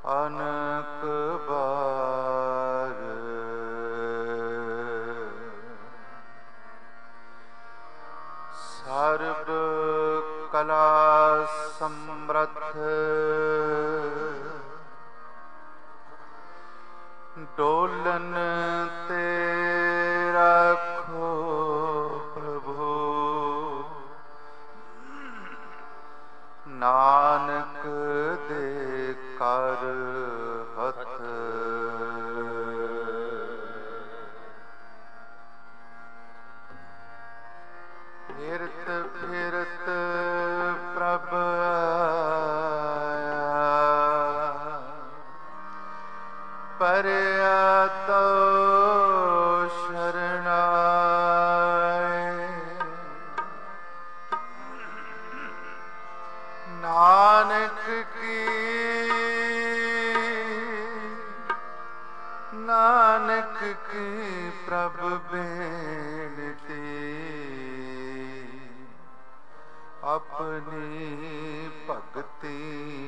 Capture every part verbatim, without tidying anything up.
ਅਨਕ ਬਾਰ ਸਰਬ ਕਲਾ ਸਮਰੱਥ ਡੋਲਨ ਤੇ ਰੱਖੋ ਪ੍ਰਭੂ ਨਾਨਕ ਦੇ ਕਰ ਹੱਥ ਫਿਰਤ ਫਿਰਤ ਪ੍ਰਭ ਪਰਿਆ ਤੋ ਸ਼ਰਨਾਏ ਨਾਨਕ ਕੀ ਨਾਨਕ ਕੀ ਪ੍ਰਭ ਬੇਨਤੀ ਆਪਣੀ ਭਗਤੀ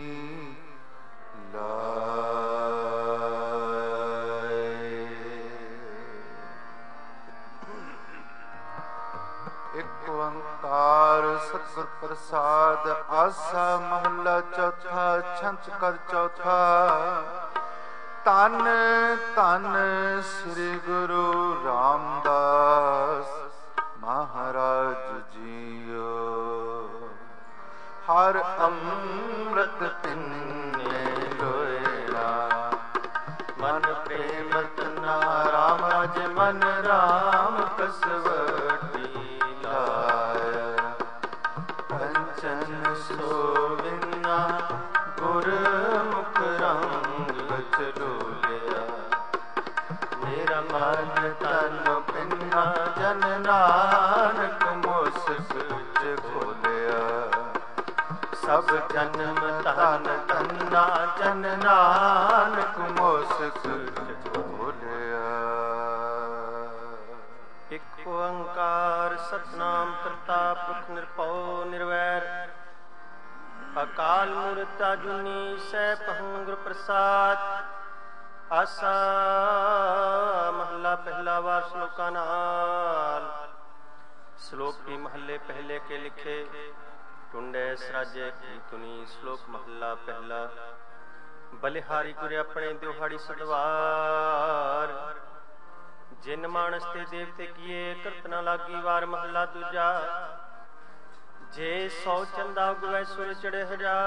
ਲਾਏ। ਇੱਕ ਓੰਕਾਰ ਸਤਿਗੁਰ ਪ੍ਰਸਾਦ ਆਸਾ ਮਹੱਲਾ ਚੌਥਾ ਛੰਤ ਕਰ ਚੌਥਾ। ਧੰਨ ਧੰਨ ਸ੍ਰੀ ਗੁਰੂ ਰਾਮਦਾਸ ਮਹਾਰਾਜ ਜੀਓ ਹਰ ਅੰਮ੍ਰਿਤ ਪਿੰਨੇ ਲੋਇਲਾ ਮਨ ਪ੍ਰੇਮ ਰਤਨਾ ਰਾਮ ਰਾਜ ਮਨ ਰਾਮ ਕਸਵਟੀ ਲਾਇਆ ਕੰਚਨ ਸੋਵਿਨਾ ਗੁਰਮੁਖ ਰੰਗ ਚਲੋਲਿਆ ਮੇਰਾ ਮਨ ਤਨ ਪਿੰਨਾ ਜਨ ਨਾਨਕ ਮੁਸਕ ਚ ਖੋਲਿਆ ਸਭ ਜਨਮ ਧਨ ਧੰਨਾ ਜਨ ਨਾਨਕ ਮੁਸਕ ਚ ਖੋਲਿਆ। ਇੱਕ ਓੰਕਾਰ ਸਤਿਨਾਮ ਕਰਤਾ ਪੁਰਖ ਨਿਰਭਉ ਨਿਰਵੈਰ ਅਕਾਲ ਮੂਰਤ ਅਜੂਨੀ ਸੈਭੰ ਗੁਰ ਪ੍ਰਸਾਦ। ਆਸਾ ਮਹੱਲਾ ਪਹਿਲਾ ਵਾਰ ਸ਼ਲੋਕਾਂ ਨਾਲ। ਸ਼ਲੋਕ ਵੀ ਮਹੱਲੇ ਪਹਿਲੇ ਕੇ ਲਿਖੇ ਟੁੰਡੇ ਸਰਾਜੇ ਕੀ ਤੁਨੀ। ਸ਼ਲੋਕ ਮਹੱਲਾ ਪਹਿਲਾ। ਬਲਿਹਾਰੀ ਗੁਰ ਆਪਣੇ ਦਿਹਾੜੀ ਸਦਵਾਰ ਜਿਨ ਮਾਨਸ ਤੇ ਦੇਵਤੇ ਕੀਏ ਕਰਤ ਨਾ ਲਾਗੀ ਵਾਰ। ਮਹੱਲਾ ਦੂਜਾ। ਜੇ ਸੌ ਚੰਦਾ ਉਗਵੈ ਸੁਰ ਚੜੇ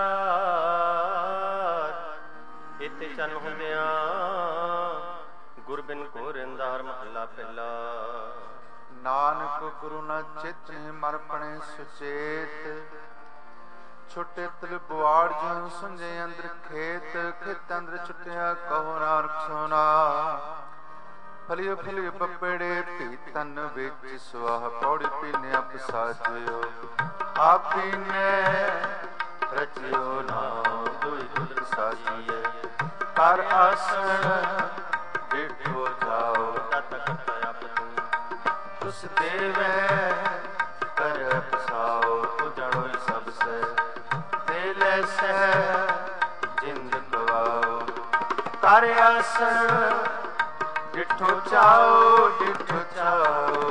ਹਜ਼ਾਰ ਇਤੇ ਚੰਨ ਹੁੰਦਿਆਂ ਗੁਰ ਬਿਨ ਕੋ ਰਿੰਦਾਰ। ਮਹੱਲਾ ਪਹਿਲਾ। ਨਾਨਕ ਗੁਰੂ ਨਾ ਚਿਤ ਮਨ ਪਣੇ ਸੁਚੇਤ ਛੁੱਟੇ ਤਿਲ ਬੁਆੜ ਜਿਉ ਸੁੰਝੇ ਅੰਦਰ ਖੇਤ ਖੇਤ ਅੰਦਰ ਛੁੱਟਿਆ ਕਹੋ ਨਾਨਕ ਸੋਨਾ ਫਲਿਓ ਫਲਿਓ ਪਪੜੇ ਪੀਤਨ ਵਿੱਚ ਸੁਆਹ ਪੌੜੀ ਪੀਨੇ ਅਪ ਸਾਜਿਓ ਆਪੀ ਨੇ ਰਚਿਓ ਨਾਮ ਦੁਇ ਦੁਇ ਸਾਜੀਏ ਕਰ ਆਸਣ ਡਿਠੋ ਜਾਓ ਤਤ ਕਤ ਆਪ ਤੂੰ ਤੁਸ ਦੇਵੈ ਕਰ ਪਸਾਓ ਤੂੰ ਜਾਣੋ ਸਭ ਸੇ ਤੇ ਲੈ ਸਹਿ ਜਿੰਦ ਗਵਾਓ ਕਰ ਆਸਣ ਡਿਠੋ ਚਾਓ ਡਿਠੋ ਚਾਓ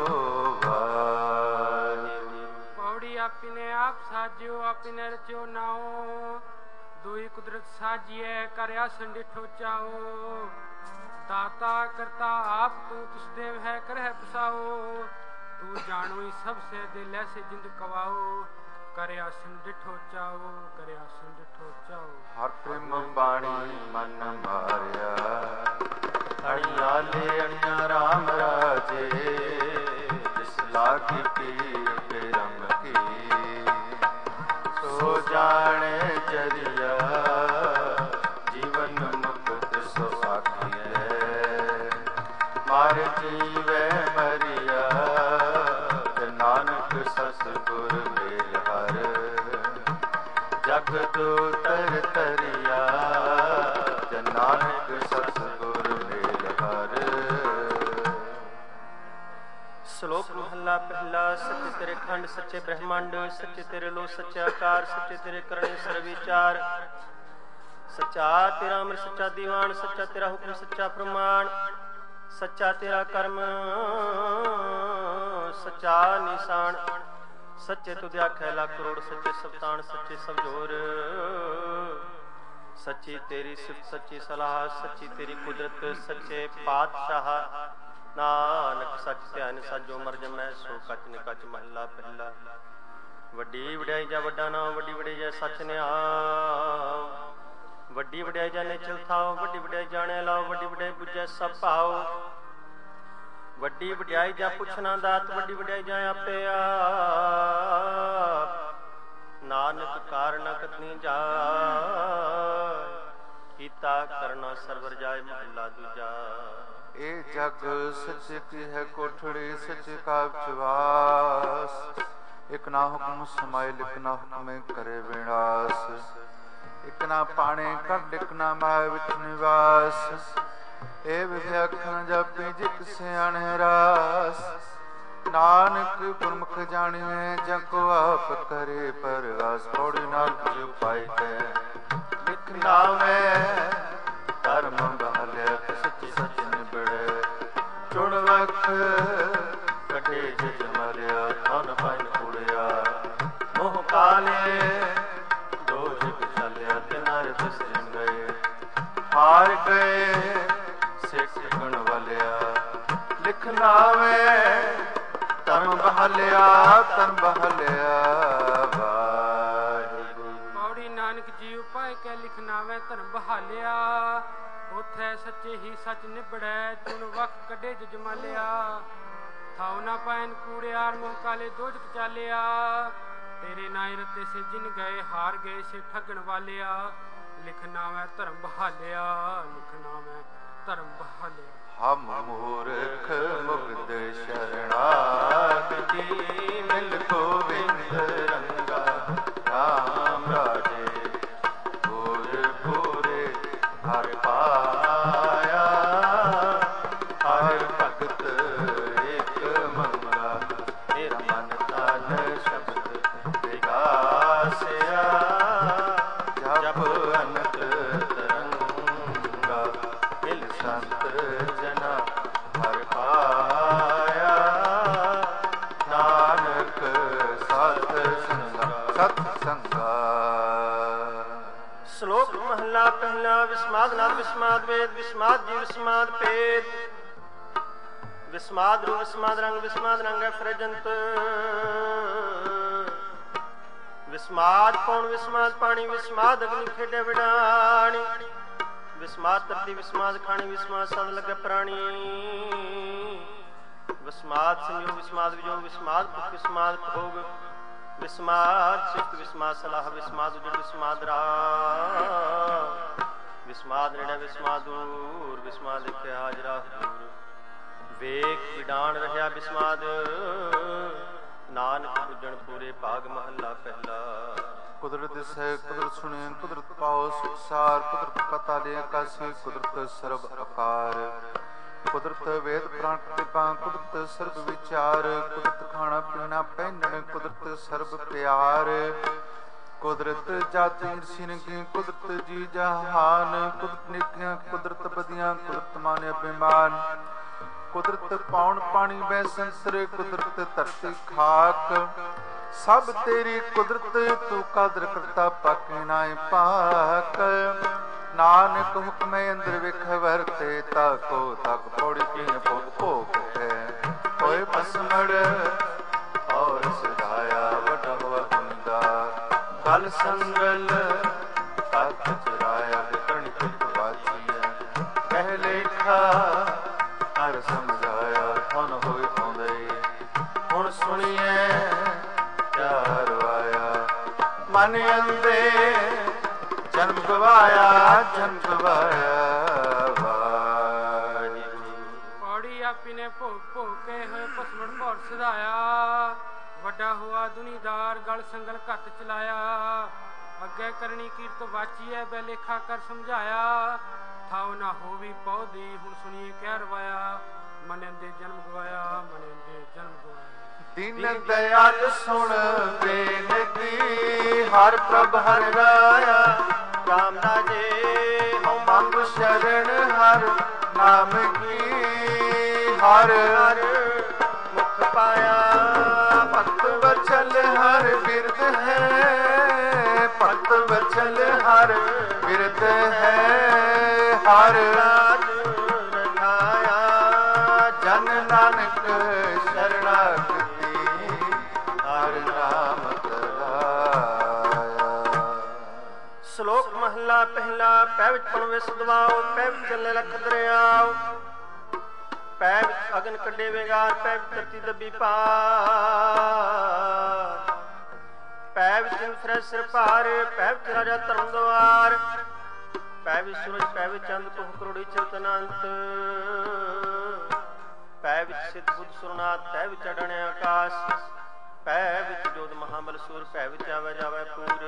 ਪੌੜੀ ਆਪੀ ਨੇ ਆਪ ਸਾਜਿਓ ਆਪੀ ਨੇ ਰਚਿਓ ਨਾਓ ਦੁਈ ਕੁਦਰਤ ਸਾਜੀਏ ਕਰ ਆਸਣ ਡਿਠੋ ਚਾਓ दाता करता आप तू तुस देव है कर है पसाओ तू जानो ही सब से दिल ऐसे जिंद कवाओ करे आसन डिठो चाओ करे आसन डिठो चाओ। हर प्रेम बाणी मन मारिया अड़िया ले अड़िया राम राजे जिस लागी पीर के रंग की सो जाने जरिया जीवन मुक्त सो आखी मार जीवै मरिया नानक सतगुर मेल हर जग दो तर तरिया नानक सतगुर मेल हर। ਸ਼ਲੋਕ ਮਹੱਲਾ ਪਹਿਲਾ। ਸੱਚੇ ਤੇਰੇ ਖੰਡ ਸੱਚੇ ਬ੍ਰਹਮੰਡ ਸੱਚੇ ਤੇਰੇ ਲੋ ਸੱਚੇ ਆਕਾਰ ਸੱਚੇ ਤੇਰੇ ਕਰਨੇ ਸਰਬ ਵਿਚਾਰ ਸੱਚਾ ਤੇਰਾ ਅੰਮ੍ਰਿਤ, ਸੱਚਾ ਦੀਵਾਨ, ਸੱਚਾ ਤੇਰਾ ਹੁਕਮ, ਸੱਚਾ ਫਰਮਾਨ, ਸੱਚਾ ਤੇਰਾ ਕਰਮ, ਸੱਚਾ ਨਿਸ਼ਾਨ। ਸੱਚੇ ਤੁਧ ਆਖੈ ਲੱਖ ਕਰੋੜ, ਸੱਚੇ ਸਬਤਾਨ, ਸੱਚੇ ਸਭ ਜੋਰ। ਸੱਚੀ ਤੇਰੀ ਸਿਫਤ, ਸੱਚੀ ਸਲਾਹ, ਸੱਚੀ ਤੇਰੀ ਕੁਦਰਤ, ਸੱਚੇ ਪਾਤਸ਼ਾਹ। ਨਾਨਕ ਸੱਚ ਧਿਆਨ ਸਾਜੋ ਮਰ ਜਮੈ, ਸੋ ਕੱਚ ਨਿਕਚ ਮਹੱਲਾ ਪਹਿਲਾ। ਵੱਡੀ ਵਡਿਆਈ ਜਾ ਵੱਡਾ ਨਾਮ, ਵੱਡੀ ਵਡਿਆਈ ਜਾ ਸੱਚ ਨਿਆਮ। ਵੱਡੀ ਵਡਿਆਈ ਜਾ ਨਿਚਲ ਥਾਓ, ਵੱਡੀ ਵਡਿਆਈ ਜਾਣਿਆ ਲਾਓ, ਵੱਡੀ ਵਡਿਆਈ ਬੁਝੈ ਸਭ ਭਾਓ। ਵੱਡੀ ਵਡਿਆਈ ਜਾ ਪੁੱਛਣਾ ਦਾਤ, ਵੱਡੀ ਵਡਿਆਈ ਜਾ ਆਪੇ ਆਪ। ਨਾਨਕ ਕਾਰਨ ਕਤਨੀ ਜਾਇ, ਕੀਤਾ ਕਰਨਾ ਸਰਵਰ ਜਾਏ ਮਹੱਲਾ ਦੂਜਾ। ਇਹ ਜਗ ਸੱਚੇ ਕੀ ਹੈ ਕੋਠੜੀ, ਸੱਚੇ ਕਾ ਵਿਚਵਾਸ। ਇਕ ਨਾ ਹੁਕਮ ਸਮਾਏ, ਲਿਖ ਨਾ ਹੁਕਮੇ ਕਰੇ ਵਿਨਾਸ਼। ਇਕ ਨਾ ਪਾਣੇ ਕੱਢ, ਇਕ ਨਾ ਮਾਇ ਵਿੱਚ ਨਿਵਾਸ। ਇਹ ਵਿਦਿਆਖ ਨ ਜਾਪੀ ਜਿਤ ਸਿਆਣੇ ਰਾਸ। ਨਾਨਕ ਗੁਰਮੁਖ ਜਾਣੀਏ ਜਾਂ ਕੋ ਆਪ ਕਰੇ ਪਰਵਾਸ। ਪੌੜੀ ਨਾਲ ਜੋ ਪਾਈ ਹੈ ਲਿਖ ਨਾਵੇਂ, ਧਰਮ ਬਹਾਲਿਆ ਸੱਚੀ ਸੱਚ ਨਿਬੜੇ। ਚੁਣ ਵਖ ਕੱਢੇ ਜਿਤ ਮਰਿਆ, ਧਨ ਪਾਇਨ ਕੁੜਿਆ। ਮੋਹ ਕਾਲੇ ਦੋ ਜਿਤ ਚੱਲਿਆ, ਤਿਨਾਰੇ ਦਸਿਨ ਗਏ। ਹਾਰ ਗਏ ਸਿੱਖ ਗੁਣ ਵਾਲਿਆ, ਲਿਖ ਨਾਵੇਂ ਧਰਮ ਬਹਾਲਿਆ, ਧਰਮ ਬਹਾਲਿਆ। ਵਾਹਿਗੁਰੂ। ਪੌੜੀ ਨਾਨਕ ਜੀ ਉਪਾਇ ਕੈ ਲਿਖ ਨਾਵੇਂ, ਧਰਮ ਬਹਾਲਿਆ। ਉਥੈ ਸੱਚੇ ਹੀ ਸੱਚ ਨਿਬੜੈ, ਚੁਣ ਵਖ ਕੱਢੇ ਜਜਮਾਲਿਆ। ਥਾਉ ਨਾ ਪਾਇਨ ਕੂੜਿਆਰ, ਮੋਹ ਕਾਲੇ ਦੋਜਕ ਚਾਲਿਆ। ਤੇਰੇ ਨਾਇ ਰਤੇ ਸੇ ਜਿਨ ਗਏ, ਹਾਰ ਗਏ ਸੇ ਠੱਗਣ ਵਾਲਿਆ। ਲਿਖ ਨਾਵੇਂ ਧਰਮ ਬਹਾਲਿਆ, ਲਿਖ ਨਾਵੇਂ ਧਰਮ ਬਹਾਲਿਆ। ਹਮ ਮੂਰਖ ਮੁਗਧ ਸ਼ਰਣਾਗਤੀ, ਮਿਲ ਗੋਵਿੰਦ ਰੰਗਾ ਰਾਮ ਰਾਜੇ। ਪੂਰ ਪੂਰੇ ਹਰ ਪਾਇਆ, ਹਰ ਭਗਤ ਇੱਕ ਮੰਗਾ। ਮੇਰਾ ਮਨ ਤਨ ਸ਼ਬਦ ਵਿਗਾਸਿਆ, ਜਪ ਅਨੰਤ ਤਰੰਗਾ। ਮਿਲ ਸੰਤ ਜਨਾ ਹਰ ਪਾਇਆ, ਨਾਨਕ ਸਤ ਸੰਗਾ, ਸਤ ਸੰਗਾ। ਸ਼ਲੋਕ ਮਹਲਾ ਪਹਿਲਾ। ਵਿਸਮਾਦ ਨਾਦ ਵਿਸਮਾਦ ਵੇਦ, ਵਿਸਮਾਦ ਜੀ ਵਿਸਮਾਦ ਭੇਦ। ਵਿਸਮਾਦ ਰੂ ਵਿਸਮਾਦ ਰੰਗ, ਵਿਸਮਾਦ ਰੰਗ ਹੈ ਫਰਜੰਤ। ਵਿਸਮਾਦ ਪੌਣ ਵਿਸਮਾਦ ਪਾਣੀ, ਵਿਸਮਾਦ ਅਗਨੀ ਖੇਡੇ ਵਿਡਾਣੀ। ਵਿਸਮਾਦ ਧਰਤੀ ਵਿਸਮਾਦ ਖਾਣੀ, ਵਿਸਮਾਦ ਸਦ ਲੱਗੇ ਪ੍ਰਾਣੀ। ਵਿਸਮਾਦ ਸੰਯੋਗ ਵਿਸਮਾਦ ਵਿਜੋਗ, ਵਿਸਮਾਦ ਭੁਖ ਵਿਸਮਾਦ ਭੋਗ। ਵਿਸਮਾਦ ਸਿਫਤ ਵਿਸਮਾਦ ਸਲਾਹ, ਵਿਸਮਾਦ ਉਜੜ ਵਿਸਮਾਦ ਰਾਹ। ਵਿਸਮਾਦ ਨੇੜੇ ਵਿਸਮਾਦ ਦੂਰ, ਵਿਸਮਾਦ ਲਿਖੇ ਹਾਜ਼ਰਾ ਹਜ਼ੂਰ। ਵੇਖ ਵਿਡਾਣ ਰਹਿਆ ਵਿਸਮਾਦ, ਨਾਨਕ ਪੁੱਜਣ ਪੂਰੇ ਭਾਗ ਮਹੱਲਾ ਪਹਿਲਾ। ਕੁਦਰਤ ਸਹਿ ਕੁਦਰਤ ਸੁਣੇ, ਕੁਦਰਤ ਪਾਓ ਸੁਖ ਸਾਰ। ਕੁਦਰਤ ਪਤਾ ਲੈ ਆਕਾਸ਼ੀ, ਕੁਦਰਤ ਸਰਬ ਆਕਾਰ। ਕੁਦਰਤ ਵੇਦ ਪ੍ਰਾਣ ਕਿਰਪਾ, ਕੁਦਰਤ ਸਰਬ ਵਿਚਾਰ। ਕੁਦਰਤ ਖਾਣਾ ਪੀਣਾ ਪਹਿਨਣ, ਕੁਦਰਤ ਸਰਬ ਪਿਆਰ। ਕੁਦਰਤ ਜਾਤੀ ਸਿਨਕੀ, ਕੁਦਰਤ ਜੀ ਜਹਾਨ। ਕੁਦਰਤ ਨਿੱਕੀਆਂ, ਕੁਦਰਤ ਬਦੀਆਂ, ਕੁਦਰਤ ਮਾਨ ਅਭਿਮਾਨ। ਕੁਦਰਤ ਪਾਉਣ ਪਾਣੀ ਬੈ ਸੰਸਰ, ਕੁਦਰਤ ਧਰਤੀ ਖਾਕ। ਸਭ ਤੇਰੀ ਕੁਦਰਤ, ਤੂੰ ਕਾਦਰ ਕਰਤਾ ਪਾਕੇ ਨਾਏ ਪਾਕ। ਨਾਨਕ ਹੁਕਮੇ ਅੰਦਰ ਵਿਖ ਵਰਤੇ, ਤਾਕੋ ਤਕ ਪੌੜੀ ਪੀਣ ਭੋਗ ਭੋਗ ਹੈ। ਹੋਏ ਪਸਮੜ ਔਰ ਸਦਾਇਆ, ਵੱਡਾ ਹੋਆ ਗੁੰਦਾ। ਕਲ ਸੰਗਲ ਤਤ ਚਰਾਇਆ, ਵਿਕਰਣ ਕਿਤ ਬਾਜੀਐ। ਕਹਿ ਲੇਖਾ ਹਰ ਸਮਝਾਇਆ, ਹੁਣ ਹੋਈ ਪਾਉਂਦੇ। ਹੁਣ ਸੁਣੀਏ ਪਿਆਰ ਆਇਆ, ਮਨ ਅੰਦੇ ਜਨਮ ਗਵਾਇਆ, ਜਨਮ ਗਵਾਇਆ। ਵਾਹਿਗੁਰੂ। ਪੌੜੀ ਆਪੀ ਨੇ ਭੋਗ ਭੋਗ ਕੇ ਹੋਏ ਪਸਮਣ ਭੌਰ ਸਦਾਇਆ। ਵੱਡਾ ਹੋਆ ਦੁਨੀਦਾਰ, ਗਲ ਸੰਗਲ ਘੱਟ ਚਲਾਇਆ। ਅੱਗੇ ਕਰਨੀ ਕੀਰਤ ਵਾਚੀਐ, ਬੈ ਲੇਖਾ ਕਰ ਸਮਝਾਇਆ। ਥਾਉ ਨਾ ਹੋਵੀ ਪੌਦੀ, ਹੁਣ ਸੁਣੀਏ ਕਹਿ ਰਵਾਇਆ। ਮਨ ਅੰਦੇ ਜਨਮ ਗਵਾਇਆ, ਮਨ ਅੰਦੇ ਜਨਮ ਗਵਾਇਆ। ਦੀਨ ਦਇਆਲ ਸੁਣ ਬੇਨਤੀ, ਹਰ ਪ੍ਰਭ ਹਰ ਰਾਇਆ। ਰਾਮ ਰਾਜੇ। ਹਉ ਮੰਗ ਸ਼ਰਨ ਹਰ ਨਾਮ ਕੀ, ਹਰ ਹਰ ਮੁਖ ਪਾਇਆ ਭਗਤ ਵਚਲ ਹਰ ਬਿਰਦ ਹੈ, ਭਗਤ ਵਚਲ ਹਰ ਬਿਰਦ ਹੈ, ਹਰ ਰਾਜ ਰਖਾਇਆ ਜਨ ਨਾਨਕ ਸ਼ਰਨਾਗਤੀ, ਹਰ ਨਾਮ ਧਿਆਇਆ। ਸ਼ਲੋਕ ਮਹਲਾ ਪਹਿਲਾ। ਪੈ ਵਿੱਚ ਪਣਵੇ ਸਦਵਾਓ, ਪੈ ਵਿੱਚ ਚੱਲੇ ਲਖ ਦਰਿਆਓ, ਪੈ ਵਿੱਚ ਅਗਨ ਕੱਢੇ ਵੇਗਾਰ, ਪੈ ਵਿੱਚ ਧਰਤੀ ਦੱਬੀ ਪਾਰ, ਪੈ ਵਿੱਚ ਫਿਰੈ ਸਿਰ ਭਾਰ, ਪੈ ਵਿੱਚ ਰਾਜਾ ਧਰਮ ਦੁਆਰ, ਪੈ ਵਿੱਚ ਸੂਰਜ, ਪੈ ਵਿੱਚ ਚੰਦ, ਕੋਹ ਕਰੋੜੀ ਚਿਲਤ ਅਨੰਤ, ਪੈ ਵਿੱਚ ਸਿੱਧ ਬੁੱਧ ਸੁਰਨਾਥ, ਪੈ ਵਿੱਚ ਅਡਣਿਆ ਆਕਾਸ਼, ਪੈ ਵਿੱਚ ਜੋਤ ਮਹਾਬਲ ਸੂਰ, ਪੈ ਵਿੱਚ ਆਵੇ ਜਾਵੇ ਪੂਰ,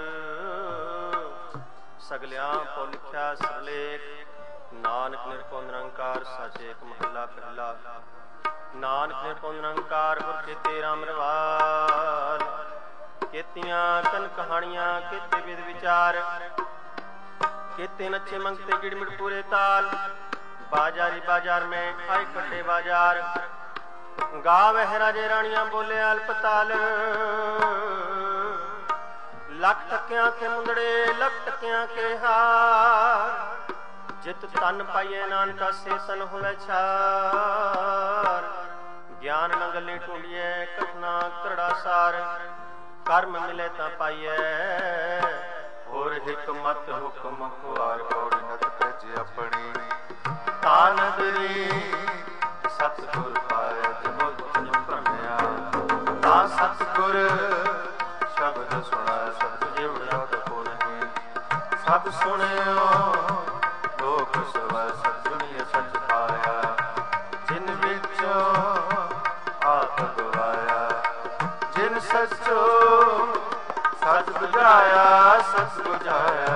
ਸਗਲਿਆਂ ਪੋ ਲਿਖਿਆ ਸਰਲੇਖ, ਨਾਨਕ ਨਿਰਭਉ ਨਿਰੰਕਾਰ ਸਾਚੇ ਇੱਕ ਮਹੱਲਾ ਪਹਿਲਾ। ਨਾਨਕ ਨਿਰਭਉ ਨਿਰੰਕਾਰ ਗੁਰ ਚੇਤੇ ਰਾਮ ਰਵਾਲ, ਕੇਤੀਆਂ ਕਨ ਕਹਾਣੀਆਂ ਕੇਤੇ ਵਿਦ ਵਿਚਾਰ, केते नचे मंगते गिड़मिड़ पूरे ताल, बाजारी बाजार में आए कटे बाजार, गावे है राजे रानियां बोले अल्पताल, लख टकियां के मुंदड़े लख टकियां के हार, जित तन पाइए नानका से सन होवे छार, ज्ञान न गले टूंडिए कथना करड़ा सार, कर्म मिले ता पाइए और हिकमत हुक्म खुआर, पौड़ी नत भज अपनी तानदरी सतगुर पाए जमुद भ्रमिया, ता सतगुर शब्द सुना सत जिवड़ा को नहीं, सब सुनियो लोक सवा सत सुनिए सच पाया, जिन विचो आप गवाया, जिन सचो सच बुझाया सच बुझाया।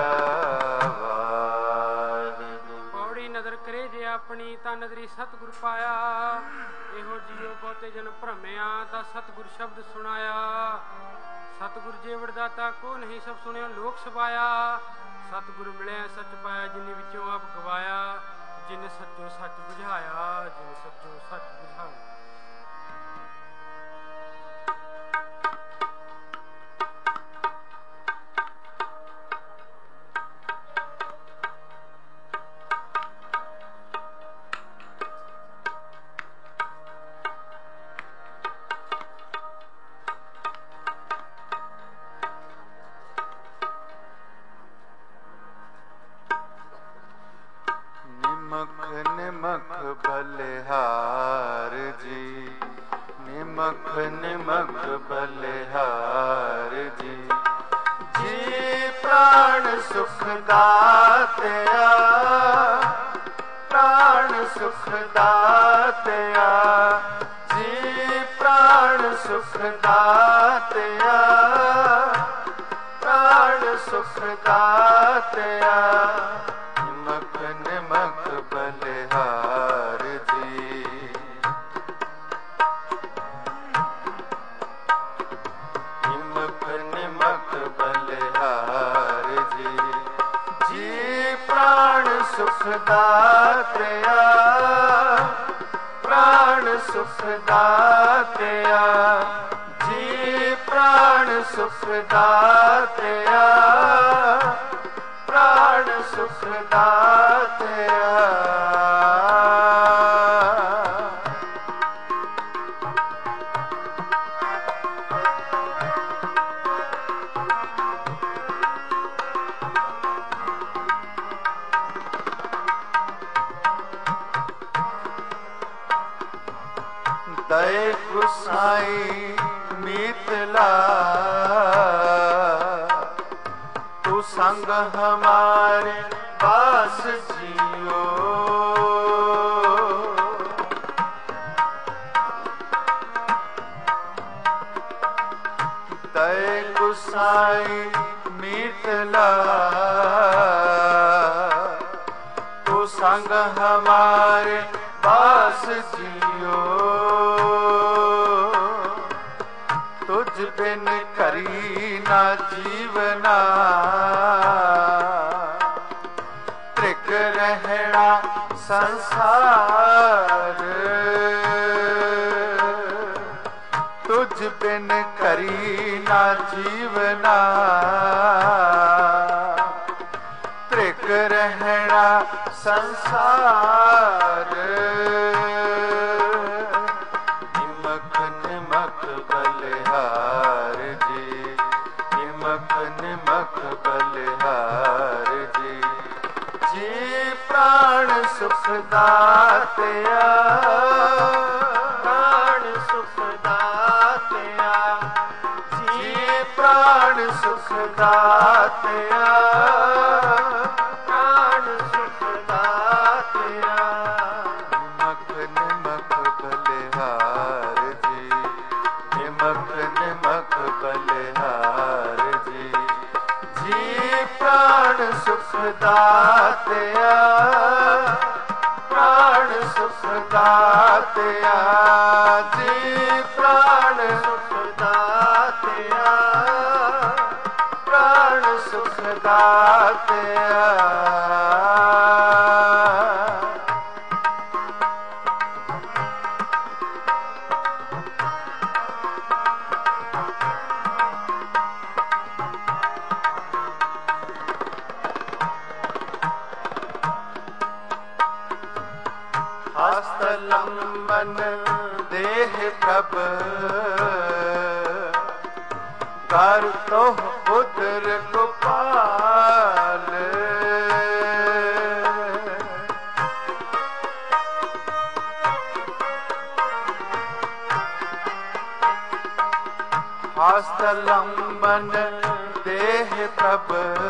ਪੌੜੀ ਨਦਰ ਕਰੇ ਜੇ ਆਪਣੀ ਤਾਂ ਨਦਰੀ ਸਤਿਗੁਰ ਪਾਇਆ, ਇਹੋ ਜੀਓ ਬਹੁਤੇ ਜਨ ਭ੍ਰਮਿਆ ਤਾਂ ਸਤਿਗੁਰ ਸ਼ਬਦ ਸੁਣਾਇਆ, ਸਤਿਗੁਰ ਜੀਵੜ ਦਾਤਾ ਕੋ ਨਹੀਂ ਸਭ ਸੁਣਿਆ ਲੋਕ ਸਬਾਇਆ, ਸਤਿਗੁਰ ਮਿਲਿਆ ਸੱਚ ਪਾਇਆ ਜਿਨ ਵਿੱਚੋਂ ਆਪ ਗਵਾਇਆ, ਜਿਨ ਸੱਚੋ ਸੱਚ ਬੁਝਾਇਆ, ਜਿਨ ਸੱਚੋ ਸੱਚ ਬੁਝਾਇਆ। निमक निमक बलिहार जी, निमक निमक बलिहार जी, जी प्राण सुख दातया, प्राण सुख दातया, जी प्राण सुख दातया, प्राण सुख दातया, निमक निमक बलिहार जी, निमक निमक बलिहार जी, जी प्राण सुख दातया, प्राण सुख दातया, जी प्राण सुख दातया, प्राण सुख दातया। दय गुसाई मीतला, तू संग हमारे पास जियो, दय गुसाई मीतला, तू संग हमारे पास जियो, तुझ बिन करी ना जीवना, रहना संसार, तुझ बिन करी ना जीवना, त्रिक रहना संसार, निमक निमक बलिहार जी, निमक निमक बलिहार जी, जी प्राण सुख दातया, प्राण सुख दातया, जी प्राण सुख दातया, प्राण सुख दातया, निमक निमक बलिहार जी, निमक निमक बलिहार जी, जी प्राण सुख दातया, प्राण सुख दातया, जी प्राण सुख दातया, प्राण सुख दातया। हस्त लंबन देह प्रभ, कर तो पुत्र गोपाल, हस्त लंबन देह प्रभ,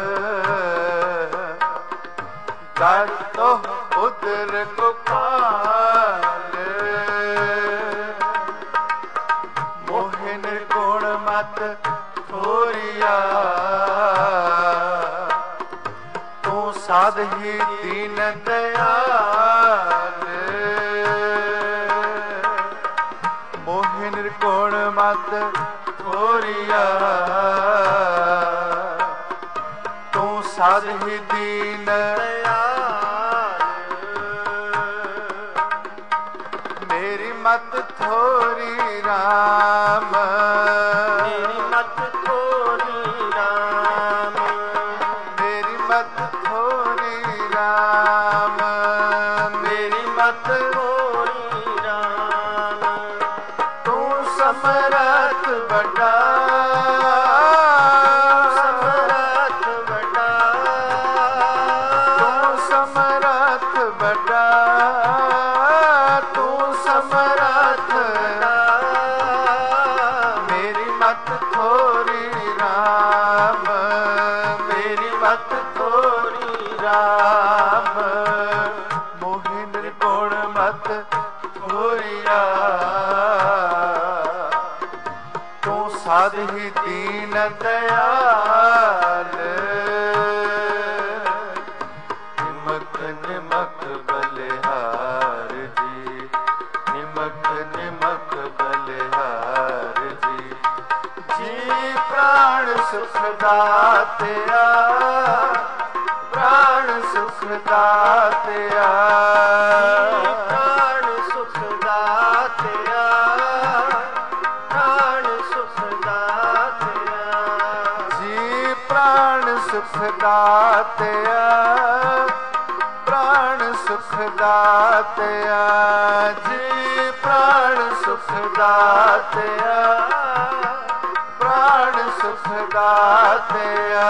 कर तो पुत्र गोपाल, मोहिन गुण मत थोरिया, तू साध ही दीन दयाल, मोहिन गुण मत थोरिया, तू साध ही दीन मत थोरी राम, मेरी मत थोरी राम, मेरी मत थोरी राम, मेरी मत थोरी राम, तू समरथ बड़ा, समरथ बड़ा, तू समरथ बड़ा, समरथ मेरी मत थोरी राम, मेरी मत थोरी राम, मोहिन गुण मत थोरिया, तू साध ही दीन दयाल, निमक निमक बलिहार जी, निमक निमक बलिहार जी, जी प्राण सुख दातया, प्राण सुख दातया, प्राण सुख दातया, प्राण सुख दातया, जी प्राण सुख दातया, प्राण सुख दातया, जी प्राण सुख दातया, प्राण सुख दातया।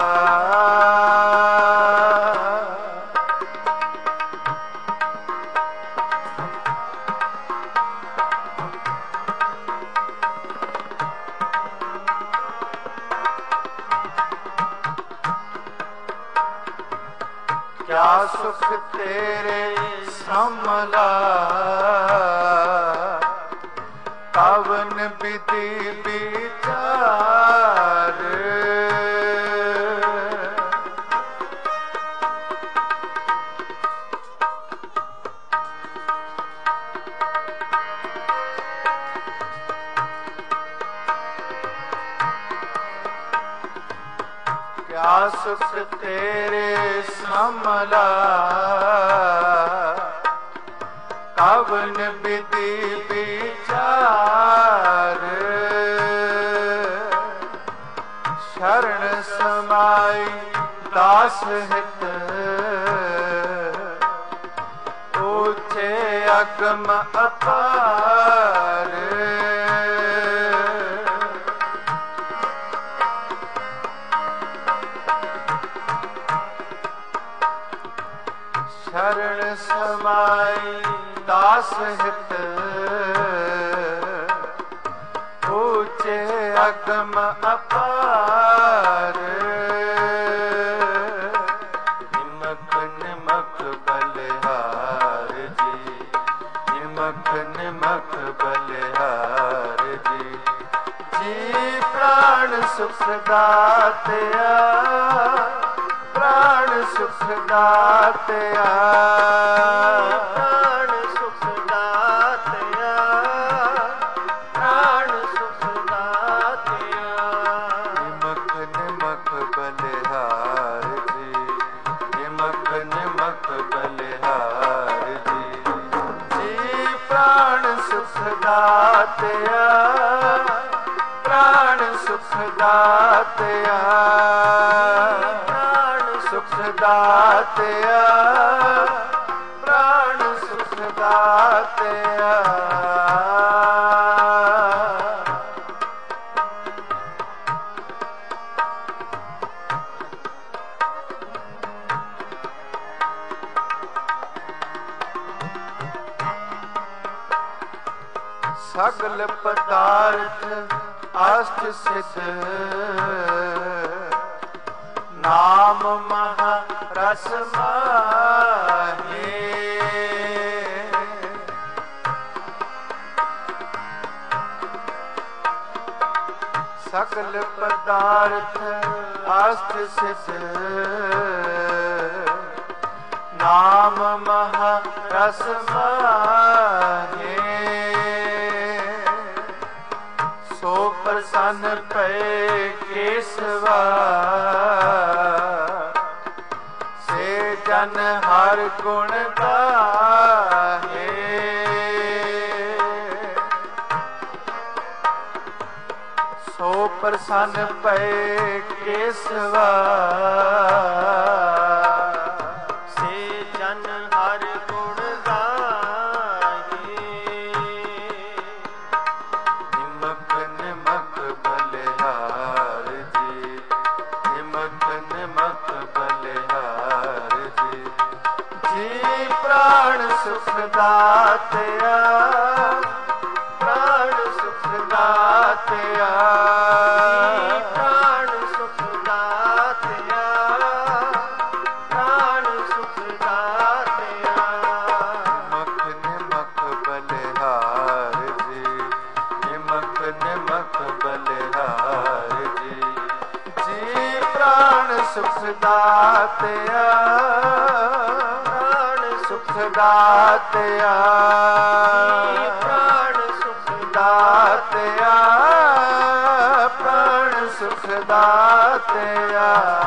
क्या सुख तेरे समला, पावन विधि विचार, क्या सुख तेरे ਸਮਲਾ ਕਵਨ ਵਿਧੀ ਵਿਚਾਰ ਸ਼ਰਨ ਸਮਾਈ ਦਾਸ ਹਿਤ ਉੱਚੇ ਅਗਮ ਅਪਾਰ ਸ਼ਰਨ ਸਮਾਈ ਦਾਸ ਹਿਤ ਉੱਚੇ ਅਗਮ ਅਪਾਰ ਨਿਮਕ ਨਿਮਕ ਬਲਿਹਾਰ ਜੀ ਨਿਮਕ ਨਿਮਕ ਬਲਿਹਾਰ ਜੀ ਜੀ ਪ੍ਰਾਣ ਸੁਖ ਦਾਤਿਆ ਪ੍ਰਾਣ ਸੁਖ ਦਾਤਿਆ ਪ੍ਰਾਣ ਸੁਖ ਦਾਤਿਆ ਪ੍ਰਾਣ ਸੁਖ ਦਾਤਿਆ ਨਿਮਕ ਨਿਮਕ ਬਲਿਹਾਰ ਜੀ ਨਿਮਕ ਨਿਮਕ ਬਲਿਹਾਰ ਜੀ ਜੀ ਪ੍ਰਾਣ ਸੁਖ ਦਾਤਿਆ ਪ੍ਰਾਣ ਸੁਖ ਦਾਤਿਆ ਸੁਖ ਦਾਤਿਆ ਪ੍ਰਾਣ ਸੁਖ ਦਾਤਿਆ ਸਗਲ ਪਦਾਰਥ ਅਸ਼ਟ ਸਿਧ ਨਾਮ ਮਹਾ ਰਸ ਮਾਹੇ ਸਗਲ ਪਦਾਰਥ ਅਸ਼ਟ ਸਿਧ ਨਾਮ ਮਹਾ ਰਸ ਮਾਹੇ ਸੋ ਪ੍ਰਸੰਨ ਪਏ ਕੇਸਵਾ ਸੇ ਜਨ ਹਰ ਗੁਣ ਗਾਹੇ ਸੋ ਪ੍ਰਸੰਨ ਪਏ ਕੇਸਵਾ ਸੇ ਜਨ ਹਰ ਗੁਣ ਗਾਹੇ ਨਿਮਕ ਨਿਮਕ ਬਲਿਹਾਰ ਜੀ ਨਿਮਕ ਨਿਮਕ ਬਲਿਹਾਰ ਜੀ ਜੀ ਪ੍ਰਾਣ ਸੁਖ ਦਾਤਿਆ ਪ੍ਰਾਣ ਸੁਖ ਦਾਤਿਆ ਪ੍ਰਾਣ ਸੁਖ ਦਾਤਿਆ ਪ੍ਰਾਣ ਸੁਖ ਦਾਤਿਆ ਨਿਮਕ ਨਿਮਕ ਬਲਿਹਾਰ ਜੀ ਨਿਮਕ ਨਿਮਕ ਬਲਿਹਾਰ ਜੀ ਜੀ ਪ੍ਰਾਣ ਸੁਖ ਦਾਤਿਆ ਪ੍ਰਾਣ ਸੁਖ ਦਾਤਿਆ ਪ੍ਰਾਣ ਸੁਖ ਦਾਤਿਆ ਪ੍ਰਾਣ ਸੁਖ ਦਾਤਿਆ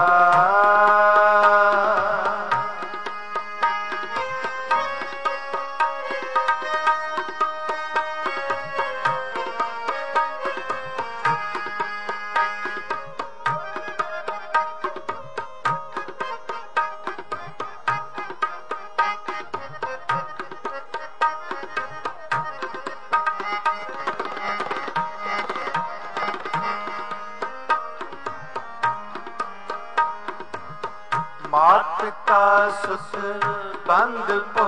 ਮਾਤ ਪਿਤਾ ਸੁਤ ਬੰਦ ਪੋ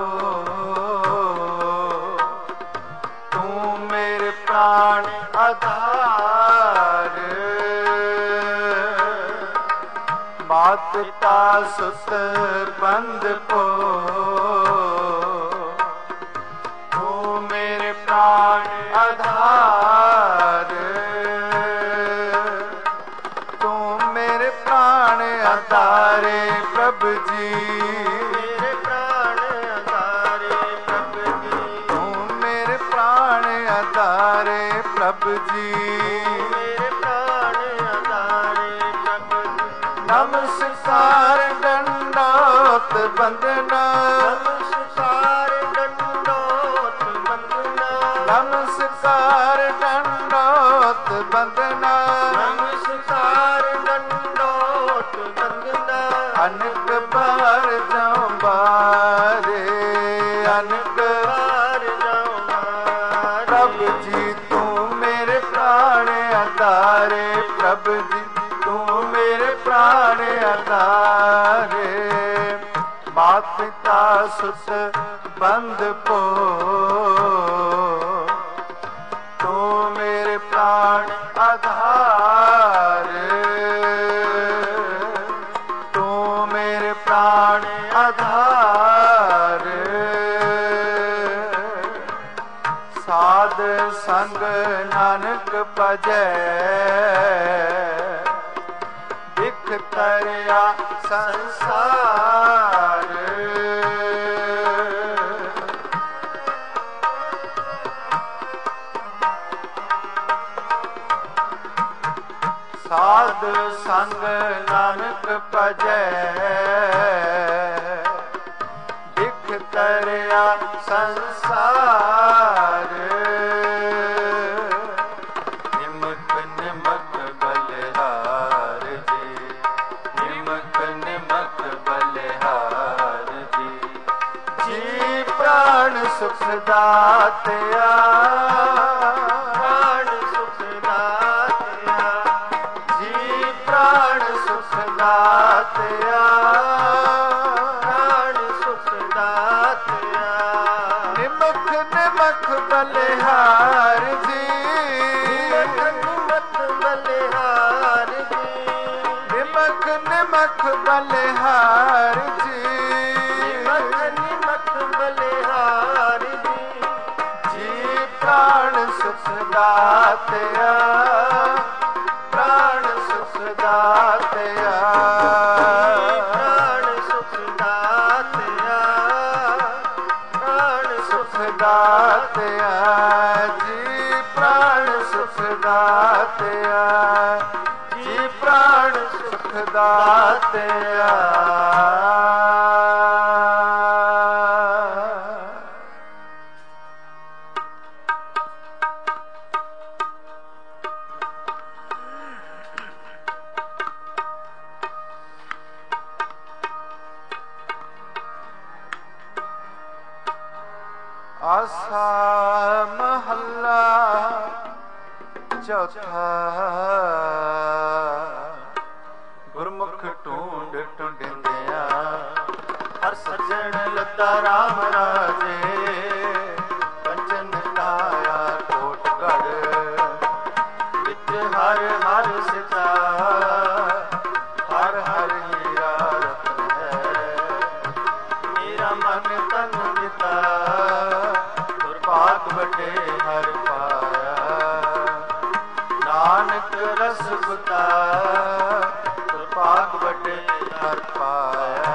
ਤੂੰ ਮੇਰੇ ਪ੍ਰਾਣ ਆਧਾਰ ਮਾਤ ਪਿਤਾ ਸੁਤ ਬੰਦ ਪੋ ਤੂੰ ਮੇਰੇ ਪ੍ਰਾਣ ਆਧਾਰ ਤੂੰ ਮੇਰੇ ਪ੍ਰਾਣ ਆਧਾਰੇ ਪ੍ਰਭ ਜੀ ਮੇਰੇ ਪ੍ਰਾਣ ਆਧਾਰੇ ਪ੍ਰਭ ਜੀ ਤੂੰ ਮੇਰੇ ਪ੍ਰਾਣ ਆਧਾਰੇ ਪ੍ਰਭ ਜੀ ਮੇਰੇ ਪ੍ਰਾਣ ਆਧਾਰੇ ਪ੍ਰਭ ਜੀ ਨਮਸਕਾਰ ਡੰਡਾ ਬੰਦਨਾ ਨਮਸਕਾਰ ਡੰਡੋਤ ਬੰਦਨਾ ਨਮਸਕਾਰ ਡੰਡੋਤ ਬੰਦਨਾ ਨਮਸਕਾਰ ਡੰਡੋਤ ਬੰਦਨਾ ਅਨਕ ਬਾਰ ਜਾਉ ਬਾਰੇ ਅਨਕ ਬਾਰ ਜਾਉ ਬਾਰੇ ਪ੍ਰਭ ਜੀ ਤੂੰ ਮੇਰੇ ਪ੍ਰਾਣ ਆਧਾਰੇ ਪ੍ਰਭ ਜੀ ਤੂੰ ਮੇਰੇ ਪ੍ਰਾਣ ਆਧਾਰੇ ਮਾਤ ਪਿਤਾ ਸੁਤ ਬੰਦ ਪੋ ਤੂੰ ਮੇਰੇ ਪ੍ਰਾਣ ਆਧਾਰ ਤੂੰ ਮੇਰੇ ਪ੍ਰਾਣ ਆਧਾਰ ਸਾਧ ਸੰਗ ਨਾਨਕ ਭਜੈ ਦਿਖ ਤਰਿਆ ਸੰਸਾਰ ਸਾਧ ਸੰਗ ਨਾਨਕ ਭਜੈ ਦਿਖ ਤਰਿਆ ਸੰਸਾਰ ਨਿਮਕ ਨਿਮਕ ਬਲਿਹਾਰ ਜੀ ਨਿਮਕ ਨਿਮਕ ਬਲਿਹਾਰ ਜੀ ਜੀ ਪ੍ਰਾਣ ਸੁਖ ਦਾਤਿਆ ਪ੍ਰਾਣ ਸੁਖ ਦਾਤਿਆ ਜੀ ਪ੍ਰਾਣ ਸੁਖ ਦਾਤਿਆ ਪ੍ਰਾਣ ਸੁਖ ਦਾਤਿਆ ਨਿਮਖ ਨਿਮਖ ਬਲਿਹਾਰ ਜੀ ਨਿਮਖ ਨਿਮਖ ਬਲਿਹਾਰ ਜੀ ਨਿਮਖ ਨਿਮਖ ਬਲਿਹਾਰ ਜੀ ਨਿਮਖ ਨਿਮਖ ਬਲਿਹਾਰ ਜੀ ਜੀ ਪ੍ਰਾਣ ਸੁਖ ਦਾਤਿਆ ਪ੍ਰਾਣ ਸੁਖ ਦਾਤਿਆ ਪ੍ਰਾਣ ਸੁਖ ਦਾਤਿਆ ਪ੍ਰਾਣ ਸੁਖ ਦਾਤਿਆ ਜੀ ਪ੍ਰਾਣ ਸੁਖ ਦਾਤਿਆ ਜੀ ਪ੍ਰਾਣ ਸੁਖ ਦਾਤਿਆ ਆਸਾ ਮਹੱਲਾ ਚੌਥਾ ਗੁਰਮੁਖ ਢੂੰਡ ਢੂੰਡਿਆ ਹਰ ਸੱਜਣ ਲੱਦਾ ਰਾਮ ਰਾਜੇ ਕੰਚਨ ਕਾਇਆ ਕੋਟਗੜ ਵਿੱਚ ਹਰ ਹਰ ਸਿਤਾ ਹਰ ਹਰ ਹੀਰਾ ਰਤਨ ਹੈ ਮੇਰਾ ਮਨ ਤਨ ਦਿੱਤਾ ਦੁਰਭਾਗ ਵੱਡੇ ਹਰ ਪਾਇਆ ਨਾਨਕ ਰਸ ਗੁਤਾ ਦੁਰਭਾਗ ਵੱਡੇ ਹਰ ਪਾਇਆ।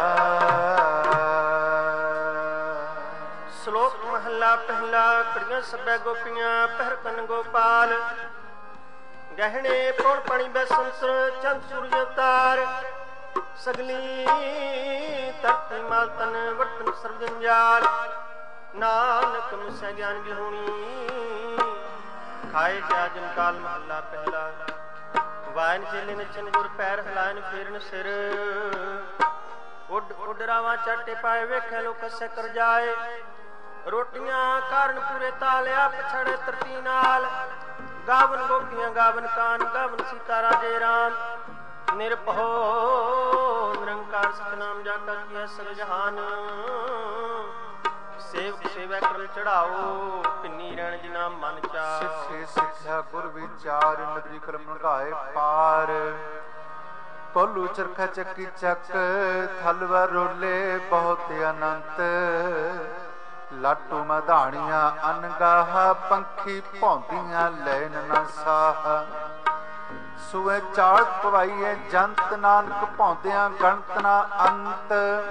ਸ਼ਲੋਕ ਮਹੱਲਾ ਪਹਿਲਾ ਕੁੜੀਆਂ ਸੱਬੇ ਗੋਪੀਆਂ ਪਹਿਰ ਕੰਨ ਗੋਪਾਲ ਗਹਿਣੇ ਪੌਣ ਪਾਣੀ ਬੈਸੰਸਰ ਚੰਦ ਸੂਰਜ ਅਵਤਾਰ ਸਗਲੀ ਧਰਤੀ ਮਾਲ ਤਨ ਵਰਤਨ ਸਰਬ ਜੰਜਾਲ ਨਾਨਕ ਮਿਸੈ ਗਿਆਨ ਵਿਹੂਣੀ ਖਾਏ ਜਾ ਜਨ ਕਾਲ ਮਹੱਲਾ ਪਹਿਲਾ ਵਾਇਨ ਚੇਲੇ ਨਚਨ ਗੁਰ ਪੈਰ ਹਲਾਇਨ ਫੇਰਨ ਸਿਰ ਉੱਡ ਉੱਡ ਰਾਵਾਂ ਚਾਟੇ ਪਾਏ ਵੇਖੇ ਲੋਕ ਸੇ ਕਰ ਜਾਏ ਰੋਟੀਆਂ ਕਾਰਨ ਪੂਰੇ ਤਾਲਿਆ ਪਛੜੇ ਤਰਤੀ ਨਾਲ ਗਾਵਨ ਗੋਪੀਆਂ ਗਾਵਨ ਕਾਨ ਗਾਵਨ ਸੀਤਾ ਰਾਜੇ ਰਾਮ ਨਿਰਭਉ ਨਿਰੰਕਾਰ ਸਤਨਾਮ ਜਾ ਕਾ ਕੀਆ ਸਰ ਜਹਾਨ ਸੇਵਕ ਸੇਵਾ ਕਰਮ ਚੜਾਓ ਪਿੰਨੀ ਰਹਿਣ ਜੀ ਨਾਮ ਮਨ ਚਾ ਸਿੱਖੇ ਸਿੱਖਿਆ ਗੁਰ ਵਿਚਾਰ ਨਦਰੀ ਕਰਮ ਲਗਾਏ ਪਾਰ ਪੋਲੂ ਚਰਖਾ ਚੱਕੀ ਚੱਕ ਥਲਵਾ ਰੋਲੇ ਬਹੁਤ ਅਨੰਤ ਲਾਟੂ ਮਧਾਣੀਆਂ ਅਨਗਾਹ ਪੰਖੀ ਭੌਂਦੀਆਂ ਲੈਨ ਨਾ ਸਾਹ ਸੂਏ ਚਾਲ ਪਵਾਈਏ ਜੰਤ ਨਾਨਕ ਭੌਂਦਿਆਂ ਗਣਤ ਨਾ ਅੰਤ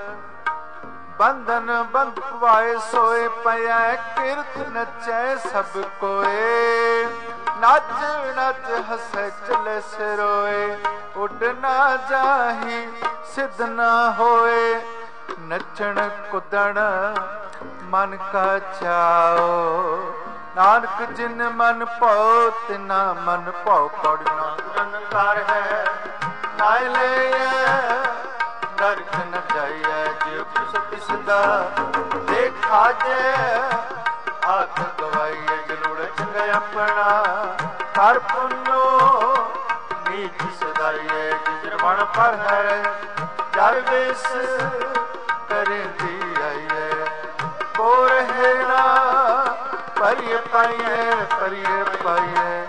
ਬੰਧਨ ਬੰਧ ਪਵਾਏ ਸੋਏ ਪਿਆ ਕਿਰਤ ਨਚੈ ਸਭ ਕੋਏ ਨੱਚ ਨੱਚ ਹੱਸੇ ਚਲੇ ਸਿਰੋਏ ਉੱਡ ਨਾ ਜਾਹੀ ਸਿੱਧ ਨਾ ਹੋਏ ਨੱਚਣ ਕੁੱਦਣ ਮਨ ਕਾ ਚਾਓ, ਨਾਨਕ ਜਿਨ ਮਨ ਭਾਉ ਤਿਨਾ ਮਨ ਭਾਉ। ਪੜਨਾ ਨਿਰੰਕਾਰ ਹੈ ਨਾਇ ਲਈਐ ਨਰਕ ਨ ਜਾਈਐ, ਜਿਉ ਕਿਸ ਤਿਸ ਦਾ ਦੇਖਾ ਜੇ ਆਖ ਗਵਾਈਐ। ਜਲੂੜ ਚੰਗ ਆਪਣਾ ਕਰ ਪੁੰਨੋ ਨੀਚ ਸਦਾਈਐ, ਜਿਜਰ ਬਣ ਪਰ ਹੈ ਜਰ ਵਿਸ ਕਰਦੀ ਆਈਐ। ਕੋ ਰਹੇ ਨਾ ਪਰਿਏ ਪਾਈਐ ਪਰਿਏ ਪਾਈਐ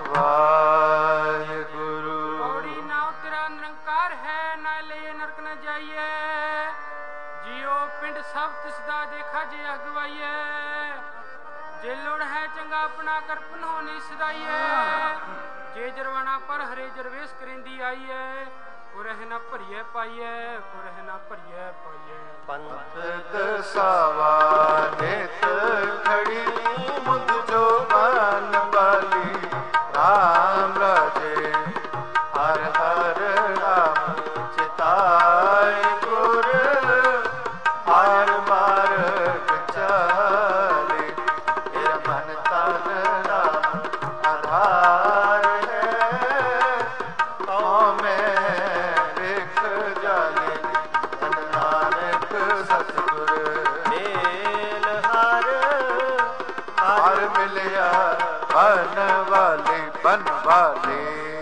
ਵਾਹਿਗੁਰੂ। ਪੌੜੀ ਨਾਉ ਤੇਰਾ ਨਿਰੰਕਾਰ ਹੈ, ਨਾ ਲਈਏ ਨਰਕ ਨ ਜਾਈਏ। ਜਿਉ ਪਿੰਡ ਸਭ ਤਿਸ ਦਾ ਦੇਖਾ ਜੇ ਅਗਵਾਈਏ। ਜੇ ਲੋੜ ਹੈ ਚੰਗਾ ਆਪਣਾ ਕਰ ਪੁਨੋ ਨਹੀਂ ਸਦਾਈਏ। ਜੇ ਜਰਵਾਣਾ ਪਰ ਹਰੇ ਜਰਵੇਸ ਕਰਿੰਦੀ ਆਈਏ। ਕੁਰਹਿ ਨਾ ਭਰੀਏ ਪਾਈਏ, ਕੁਰਹਿ ਨਾ ਭਰੀਏ ਪਾਈਏ। ਪੰਥ ਦਸਾਵਾ ਨਿਤ ਖੜੀ ਮੁਦ ਜੋ ਬਨ ਬਾਲੀ, ਰਾਮ ਰਾਜੇ ਹਰ ਹਰ ਰਾਮ ਚਿਤਾਏ। ਗੁਰ ਹਰ ਮਾਰਗ ਚਾਲੇ, ਤੇਰਾ ਮਨ ਤਨ ਰਾਮ ਆਧਾਰ ਹੈ। ਹਉ ਮੈਂ ਵੇਖ ਜਾਲੇ ਧਨ ਨਾਨਕ ਸਤਿਗੁਰ, ਮੇਲ ਹਰ ਹਰ ਮਿਲਿਆ ਬਨ ਵਾਲੇ ਬਨ ਵਾਲੇ।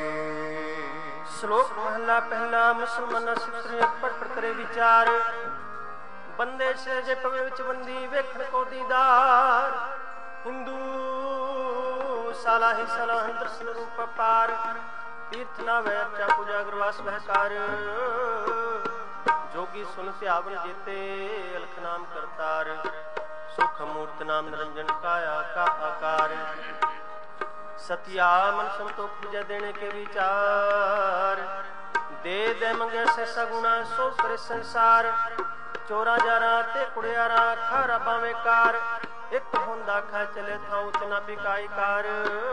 ਸ਼ਲੋਕ ਮਹਲਾ ਪਹਿਲਾ। ਮੁਸਲਮਾਨਾਂ ਸਿਫਤਰੀ ਅਕਬਰ ਪ੍ਰਤਰੇ ਵਿਚਾਰ, ਬੰਦੇ ਸੇ ਜੇ ਪਵੇ ਵਿੱਚ ਬੰਦੀ ਵੇਖਣ ਕੋ ਦੀਦਾਰ। ਹਿੰਦੂ ਸਾਲਾ ਹੀ ਸਲਾਹ ਦਰਸ਼ਨ ਰੂਪ ਪਾਰ, ਤੀਰਥ ਨਾ ਵੈ ਚਾ ਪੂਜਾ ਗੁਰਵਾਸ ਬਹਿਕਾਰ। ਜੋਗੀ ਸੁਨ ਧਿਆਵਨ ਜੀਤੇ ਅਲਖ ਨਾਮ ਕਰਤਾਰ, ਸੁਖ ਮੂਰਤ ਨਾਮ ਨਿਰੰਜਨ ਕਾਇਆ ਕਾ ਆਕਾਰ। सतिया मन संतोख पूजा देने के विचार, दे दे मंगे से सगुना सो करे संसार। चोरा जारा ते कुड़ियारा खारा बावे कार, एक होंदा खा चले था उतना बिकाई कार।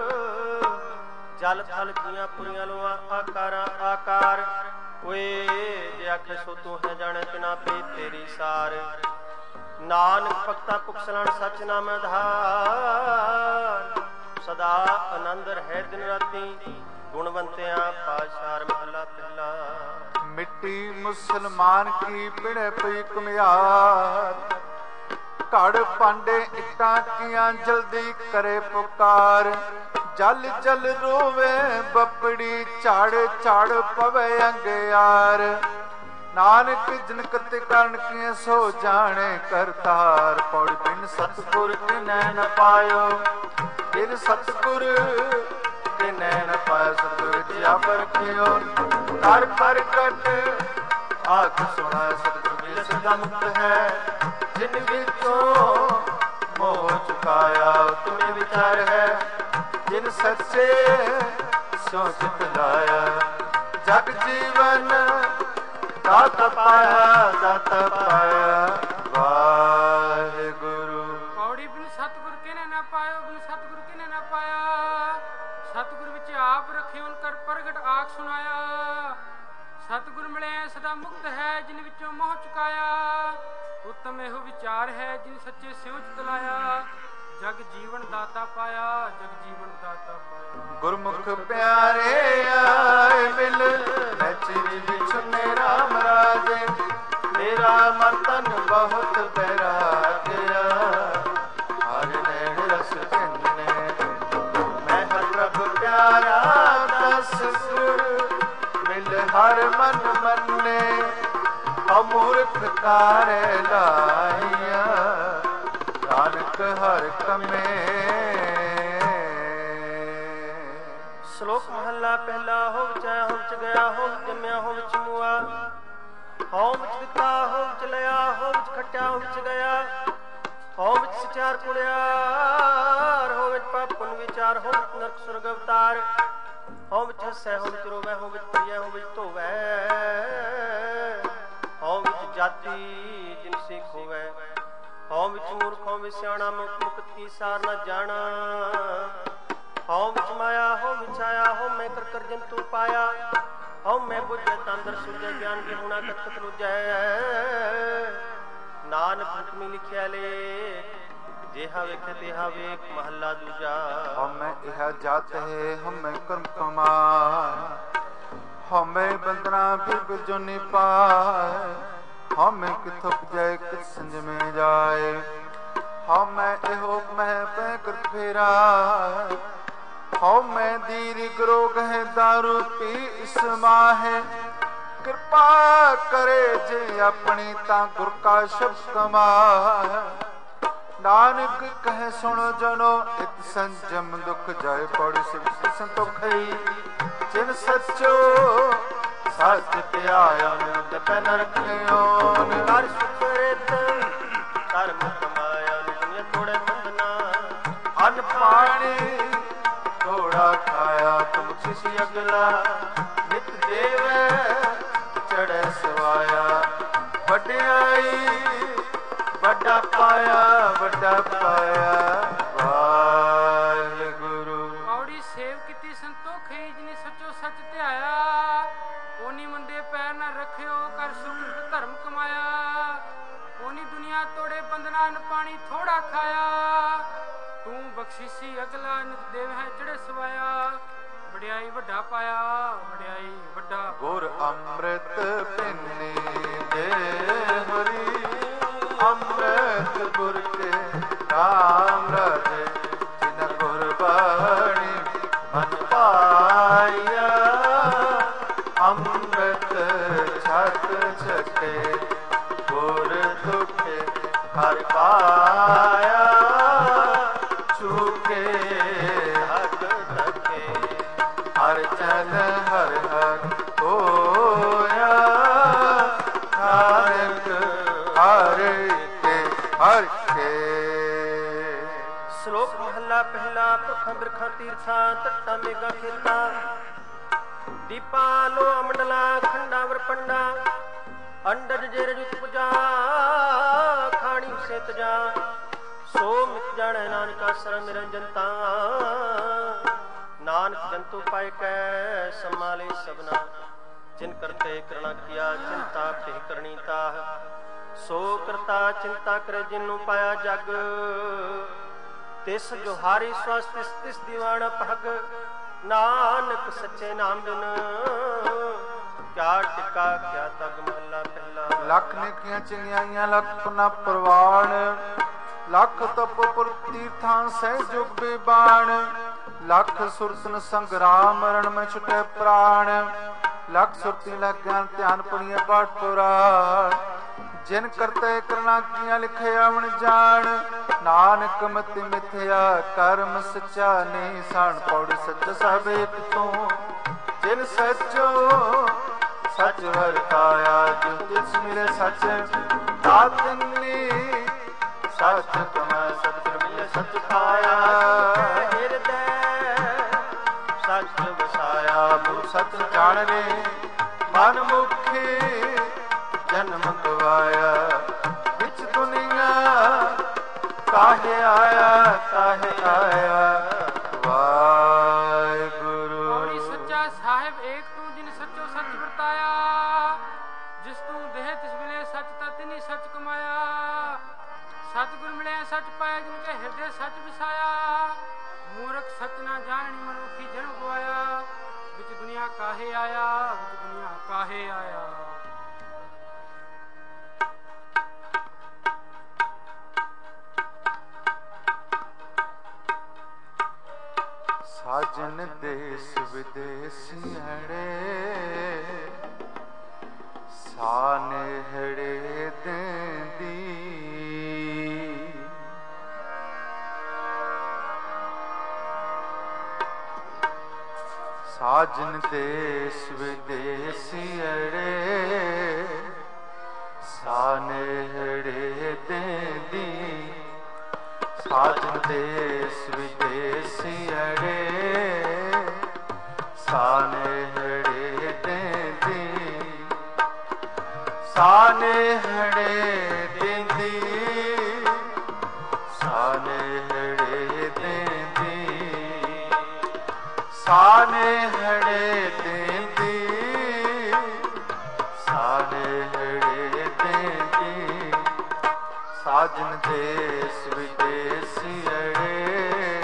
जल थल जिया पुरिया लोआ आकारा आकार, ओए जे आखे सो तू है जाने तिना पे तेरी सार। नानक भक्ता पुखसलान सच नाम आधार, सदा आनंद है दिन राती गुणवंतिया। पाशार महला पहला। मिट्टी मुसलमान की पिणे पई कुम्हार, घड़ पांडे इट्टां कियां जल्दी करे पुकार। जल जल रोवे बपड़ी झाड़ झाड़ पवे अंगियार। नानक जिनकत कारण किए सो जाने करतार। पौड़ बिन सतगुर किनै न पायो, बिन सतगुर किनै न पायो। सतगुर जिया पर कियो कर पर कट आख सुना। सतगुर मिल सदा मुक्त है, जिन विचों मोह चुकाया। तुम्हें विचार है जिन सच्चे सोच लाया। जग जीवन दाता पाया दाता पाया वाहिगुरु। पौड़ी बिन सतगुर किने ना पायो, बिन सतगुर किने ना पाया। सतगुर विच आप रखे उनकर प्रगट आख सुनाया। सतगुर मिले सदा मुक्त है, जिन विचों मोह चुकाया। उत्तम एहो विचार है जिन सच्चे सिउं तलाया। जग जीवन दाता पाया, जग जीवन दाता पाया। गुरमुख प्यारे आए मिल, नचरी बिछुने राम राजे। मेरा मतन बहुत बैराग्या, हर नैन रस जिन्ने। मैं हर प्रभु प्यारा दस सुर, मिल हर मन मन्ने। अमूर्ख कारे लाइया, नानक हर कमे। श्लोक महला पहला। हो विचाया हो विच गया, हो विच जम्या हो विच मुआ। हो विच दिता हो विच लिया, हो विच खट्या हो विच गया। हो विच सचार कुड़ियार, हो विच पाप पुन विचार। हो विच नरक सुरग अवतार। हो विच हसै हो विच रोवै, हो विच प्रिय हो विच धोवै। हो विच जाति जिनसी खोवै। हो विच मूर्ख हो विच सियाणा, मुख मुक्त की सार न जाना। हो विच माया हो विच आया, हो मैं कर कर जंतु पाया। हो मैं बुझे तंदर सुझे, ज्ञान की हुना कत कत लुझै। ਹੁਕਮੀ ਲਿਖਿਆ ਲੇ ਜਿਹਾ ਵੇਖੇ ਤਿਹਾ ਵੇਖ ਮਹੱਲਾ ਦੂਜਾ। ਹਉਮੈ ਇਹਾ ਜਾਤ ਹੈ ਹਉਮੈ ਕਰਮ ਕਮਾਇ ਹਉਮੈ ਬੰਦਨਾ ਫਿਰ ਬਿਰ ਜੋਨੀ ਪਾਇ ਹਉਮੈ ਕਿਥੁ ਜਾਏ ਕਿਤ ਸੰਜਮੇ ਜਾਏ ਹਉਮੈ ਇਹੋ ਮਹਿ ਪੈ ਕਰ ਫੇਰਾ ਹਉਮੈ ਦੀਰ ਗਰੋਗ ਹੈ ਦਾਰੂ ਪੀ ਇਸ ਮਾਹੇ ਕਿਰਪਾ ਕਰੇ ਜੇ ਆਪਣੀ ਤਾਂ ਗੁਰ ਕਾ ਸ਼ਬਦ ਕਮਾਏ ਨਾਨਕ ਕਹੇ ਸੁਣੋ ਜਨੋ ਇਤ ਸੰਜਮ ਦੁਖ ਜਾਏ ਪੜਿ ਸਿਵ ਸੰਤੋਖਈ ਜਿਨ ਸੱਚੋ ਸੱਚ ਧਿਆਇਆ ਨਿਤ ਪੈ ਨ ਰਖਿਓ ਕਰ ਸੁਕਰਤ ਧਰਮ ਕਮਾਇਆ ਦੁਨੀਆ ਥੋੜੇ ਬੰਦਨਾ ਅਨ ਪਾਣੀ ਥੋੜਾ ਖਾਇਆ ਤੁਮ ਸਿਸੀ ਅਗਲਾ ਨਿਤ ਦੇਵੈ ਚੜੈ ਸਵਾਇਆ ਵਡਿਆਈ ਵੱਡਾ ਪਾਇਆ ਵੱਡਾ ਪਾਇਆ ਵਾਹਿਗੁਰੂ। ਔੜੀ ਸੇਵ ਕੀਤੀ ਸੰਤੋਖੇ ਜਿਨੇ ਸੱਚੋ ਸੱਚ ਧਿਆਇਆ ਓਨੀ ਮੰਦੇ ਪੈਰ ਨਾ ਰੱਖਿਓ ਕਰ ਸੁਖ ਧਰਮ ਕਮਾਇਆ ਓਨੀ ਦੁਨੀਆ ਤੋੜੇ ਬੰਦਨਾ ਨ ਪਾਣੀ ਥੋੜਾ ਖਾਇਆ ਤੂੰ ਬਖਸ਼ੀਸੀ ਅਗਲਾ ਨਿਤ ਦੇਵ ਹੈ ਚੜੇ ਸਵਾਇਆ ਵਡਿਆਈ ਵੱਡਾ ਪਾਇਆ ਵਡਿਆਈ ਵੱਡਾ। ਗੁਰ ਅੰਮ੍ਰਿਤ ਪਿੰਨੀ ਦੇ ਹਰੀ ਅੰਮ੍ਰਿਤ ਗੁਰ ਕੇ ਨਾਮ ਰਾਜੇ ਜਿਨ ਗੁਰ ਬਾਣੀ ਮਨ ਪਾਇਆ ਅੰਮ੍ਰਿਤ ਛਕ ਛਕੇ ਗੁਰ ਦੁਖੇ ਹਰਿ ਪਾਇਆ ਛੁਕੇ ਹਕ ਤਕੇ ਹਰ ਜਨ ਹਰ ਹਰ ਹੋਇਆ ਨਾਨਕ ਹਰ ਕੇ ਹਰ ਕੇ। ਸ਼ਲੋਕ ਮਹੱਲਾ ਪਹਿਲਾ। ਪੁਰਖਾਂ ਬਿਰਖਾਂ ਤੀਰਥਾਂ ਤੱਟਾਂ ਮੇਗਾ ਖੇਤਾਂ ਦੀਪਾਂ ਲੋਆ ਮੰਡਲਾਂ ਖੰਡਾਂ ਵਰਪੰਡਾਂ ਅੰਡਜ ਜੇ ਰਜੁਤ ਪੁਜਾ ਖਾਣੀ ਸਿਤ ਜਾ ਸੋ ਮਿਤ ਜਾਣੈ ਨਾਨਕਾ ਸਰਮ ਨਿਰੰਜਨਤਾ ਨਾਨਕ ਜੰਤੂ ਪਾਇ ਕੈ ਸਮਾਲੇ ਸਭਨਾ ਜਿਨ ਕਰਤੇ ਕਰਣਾ ਕੀਆ ਚਿੰਤਾ ਤੇ ਕਰਨੀ ਤਾਹ ਸੋ ਕਰਤਾ ਚਿੰਤਾ ਕਰੇ ਜਿਨੂੰ ਪਾਇਆ ਜਗ ਤਿਸ ਜੋ ਹਾਰੀ ਸਵਸਤਿ ਤਿਸ ਦੀਵਾਨ ਭਗ ਨਾਨਕ ਸੱਚੇ ਨਾਮ ਬਿਨ ਕਿਆ ਟਿਕਾ ਕਿਆ ਤਗ ਮਹੱਲਾ ਪਹਿਲਾ। ਲੱਖ ਨੇਕੀਆਂ ਚੰਗਿਆਈਆਂ ਲੱਖ ਪੁਨਾ ਪ੍ਰਵਾਨ ਲੱਖ ਤਪ ਪੁਰ ਤੀਰਥਾਂ ਸਹਿ ਜੁਗ ਬਿਬਾਨ ਲੱਖ ਸੁਰਤਨ ਸੰਗਰਾਮ ਮਰਨ ਮੈਂ ਛੁਟੇ ਪ੍ਰਾਣ ਲੱਖ ਸੁਰਤੀ ਲੱਗਿਆ ਧਿਆਨ ਪੁਣੀਏ ਪਾਠ ਪੁਰਾਣ ਜਿਨ ਕਰਤੇ ਕਰਨਾ ਕੀਆਂ ਲਿਖਿਆ ਹੁਣ ਜਾਣ ਨਾਨਕ ਮਤਿ ਮਿਥਿਆ ਕਰਮ ਸੱਚਾ ਨਹੀਂ ਸਾਣ ਪੌੜ ਸੱਚ ਸਭ ਇੱਕ ਤੂੰ ਜਿਨ ਸੱਚੋ ਸੱਚ ਵਰਤਾਇਆ ਜਿਨ ਤਿਸ ਮਿਲੇ ਸੱਚ ਦਾਤਨੀ ਸੱਚ ਕਮੈ ਸਤਿ ਮਿਲੇ ਸੱਚ ਖਾਇਆ ਹਿਰਦੈ ਸੱਚ ਵਸਾਇਆ ਗੁਰ ਸੱਚ ਜਾਣਨੇ ਮਨ ਮੁਖੀ ਜਨਮ ਗਵਾਇਆ ਵਿੱਚ ਦੁਨੀਆ ਕਾਹੇ ਆਇਆ ਕਾਹੇ ਆਇਆ ਵਾਹਿਗੁਰੂ। ਔੜੀ ਸੱਚਾ ਸਾਹਿਬ ਏਕ ਤੂੰ ਜਿਨ ਸੱਚੋ ਸੱਚ ਵਰਤਾਇਆ ਜਿਸ ਤੂੰ ਦੇਹ ਤਿਸ ਮਿਲੇ ਸੱਚ ਤਾਂ ਤਿਨੀ ਸੱਚ ਕਮਾਇਆ ਸਤਿਗੁਰ ਮਿਲਿਆ ਸੱਚ ਪਾਇਆ ਜਿਨ ਕੇ ਹਿਰਦੇ ਸੱਚ ਵਸਾਇਆ ਮੂਰਖ ਸੱਚ ਨਾ ਜਾਣਨੀ ਮਨੁੱਖੀ ਜਨਮ ਗਵਾਇਆ ਵਿੱਚ ਦੁਨੀਆ ਕਾਹੇ ਆਇਆ ਵਿੱਚ ਦੁਨੀਆ ਕਾਹੇ ਆਇਆ। ਸਾਜਨ ਦੇਸ ਵਿਦੇਸੀੜੇ ਸਾਨੇਹੜੇ ਦੇਂਦੀ ਸਾਜਨ ਦੇਸ ਵਿਦੇਸੀੜੇ ਸਾਨੇਹੜੇ ਦੇਂਦੀ ਸਾਜਨ ਦੇਸ ਵਿਦੇਸੀੜੇ ਸਾਨੇਹੜੇ ਦੇਂਦੀ ਸਾਨੇਹੜੇ ਦੇਂਦੀ ਸਾਨੇਹੜੇ ਦੇਂਦੀ ਸਾਨੇਹੜੇ ਦੇਂਦੀ ਸਾਨੇਹੜੇ ਦੇਂਦੀ ਸਾਜਨ ਦੇਸ ਵਿਦੇਸੀ ਅੜੇ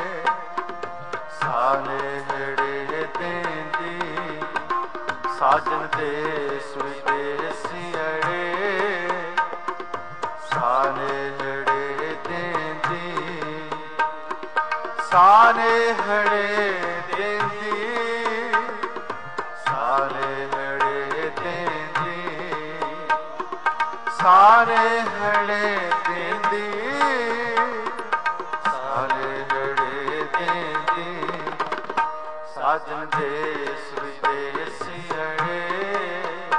ਸਾਨੇ ਹੜੇ ਦੇਂਦੀ ਸਾਜਨ ਦੇਸ ਵਿਦੇਸੀ ਅੜੇ ਸਾਨੇ ਹੜੇ ਦੇਂਦੀ ਸਾਨੇ ਹੜੇ ਦੇਂਦੀ ਸਾਨੇ ਹੜੇ ਦੇਂਦੀ ਸਾਰੇ ਹੜੇ ਦੇਂਦੀ ਸਾਰੇ ਹੜੇ ਦੇਂਦੀ ਸਾਜਨ ਦੇਸ ਵਿਦੇਸੀ ਅੜੇ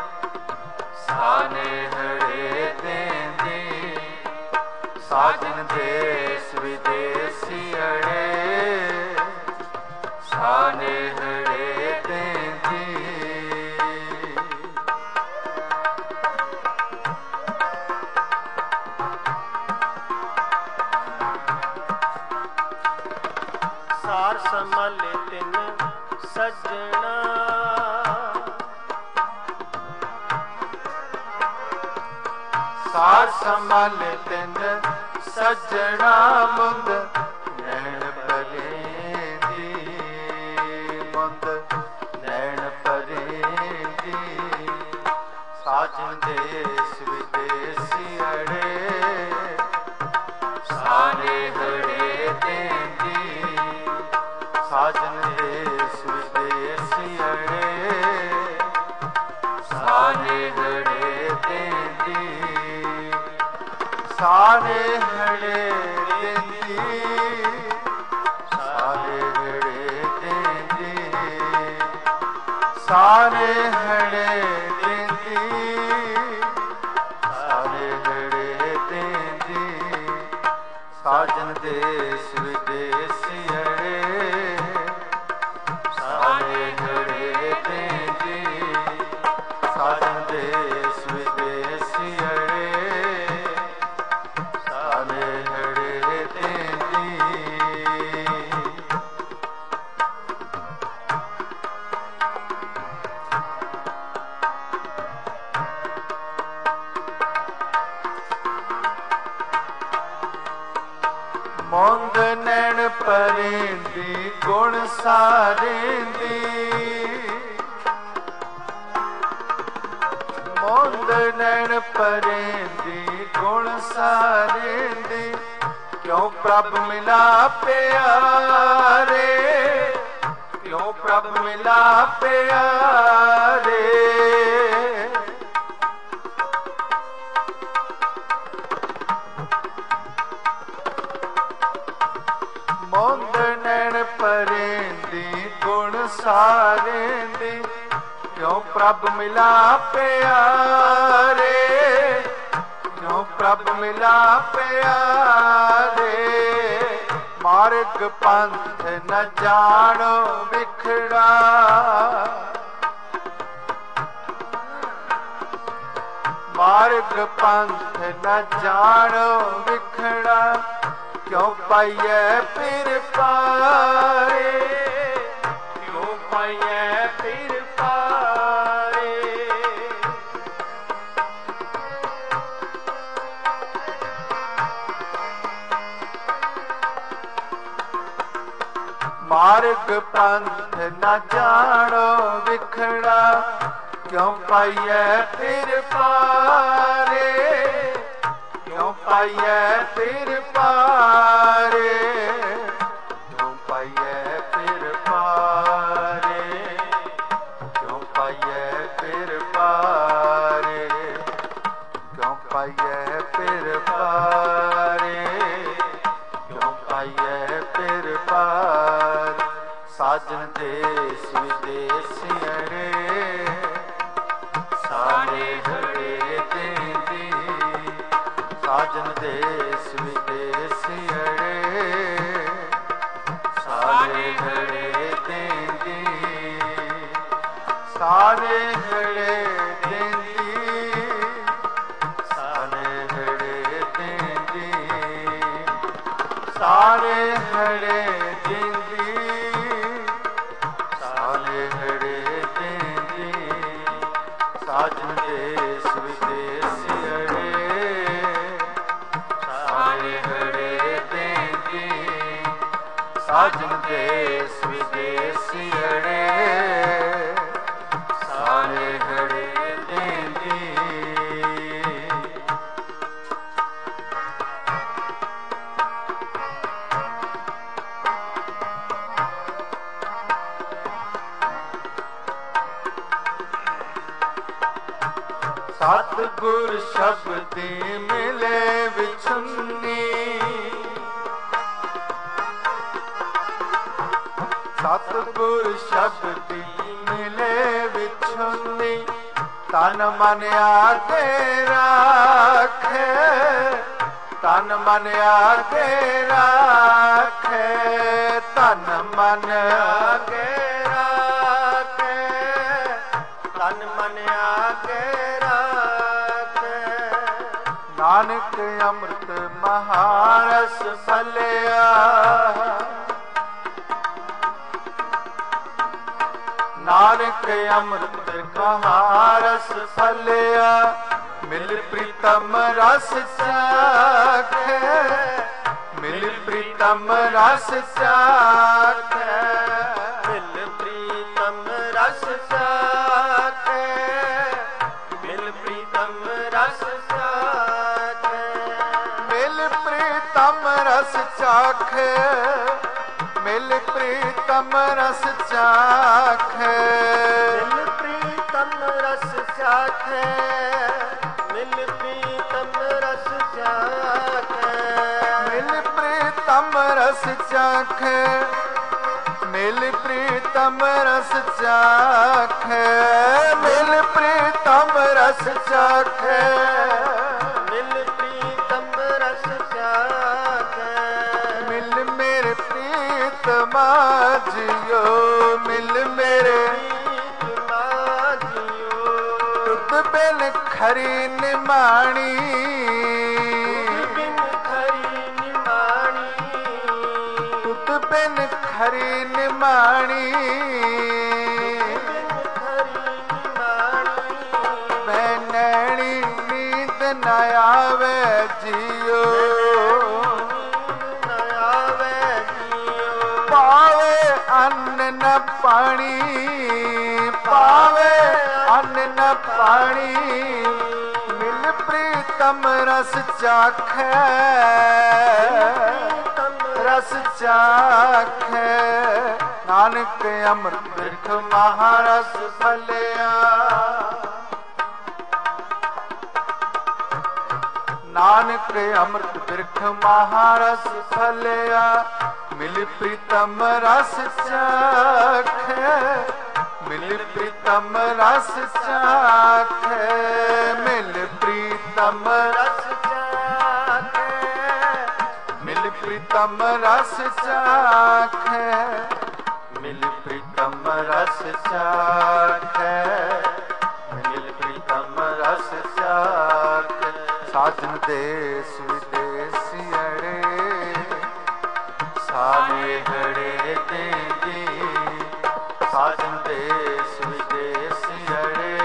ਸਾਨੇ ਹੜੇ ਦੇਂਦੀ ਸਾਜਨ ਦੇਸ ਵਿਦੇਸੀ ਅੜੇ ਸਾਨੇ ਹੜੇ ਦੇਂਦੀ ਸਾਰ ਸੰਭਾਲੇ ਤਿੰਨ ਸੱਜਣਾ ਸਾਰ ਸੰਭਾਲੇ ਤਿੰਨ ਸੱਜਣਾ ਮੁੰਦ ਨੈਣ ਪਰੇਂਦੀ ਮੁੰਦ ਨੈਣ ਪਰੇਂਦੀ ਸਾਜਨ ਦੇਸ ਵਿਦੇਸੀ ਅੜੇ ਸਾਨੇ ਹੜੇ ਦੇਂਦੀ ਸਾਜਨ ਦੇਸ ਵਿਦੇਸੀ ਅੜੇ ਸਾਨੇ ਹੜੇ ਦੇਂਦੀ ਸਾਰੇ ਹੜੇ ਦੇਂਦੀ ਸਾਰੇ ਹੜੇ ਦੇਂਦੀ ਸਾਰੇ ਹੜੇ ਦੇਂਦੀ ਸਾਰੇ ਹੜੇ ਦੇਂਦੀ ਸਾਜਨ ਦੇਸ ਵਿਦੇਸੀ ਅੜੇ ਸਾਰੇ ਹੜੇ ਦੇਂਦੀ ਸਾਜਨ ਦੇਸ ਵਿਦੇਸੀ ਅੜੇ ਸਾਰੇ ਹੜੇ ਦੇਂਦੀ ਮੁੰਦ ਨੈਣ ਪਰੇਂਦੀ ਗੁਣ ਸਾਰੇਂਦੀ ਮੁੰਦ ਨੈਣ ਪਰੇਂਦੀ ਗੁਣ ਸਾਰੇਂਦੀ ਕਿਉਂ ਪ੍ਰਭ ਮਿਲਾ ਪਿਆਰੇ ਕਿਉਂ ਪ੍ਰਭ ਮਿਲਾ ਪਿਆਰੇ ਮੁੰਦ ਨੈਣ ਪਰੇਂਦੀ ਗੁਣ ਸਾਰੇਂਦੀ ਕਿਉਂ ਪ੍ਰਭ ਮਿਲਾ ਪਿਆਰੇ ਕਿਉਂ ਪ੍ਰਭ ਮਿਲਾ ਪਿਆਰੇ ਮਾਰਗ ਪੰਥ ਨ ਜਾਣੋ ਵਿਖੜਾ ਮਾਰਗ ਪੰਥ ਨ ਜਾਣੋ ਵਿਖੜਾ ਕਿਉਂ ਪਾਈਐ ਫਿਰ ਪਾਰੇ ਕਿਉਂ ਪਾਈਐ ਫਿਰ ਪਾਰੇ ਮਾਰਗ ਪੰਥ ਨ ਜਾਣੋ ਵਿਖੜਾ ਕਿਉਂ ਪਾਈਐ ਫਿਰ ਪਾਰੇ ਕਿਉਂ ਪਾਈਐ ਫਿਰ ਪਾਰੇ ਕਿਉਂ ਪਾਈਐ ਫਿਰ ਪਾਰੇ ਕਿਉਂ ਪਾਈਐ ਫਿਰ ਪਾਰੇ ਕਿਉਂ ਪਾਈਐ ਫਿਰ ਪਾਰੇ ਕਿਉਂ ਪਾਈਐ ਫਿਰ ਪਾਰ ਸਾਜਨ ਦੇਸ ਵਿਦੇਸੀ ਅੜੇ ਸਾਰੇ ਹੜੇ ਦੇਂਦੀ ਸਾਜਨ ਦੇਸ ਵਿਦੇਸੀ ਅੜੇ ਸਾਰੇ ਹੜੇ ਦੇਂਦੀ ਸਾਰੇ ਹੜੇ ਦੇਂਦੀ ਸਾਰੇ ਹੜੇ ਦੇਂਦੀ ਸਾਰੇ ਹੜੇ ਦੇਂਦੀ ਸਾਰੇ ਹੜੇ ਦੇਂਦੀ ਸਾਜਨ ਦੇਸ ਵਿਦੇਸੀ ਅੜੇ ਸਾਜਨ ਦੇਸ ਵਿਦੇਸ ਅੜੇ ਸਾਰੇ ਹੜੇ ਦੇਂਦੀ। ਸਤਿਗੁਰ ਸ਼ਬਦੀ ਮਿਲੇ ਵਿਛੁੰਨੀ ਸਤਿਗੁਰ ਸ਼ਬਦੀ ਮਿਲੇ ਵਿਛੁੰਨੀ ਤਨ ਮਨ ਆਗੇ ਰਾਖੇ ਤਨ ਮਨ ਆਗੇ ਰਾਖੇ ਤਨ ਮਨ ਆਗੇ ਰਾਖੇ ਤਨ ਮਨ ਆਗੇ ਨਾਨਕ ਅੰਮ੍ਰਿਤ ਮਹਾਰਸ ਫਲਿਆ ਨਾਨਕ ਅੰਮ੍ਰਿਤ ਮਹਾਰਸ ਫਲਿਆ ਮਿਲ ਪ੍ਰੀਤਮ ਰਸ ਚਾਖੇ ਮਿਲ ਪ੍ਰੀਤਮ ਰਸ ਚਾਖੇ ਮਿਲ ਪ੍ਰੀਤਮ ਰਸ ਚਾਖੇ ਮਿਲ ਪ੍ਰੀਤਮ ਰਸ ਮਿਲ ਪ੍ਰੀਤਮ ਰਸ ਚਾਖੇ ਮਿਲ ਪ੍ਰੀਤਮ ਰਸ ਚਾਖੇ ਮਿਲ ਪ੍ਰੀਤਮ ਰਸ ਚਾਖੇ ਮਿਲ ਪ੍ਰੀਤਮ ਰਸ ਚਾਖੇ ਮਿਲ ਪ੍ਰੀਤਮ ਰਸ ਚਾਖੇ ਮਿਲ ਪ੍ਰੀਤਮ ਰਸ ਚਾਖੇ ਮਿਲ ਪ੍ਰੀਤਮ ਰਸ ਚਾਖੇ ਮਿਲ ਪ੍ਰੀਤਮ ਰਸ ਚਾਖੇ ਮਿਲ ਮੇਰੇ ਪ੍ਰੀਤਮਾ ਜੀਓ ਮਿਲ ਮੇਰੇ ਪ੍ਰੀਤਮਾ ਜੀਓ ਤੁਧ ਬਿਨ ਖਰੀ ਨਿਮਾਣੀ ਬਿਨ ਖਰੀ ਨਿਮਾਣੀ ਤੁਧ ਬਿਨ ਖਰੀ ਨਿਮਾਣੀ ਮੈਂ ਨੈਣੀ ਨੀਂਦ ਨ ਆਵੇ ਜੀਓ ਪਾਵੇ ਅੰਨ ਨ ਪਾਣੀ ਪਾਵੇ ਅੰਨ ਨ ਪਾਣੀ ਮਿਲ ਪ੍ਰੀਤਮ ਰਸ ਚਾਖੇ ਰਸ ਚਾਖੇ ਨਾਨਕ ਅੰਮ੍ਰਿਤ ਬਿਰਖ ਮਹਾਰਸ ਫਲਿਆ ਨਾਨਕ ਅੰਮ੍ਰਿਤ ਬਿਰਖ ਮਹਾਰਸ ਫਲਿਆ ਮਿਲ ਪ੍ਰੀਤਮ ਰਸ ਚਾਖੇ ਮਿਲ ਪ੍ਰੀਤਮ ਰਸ ਚਾਖੇ ਮਿਲ ਪ੍ਰੀਤਮ ਰਸ ਚਾਖੇ ਮਿਲ ਪ੍ਰੀਤਮ ਰਸ ਚਾਖੇ ਮਿਲ ਪ੍ਰੀਤਮ ਰਸ ਚਾਖੇ ਮਿਲ ਪ੍ਰੀਤਮ ਰਸ ਚਾਖੇ ਸਾਜਨ ਦੇਸ ਵਿਦੇਸ ਅੜੇ ਸਾਰੇ ਹੜੇ ਦੇਂਦੀ ਸਾਜਨ ਦੇਸ ਵਿਦੇਸ ਅੜੇ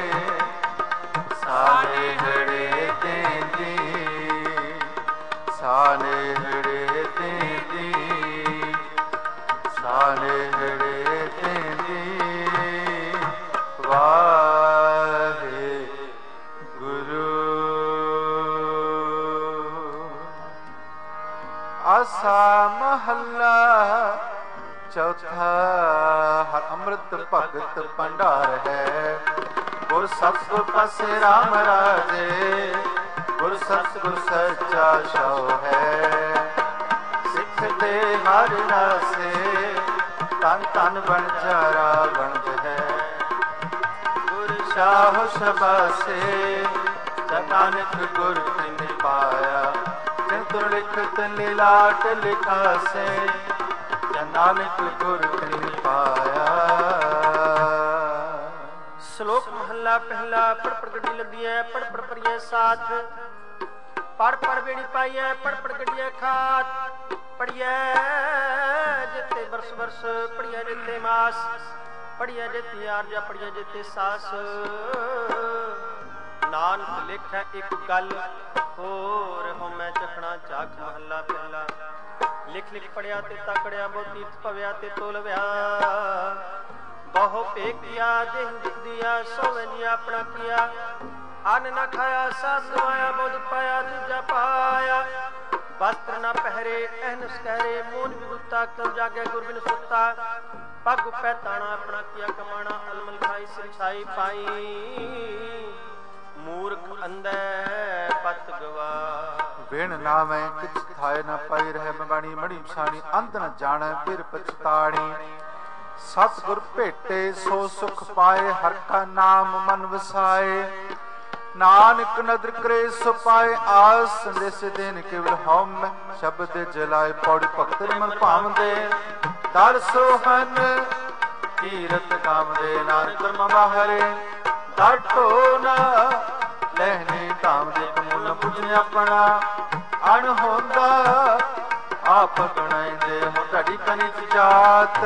ਸਾਰੇ ਹੜੇ ਦੇਂਦੀ ਸਾਰੇ ਹੜੇ ਦੇਂਦੀ ਸਾਰੇ ਹੜੇ ਦੇਂਦੀ ਵਾਹਿਗੁਰੂ। ਆਸਾ ਮਹੱਲਾ ਚੌਥਾ ਹਰ ਅੰਮ੍ਰਿਤ ਭਗਤ ਭੰਡਾਰ ਹੈ ਗੁਰ ਸਤਿਗੁਰ ਪਾਸੇ ਰਾਮ ਰਾਜੇ ਗੁਰ ਸਤਿਗੁਰ ਸੱਚਾ ਸ਼ਉ ਹੈ ਸਿੱਖ ਦੇ ਹਰ ਰਾਸੇ ਤਨ ਤਨ ਬਣ ਚਾਰਾ ਬਣਦ ਹੈ ਗੁਰ ਸ਼ਾਹ ਸ਼ਬਾਸੇ ਨਾਨਕ ਗੁਰ ਤਿਨ ਪਾਇਆ ਤੁਰ ਲਿਖਤ ਲੀਲਾਟ ਲਿਖਾਸੇ ਨਾਨਕ ਗੁਰ ਤਿਨ ਪਾਇਆ। ਸ਼ਲੋਕ ਮਹੱਲਾ ਪਹਿਲਾ ਪੜ ਪੜ ਗੱਡੀ ਲੱਦੀ ਹੈ ਪੜ ਪੜ ਪਰਿਐ ਸਾਥ ਪੜ ਪੜ ਬੇੜੀ ਪਾਈਐ ਪੜ ਪੜ ਗੱਡੀਐ ਖਾਤ ਪੜੀਐ ਜਿਤੇ ਬਰਸ ਬਰਸ ਪੜੀਐ ਜਿਤੇ ਮਾਸ ਪੜੀਐ ਜਿਤੇ ਆਰਜਾ ਪੜੀਐ ਜਿਤੇ ਸਾਸ ਨਾਨਕ ਲਿਖੈ ਇੱਕ ਗੱਲ ਹੋਰ ਹਉਮੈ ਚਖਣਾ ਚਾਖ ਮਹੱਲਾ ਪਹਿਲਾ ਲਿਖ ਲਿਖ ਪੜਿਆ ਤੇ ਤਕੜਿਆ ਬਹੁ ਤੀਰਥ ਭਵਿਆ ਤੇ ਤੋਲਵਿਆ ਬਹੁ ਪੇਕਿਆ ਦੇਹ ਦਿਖਦਿਆ ਸੋਵੇਂ ਜੀ ਆਪਣਾ ਕੀਆ ਅੰਨ ਨਾ ਖਾਇਆ ਸਾਧ ਸਮਾਇਆ ਬੁੱਧ ਪਾਇਆ ਦੂਜਾ ਪਾਇਆ ਵਸਤਰ ਨਾ ਪਹਿਰੇ ਅਹਨਸ ਕਹਿਰੇ ਮੋਨ ਵਿਗੁਲਤਾ ਕਬ ਜਾਗੇ ਗੁਰਬਿਨ ਸੁੱਤਾ ਪੱਗ ਪੈ ਤਾਣਾ ਆਪਣਾ ਕੀਆ ਕਮਾਣਾ ਅਲਮਲ ਖਾਈ ਸਿਰ ਛਾਈ ਪਾਈ ਮੂਰਖ ਅੰਧੈ ਪਤ ਗਵਾ ਬਿਨ ਨਾਮੈ ਕਿਛ ਥਾਇ ਨ ਪਾਈ ਰਹਿ ਬਾਣੀ ਮੜੀ ਛਾਣੀ ਅੰਧ ਨ ਜਾਣੈ ਫਿਰ ਪਛਤਾਣੀ ਸਤਿਗੁਰ ਭੇਟੇ ਸੋ ਸੁਖ ਪਾਏ ਹਰ ਕਾ ਨਾਮ ਮਨ ਵਸਾਏ ਨਾਨਕ ਨਦਰ ਕਰੇ ਸੋ ਪਾਏ ਆਸ ਸੰਦੇਸ ਦੇਨ ਕੇਵਲ ਹਉਮੈ ਸ਼ਬਦ ਜਲਾਏ ਪੌੜੀ ਭਗਤ ਮਨ ਭਾਵਦੇ ਦਰ ਸੋਹਨ ਕੀਰਤ ਕਾਮਦੇ ਨਾਨਕ ਕਰਮ ਬਾਹਰੇ ਡਾਟੋ ਨਾ ਲਹਿਨੇ ਧਾਮ ਦੇ ਕਮੂਲ ਪੁੱਜਨੇ ਆਪਣਾ ਅਣ ਹੁੰਦਾ ਆਪ ਗਣਾਇਂਦੇ ਹੋ ਤੁਹਾਡੀ ਕਨੀ ਜਾਤ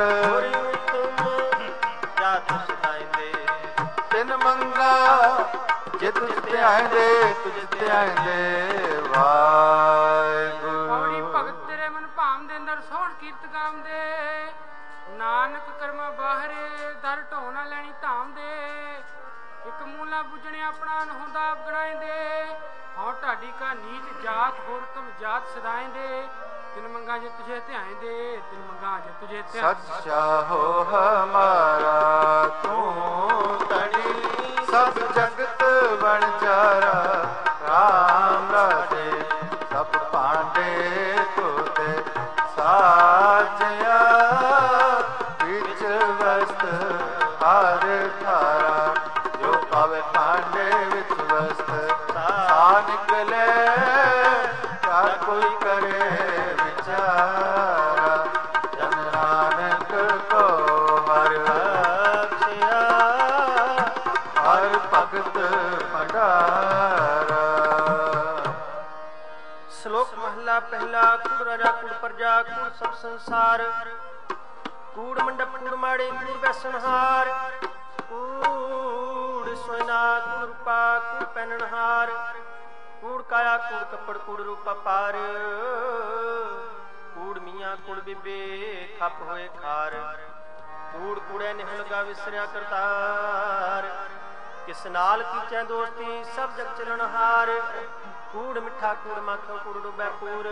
ਜਾਤ ਸਦਾਇਂਦੇ ਤਿੰਨ ਮੰਗਾ ਜੇ ਤੁਝ ਤੇ ਆਇਂਦੇ ਤੁਝ ਤੇ ਆਇਂਦੇ ਵਾਹਿਗੁਰੂ ਪੌੜੀ ਭਗਤ ਤੇਰੇ ਮਨ ਭਾਮ ਦੇ ਅੰਦਰ ਸੋਹਣ ਕੀਰਤ ਗਾਉਂਦੇ ਨਾਨਕ ਕਰਮਾ ਬਾਹਰੇ ਦਰ ਢੋ ਨਾ ਲੈਣੀ ਧਾਮ ਦੇ ਇੱਕ ਮੂਲਾ ਬੁੱਝਣੇ ਆਪਣਾ ਹੁੰਦਾ ਆਪ ਗਣਾਇਂਦੇ ਹਉ ਢਾਡੀ ਕਾ ਨੀਚ ਜਾਤ ਹੋਰ ਕਮ ਜਾਤ ਸਦਾਇਂਦੇ ਤਿਨ ਮੰਗਾ ਜੇ ਤੁਝੇ ਧਿਆਇਂਦੇ ਤਿਨ ਮੰਗਾ ਜੇ ਤੁਝੇ ਧਿਆਇਂਦੇ ਸੱਚਾ ਹੋ ਹਮਾਰਾ ਤੂੰ ਤੜੀ ਸਭ ਜਗਤ ਵਣਜਾਰਾ ਰਾਮ ਰਾਜੇ ਸਭ ਭਾਂਡੇ ਤੋਤੇ ਸਾਜਿਆ ਵਿੱਚ ਵਸਤ ਹਰ ਥਾਰਾ ਜੋ ਪਾਵੇ ਭਾਂਡੇ ਵਿੱਚ ਵਸਤ ਸਾ ਨਿਕਲੇ ਕਿਆ ਕੋਈ ਕਰੇ ਵਿਚਾਰਾ ਜਨ ਨਾਨਕ ਕੋ ਹਰ ਬਖਸ਼ਿਆ ਹਰ ਭਗਤ ਭੰਡਾਰਾ ਸ਼ਲੋਕ ਮਹਲਾ ਪਹਿਲਾ ਕੂੜ ਰਾਜਾ ਕੂੜ ਪ੍ਰਜਾ ਕੂੜ ਸਭ ਸੰਸਾਰ ਕੂੜ ਮੰਡਪ ਕੂੜ ਮਾੜੇ ਕੂੜ ਬੈਸਨਹਾਰ ਕੂੜ ਸੋਇਨਾ ਕੂੜ ਰੂਪਾ ਕੂੜ ਪਹਿਨਣਹਾਰ ਕੂੜ ਕਾਇਆ ਕੂੜ ਕੱਪੜ ਕੂੜ ਰੂਪਾ ਪਾਰ ਕੂੜ ਮੀਆਂ ਕੂੜ ਬੀਬੇ ਖੱਪ ਹੋਏ ਖਾਰ ਕੂੜ ਕੂੜੇ ਨਿਹ ਲਗਾ ਵਿਸਰਿਆ ਕਰਤਾਰ ਕਿਸ ਨਾਲ ਕੀਚੈ ਦੋਸਤੀ ਸਭ ਜਗ ਚਲਣਹਾਰ ਕੂੜ ਮਿੱਠਾ ਕੂੜ ਮਾਖੋ ਕੂੜ ਡੁਬੈ ਪੂਰ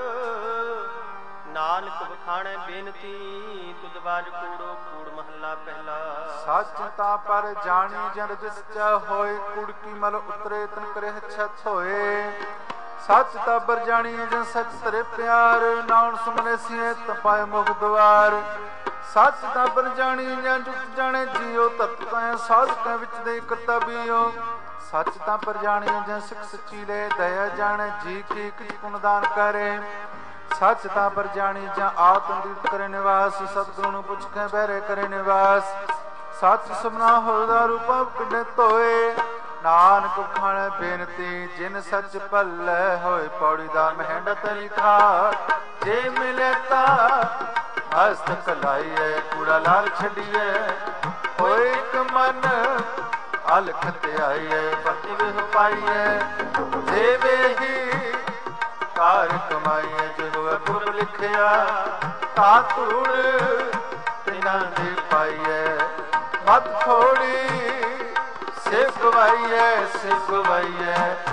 ਨਾਨਕ ਬਖਾਣੇ ਬੇਨਤੀ ਤੁਧ ਬਾਜ ਕੂੜੋ ਕੂੜ ਮਹੱਲਾ ਪਹਿਲਾ ਸੱਚ ਤਾਂ ਪਰ ਜਾਣੀ ਜਨ ਜਿਸ ਚ ਹੋਏ ਕੂੜ ਕੀ ਮਲ ਉਤਰੇ ਤਨ ਕਰੇ ਛਤ ਹੋਏ ਸੱਚ ਤਾਂ ਪਰ ਜਾਣੀ ਜਨ ਸੱਚ ਤਰੇ ਪਿਆਰ ਨਾਉਣ ਸੁਮਨੇ ਸੀਏ ਤਪਾਏ ਮੁਖ ਦਵਾਰ ਸੱਚ ਤਾਂ ਪਰ ਜਾਣੀ ਜਨ ਜੁਗਤ ਜਾਣੇ ਜੀਓ ਤਤਕਾਂ ਸਾਧਕਾਂ ਵਿੱਚ ਦੇ ਕਰਤਬੀਓ ਸੱਚ ਤਾਂ ਪਰ ਜਾਣੀ ਜਨ ਸਿੱਖ ਸੱਚੀ ਲੈ ਦਇਆ ਜਾਣੇ ਜੀ ਕੀ ਕਿਛ ਪੁਨ ਦਾਨ ਕਰੇ ਸੱਚ ਤਾਂ ਪਰ ਜਾਣੀ ਜਾਂ ਆਤਮ ਦੀਪ ਕਰੇ ਨਿਵਾਸ ਸਤਿਗੁਰੂ ਨੂੰ ਪੁੱਛ ਕੇ ਬਹਿਰੇ ਕਰੇ ਨਿਵਾਸ ਸੱਚ ਸੁਮਨਾ ਹੋਦਾ ਰੂਪਾ ਕਿੰਨੇ ਧੋਏ ਨਾਨਕ ਖਾਣ ਬੇਨਤੀ ਜਿਨ ਸੱਚ ਭੱਲੇ ਹੋਏ ਪੌੜੀ ਦਾ ਮਹਿੰਡਤ ਲਿਖਾ ਜੇ ਮਿਲੇ ਤਾਂ ਹਸਤ ਲਾਈਏ ਕੂੜਾ ਲਾਲ ਛੱਡੀਏ ਹੋਏ ਇੱਕ ਮਨ ਅਲਖ ਤੇ ਆਈਏ ਪਤੀ ਵਿਹ ਪਾਈਏ ਜੇ ਵੇਹੀ ਕਾਰ ਕਮਾਈਏ ਜੋ ਪੁਰਬ ਲਿਖਿਆ ਤਾਂ ਧੂੜ ਤਿਨਾਂ ਦੇ ਪਾਈਏ ਮਤ ਥੋੜੀ ਸਿੱਖ ਗਵਾਈਏ ਸਿੱਖ ਗਵਾਈਏ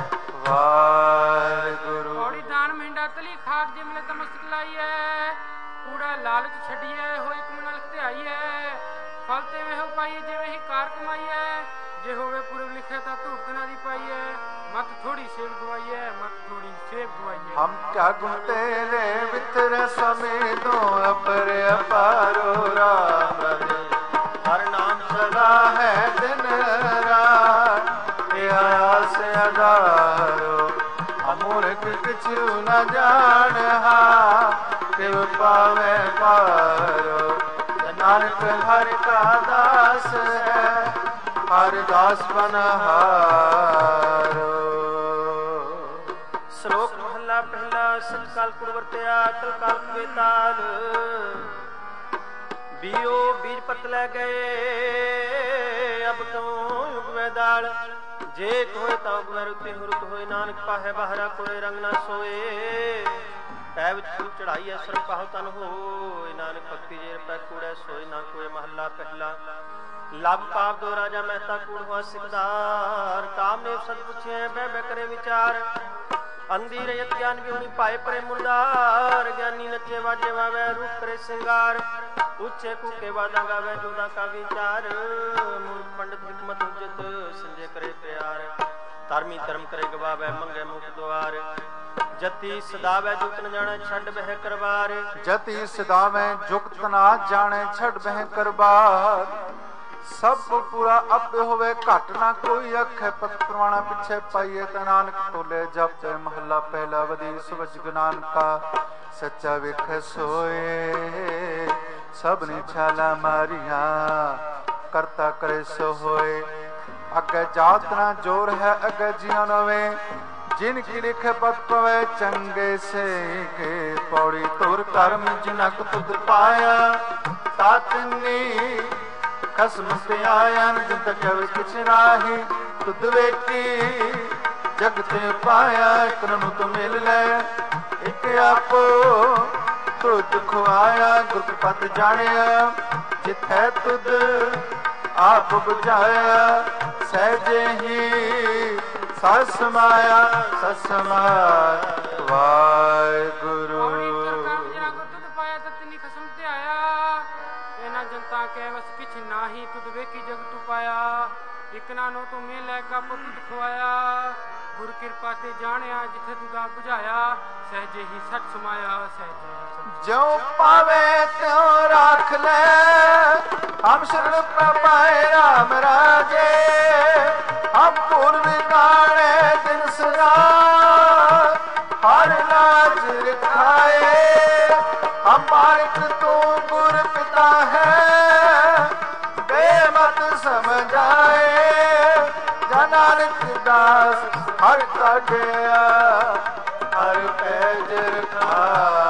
ਵਾਹਿਗੁਰੂ ਪੌੜੀ ਦਾਨ ਮਹਿੰਡਾ ਤਲੀ ਖਾਕ ਜੇ ਮਿਲੇ ਤਾਂ ਮਸਤਕ ਲਾਈਏ ਕੂੜਾ ਲਾਲਚ ਛੱਡੀਏ ਹੋਏ ਇੱਕ ਮਨ ਅਲਖ ਤੇ ਆਈਏ ਫਲ ਤੇ ਵੇਹੋ ਪਾਈਏ ਜਿਵੇਂ ਹੀ ਕਾਰ ਕਮਾਈਏ ਜੇ ਹੋਵੇ ਪੁਰਬ ਲਿਖਿਆ ਤਾਂ ਧੂੜ ਤਿਨਾਂ ਦੀ ਪਾਈਏ ਮਤ ਥੋੜੀ ਸੇਵ ਗਵਾਈਏ ਮਤ ਥੋੜੀ ਸੇਵ ਗਵਾਈਏ ਹਮ ਕਿਆ ਗੁਣ ਤੇਰੇ ਵਿਤਰ ਸਮੇ ਤੋਂ ਅਪਰ ਅਪਾਰੋ ਰਾਮ ਰੇ ਹਰ ਨਾਮ ਸਦਾ ਹੈ ਦਿਨ ਰਾਤ ਇਹ ਆਸ ਅਧਾਰੋ ਅਮੂਰਖ ਕਿਛੁ ਨ ਜਾਣਹਾ ਕਿਵ ਪਾਵੇ ਪਾਰੋ ਨਾਨਕ ਹਰਿ ਕਾ ਦਾਸ ਹੈ ਹਰਿ ਦਾਸ ਬਨਹਾਰੋ ਸ਼ਲੋਕ ਮਹੱਲਾ ਪਹਿਲਾ ਸਚ ਕਾਲ ਕੁੜ ਵਰਤਿਆ ਕਲ ਕਾਲ ਕਵੇ ਤਾਲ ਬੀਓ ਬੀਜ ਪਤ ਲੈ ਗਏ ਅਬ ਤੋਂ ਉਗਵੇ ਦਾਲ ਜੇ ਕੋਏ ਤਾਂ ਉਗਵੇ ਰੁਤੇ ਹੁਰਤ ਹੋਏ ਨਾਨਕ ਪਾਹੇ ਬਾਹਰਾ ਕੋਏ ਰੰਗ ਨਾ ਸੋਏ ਪੈ ਵਿੱਚ ਫੂਲ ਚੜਾਈ ਐ ਸਰ ਪਾਹੁ ਤਨ ਹੋਏ। ਨਾਨਕ ਭਗਤੀ ਜੇ ਰਪੈ ਕੂੜੈ ਸੋਏ ਨਾ ਕੋਏ। ਮਹੱਲਾ ਪਹਿਲਾ। ਲਬ ਪਾਪ ਦੋ ਰਾਜਾ ਮਹਿਤਾ ਕੂੜ ਹੋਆ ਸਿਕਦਾਰ। ਕਾਮ ਨੇ ਸਦ ਪੁੱਛਿਆ ਬਹਿ ਬਹਿ ਕਰੇ ਵਿਚਾਰ। ਅੰਧੀ ਰਯਤ ਗਿਆਨ ਵਿਉਣੀ ਪਾਏ ਪਰੇ ਮੁਰਦਾਰ। ਗਿਆਨੀ ਨੱਚੇ ਵਾਜੇ ਵਾਵੇ ਰੂਪ ਕਰੇ ਸਿੰਗਾਰ। ਉੱਚੇ ਕੂਕੇ ਵਾਦਾ ਗਾਵੇ ਜੋਦਾ ਕਾ ਵਿਚਾਰ। ਮੂਰਖ ਪੰਡਤ ਹਿਕਮਤ ਉਜਤ ਸੰਜੇ ਕਰੇ ਪਿਆਰ। ਧਰਮੀ ਧਰਮ ਕਰੇ ਗਵਾਵੇ ਮੰਗੇ ਮੁਖ ਦੁਆਰ। ਜਤੀ ਸਦਾਵੇ ਜੁਗਤ ਨ ਜਾਣੈ ਛੱਡ ਬਹਿ ਕਰਵਾਰ। ਜਤੀ ਸਦਾਵੇ ਜੁਗਤ ਨਾ ਜਾਣੈ ਛੱਡ ਬਹਿ ਕਰਵਾਰ। ਸਭ ਕੋ ਪੂਰਾ ਆਪੇ ਹੋਵੇ ਘਟ ਨਾ ਕੋਈ ਆਖੇ। ਪਤ ਪ੍ਰਵਾਣਾ ਪਿੱਛੇ ਪਾਈਏ ਤੇ ਨਾਨਕ ਟੋਲੇ ਜਪੇ। ਮਹੱਲਾ ਪਹਿਲਾ। ਵਧੀ ਸੁਵਜ ਨਾਨਕਾ ਸੱਚਾ ਵੇਖੈ ਸੋਏ। ਸਭ ਨੇ ਛਾਲਾ ਮਾਰੀਆਂ ਕਰਤਾ ਕਰੇ ਸੋ ਹੋਏ। ਅੱਗੇ ਜਾਤ ਨਾ ਜੋਰ ਹੈ ਅੱਗੇ ਜੀਉ ਨਵੇਂ। ਜਿਨ ਕੀ ਲਿਖੇ ਪਤ ਪਵੇ ਚੰਗੇ ਸੇ ਕੇ। ਪੌੜੀ ਤੁਰ ਕਰਮ ਜਿਨਕ ਤੁਧ ਪਾਇਆ। ਤਾਤਨੀ ਖਸਮ ਤੇ ਆਇਆ ਜਿਤ ਕਵ ਕਿਛ ਰਾਹੀ। ਤੁਧ ਵੇਖੀ ਜਗ ਤੇ ਪਾਇਆ। ਇਕ ਨੂੰ ਤੁ ਮਿਲ ਲੈ ਇਕ ਆਪੋ ਤੁਧ ਖੁਆਇਆ। ਗੁਰ ਪਤ ਜਾਣਿਆ ਜਿਥੈ ਤੁਧ ਆਪ ਬੁਝਾਇਆ। ਸਹਿਜੇ ਹੀ ਸਸ ਸਮਾਇਆ ਸਸ ਸਮਾਇਆ। ਵਾਹਿਗੁਰੂ ਕਿਛ ਨਾਹੀ ਤੁਧ ਵੇਖੀ ਜਗ ਤੂ ਪਾਇਆ। ਇਕ ਨਾਨੋ ਤੂੰ ਮਿਲੈ ਕੱਪ ਤੁਧ ਖਵਾਇਆ। ਗੁਰ ਕਿਰਪਾ ਤੇ ਜਾਣਿਆ ਜਿਥੇ ਤੁਦਾ ਬੁਝਾਇਆ। ਸਹਿਜੇ ਹੀ ਸੱਚ ਸਮਾਇਆ ਸਹਿਜੇ ਹੀ ਜਿਉ ਪਾਵੇ ਤਿਉ ਰਾਖ ਲੈ। ਹਮ ਸ਼ਰਨ ਪ੍ਰਭਾਏ ਰਾਮ ਰਾਜੇ। ਹਮ ਪੂਰਵ ਗਾਣੇ ਦਿਨ ਸਜਾ। ਹਰ ਲਾਜ ਰਖਾਏ। ਹਮ ਮਾਰਕ ਤੂੰ ਗੁਰ ਪਿਤਾ ਹੈ। ਬੇਮਤ ਸਮਝਾਏ। ਜਨ ਨਾਨਕ ਦਾਸ ਹਰ ਕਾ ਗਿਆ। ਹਰ ਪੈਜ ਰਖਾਏ।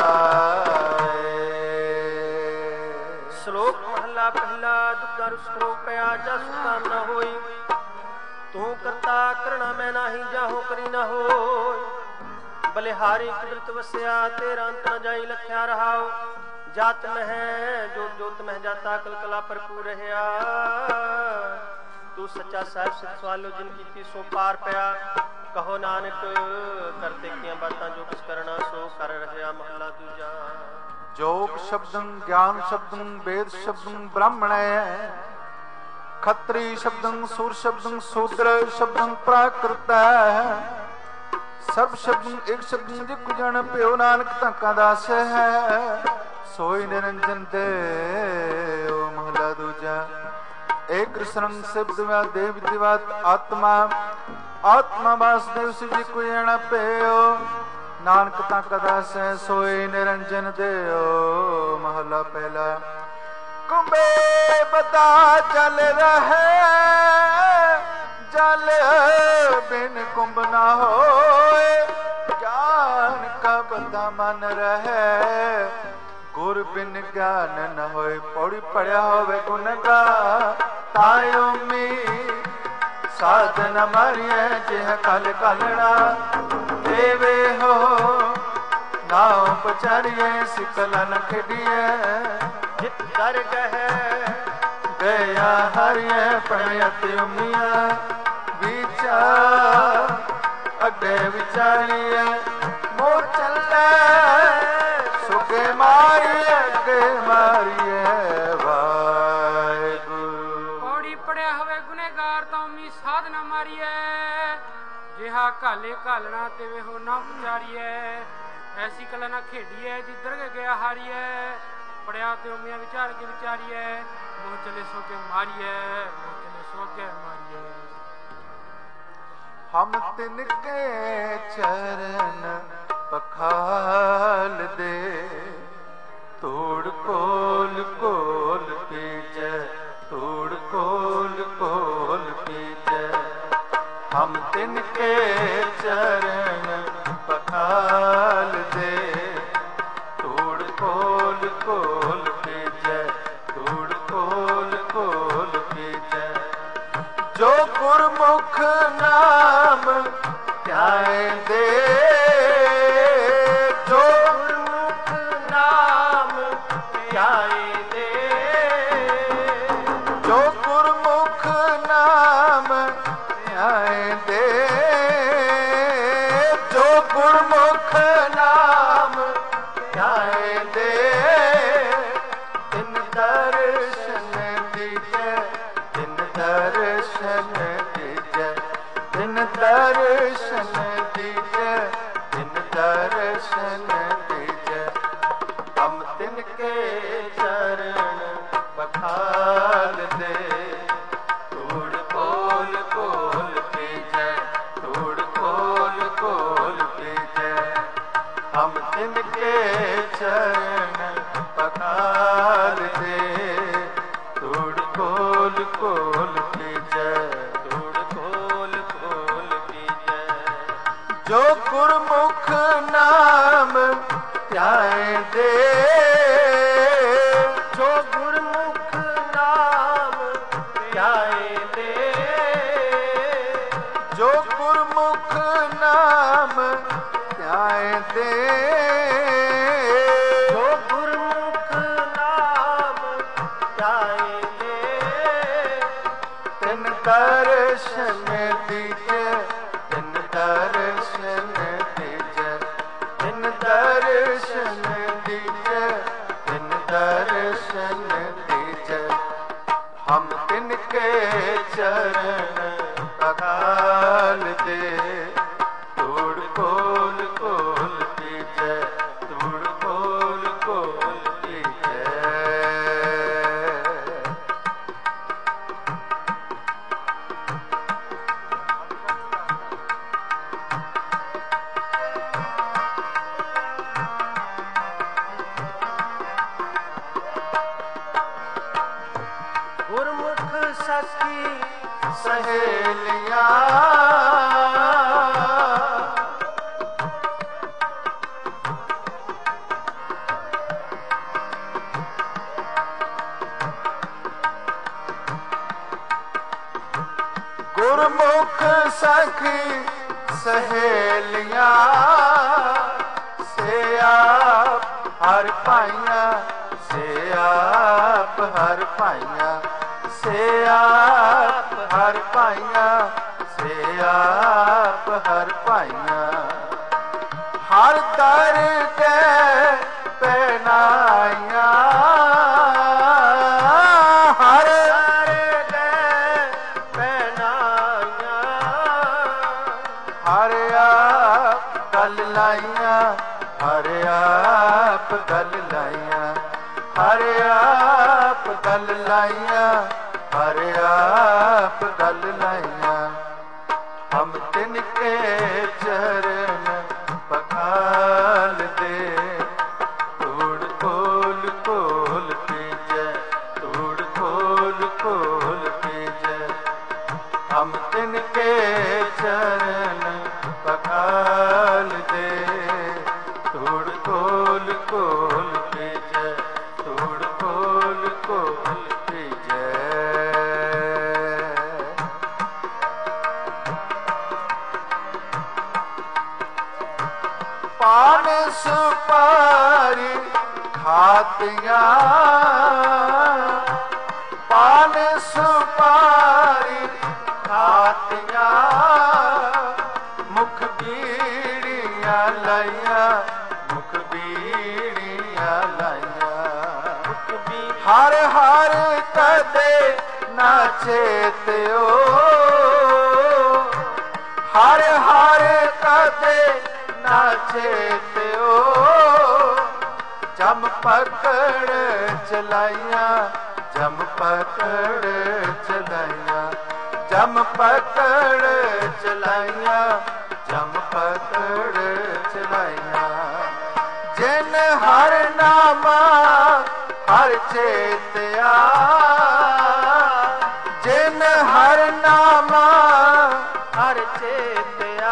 ਸ਼ਲੋਕ ਮਹੱਲਾ ਪਹਿਲਾ। ਦੁਖਦਾ ਰੁਸਰੋ ਪਿਆ ਜਾ ਸੁਤਾਮ ਨਾ ਹੋਈ। ਤੂੰ ਕਰਤਾ ਕਰਣਾ ਮੈਂ ਨਾਹੀ ਜਾਹੋ ਕਰੀ ਨਾ ਹੋਇ। ਬਲਿਹਾਰੀ ਕੁਦਰਤ ਵਸਿਆ ਤੇਰਾ ਅੰਤ ਨ ਜਾਈ ਲਖਿਆ ਰਹਾਉ। ਜਾਤ ਮਹਿ ਜੋਤ ਜੋਤ ਮਹਿ ਜਾਤਾ ਕਲ ਕਲਾ ਭਰਪੂਰ ਰਹਿਆ। ਤੂੰ ਸੱਚਾ ਸਾਹਿਬ ਸਿੱਧ ਸਵਾਲੋ ਜਿਨ ਕੀਤੀ ਸੋ ਪਾਰ ਪਿਆ। ਕਹੋ ਨਾਨਕ ਕਰਤੇ ਕੀਆਂ ਬਾਤਾਂ ਜੋ ਕਿਸ ਕਰਨਾ ਸੋ ਕਰ ਰਹਿਆ। ਮਹੱਲਾ ਦੂਜਾ। ਜੋਗ ਸ਼ਬਦੰ ਗਿਆਨ ਸ਼ਬਦੰ ਵੇਦ ਸ਼ਬਦੰ ਬ੍ਰਾਹਮਣੈ। ਖੱਤਰੀ ਸ਼ਬਦੰ ਸੂਰ ਸ਼ਬਦੰ ਸੂਦਰ ਸ਼ਬਦੰ ਪ੍ਰਾਕ੍ਰਿਤੈ। ਸਰਬ ਸ਼ਬਦੰ ਇੱਕ ਸ਼ਬਦੰ ਜਿਕੁ ਜਨ ਪਿਓ ਨਾਨਕ ਧੰਕਾ ਦਾਸ ਹੈ। ਸੋਈ ਨਿਰੰਜਨ ਦੇਉ। ਮਹਲਾ ਦੂਜਾ। ਏਕ ਕ੍ਰਿਸ਼ਨ ਸ਼ਬਦ ਵਾ ਦੇਵ ਦਿਵਾਤ ਆਤਮਾ। ਆਤਮਾ ਵਾਸੁਦੇਵ ਸਿ ਜਿਕੁ ਜਨ ਪਿਓ ਨਾਨਕ ਧੰਕਾ ਦਾਸ ਹੈ। ਸੋਈ ਨਿਰੰਜਨ ਦੇਉ। ਮਹਲਾ ਪਹਿਲਾ। ਕੁੰਭੇ ਬਦਾ ਜਲ ਰਹੇ। ਜਲ ਬਿਨ ਕੁੰਭ ਨਾ ਹੋਏ। ਗਿਆਨ ਕਾ ਬੰਦਾ ਮਨ ਰਹੇ। ਗੁਰ ਬਿਨ ਗਿਆਨ ਨ ਹੋਏ। ਪੌੜੀ ਪੜਿਆ ਹੋਵੇ ਗੁਣ ਗਾ ਤਾਇਓ ਮੀ। ਸਾਧਨ ਮਾਰੀਐ ਜਿਹ ਕਲ ਕਲਣਾ। ਦੇਵੇ ਹੋ ਨਾਉ ਪਚਾਰੀਐ ਸਿਕਲ ਨ ਖੇਡੀਐ। ਜਿਤ ਦਰ ਗਹਿ ਗਿਆ ਹਰਿਐ ਪ੍ਰਣਯਤ ਉਮੀਆ। ਵਿਚਾਰ ਅੱਗੇ ਵਿਚਾਰੀਐ ਮੋਹ ਚੱਲੈ। ਸੁਗੇ ਮਾਰੀਐ ਅੱਗੇ ਮਾਰੀਐ। ਵਾਹਿਗੁਰੂ। ਪੌੜੀ ਪੜਿਆ ਹੋਵੇ ਗੁਨੇਗਾਰ ਤਾਂ ਉਮੀ ਸਾਧ ਨਾ ਮਾਰੀਐ। ਜਿਹਾ ਘਾਲੇ ਘਾਲਣਾ ਤੇ ਵੇ ਹੋ ਨਾ ਵਿਚਾਰੀਐ। ਐਸੀ ਕਲਾ ਨਾ ਖੇਡੀਐ ਜਿੱਧਰ ਗਿਆ ਹਾਰੀਐ। ਪੜਿਆ ਤੇ ਉਮੀਆਂ ਵਿਚਾਰ ਕੇ ਵਿਚਾਰੀਐ। ਮੋਹ ਚਲੇ ਸੋ ਕੇ ਮਾਰੀਐ। ਮੋਹ ਚਲੇ ਸੋ ਕੇ ਮਾਰੀਐ। ਹਮ ਤਿਨ ਕੇ ਚਰਨ ਪਖਾਲ ਦੇ। ਤੋੜ ਕੋਲ ਕੋਲ ਪੀਜੈ। ਤੋੜ ਕੋਲ ਕੋਲ ਪੀਜੈ। ਹਮ ਤਿਨ ਕੇ ਚਰਨ ਪਖਾਲ ਦੇ। ਤੋੜ ਕੋਲ ਕੋਲ ਪੀਜੈ। ਤੋੜ ਕੋਲ ਕੋਲ ਪੀਜੈ। ਜੋ ਗੁਰਮੁਖ ਨਾਮ ਧਿਆਏ ਦੇ। ਜੋ ਗੁਰਮੁਖ दर्शन दीजै। हम तिनके चरण बखाल दे, धूड़ कोल कोल पीजै, धूड़ कोल कोल पीजै। हम तिनके चरण बखाल दे, धूड़ कोल कोल पीजै, धूड़ कोल कोल पीजै। जो गुरमुख नाम ध्याए दे, जो गुरमुख नाम ध्याए दे, जो गुरमुख नाम ध्याए दे, जो गुरमुख नाम ध्याए दे। तिन दर्शन दीजै, तिन दर्शन दीजै, तिन दर्शन दीजै, तिन दर्शन दीजै। हम तिनके चरण बखाल दे, धूड़ कोल कोल पीजै, धूड़ कोल कोल पीजै। गुरमुख सखी सहेलियां गुरमुख सखी सहेलियां से आप हर पाइया, से आप हर पाइया, से आप हर पाइया, से आप हर पाइया। हर दर के पहनाइया, हर पहनाइया, हर आप गल लाइया, हर आप गल लाइया, हर आप गल लाइया, हर आप गल लाइया। हम तिनके चरण बखाल दे, धूड़ कोल कोल पीजै, धूड़ कोल कोल पीजै। हम तिनके चरण बखाल दे, धूड़ कोल कोल पीजै, धूड़ कोल कोल पीजै। पान सुपारी खातियां, पान सुपारी खातियां, मुख बीड़ियां लाइया, मुख बीड़ियां लाइया। हर हर कदे नाचे त्यो, हर हर कदे नाचे त्यो। जम पकड़ चलाइया, जम पकड़ चलाइया, जम पकड़ चलाइया, जम पकड़ चलाइया। जिन हर नामा हर चेतिया, जिन हर नामा हर चेतिया।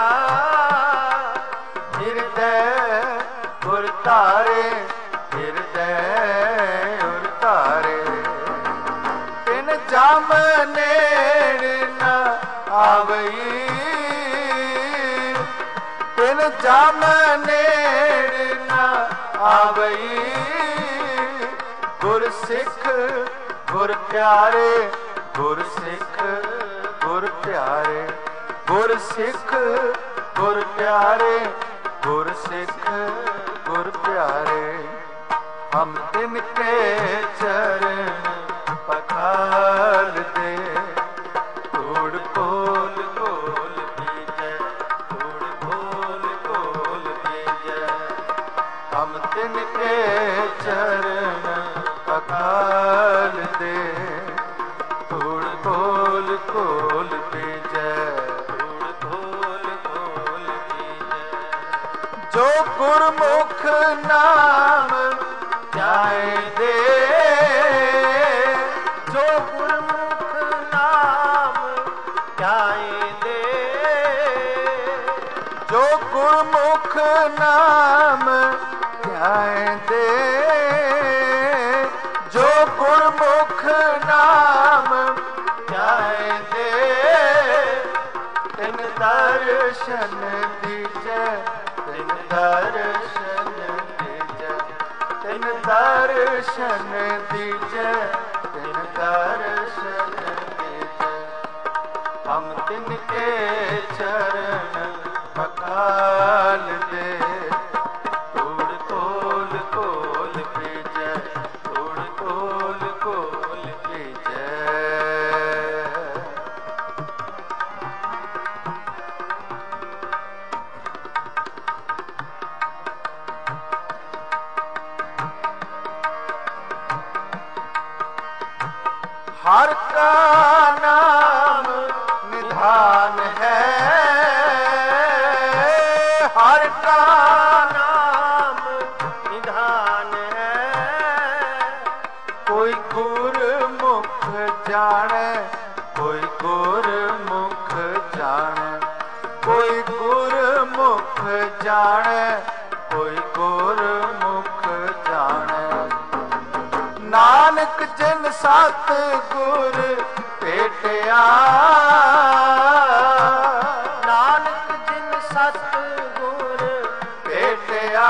हृदय गुर तारे, हृदय गुर तारे। तिन जम नेड़ न आवई, तिन जम नेड़ न आवई। गुर सिख गुर प्यारे, गुर सिख गुर प्यारे, गुर सिख गुर प्यारे, गुर सिख गुर प्यारे। हम तिनके चरण पखाल दे, धूड़ कोल कोल पीजै, धूड़ कोल कोल पीजै। तिन के चरण अकाल दे, धूड़ खोल खोल बीजै, धूड़ खोल खोल बीजै। जो गुरमुख नाम ध्याए दे, जो गुरमुख नाम ध्याए दे, जो गुरमुख नाम ध्याए दे, जो गुरमुख नाम ध्याए दे, तिन दर्शन दीजै, तिन दर्शन दीजै, तिन दर्शन दीजै, तिन दर्शन दीजै। हम तिनके चरण अकाल दे, धूड़ खोल खोल बीजै, धूड़ खोल खोल बीजै। हर का नाम निधान है, हर का नाम निधान है, कोई गुरमुख जाने, कोई गुरमुख जाने, कोई गुरमुख जाने, कोई गुरमुख जाने। नानक जिन सत गुर भेटिया, नानक जिन सत गुर भेटिया,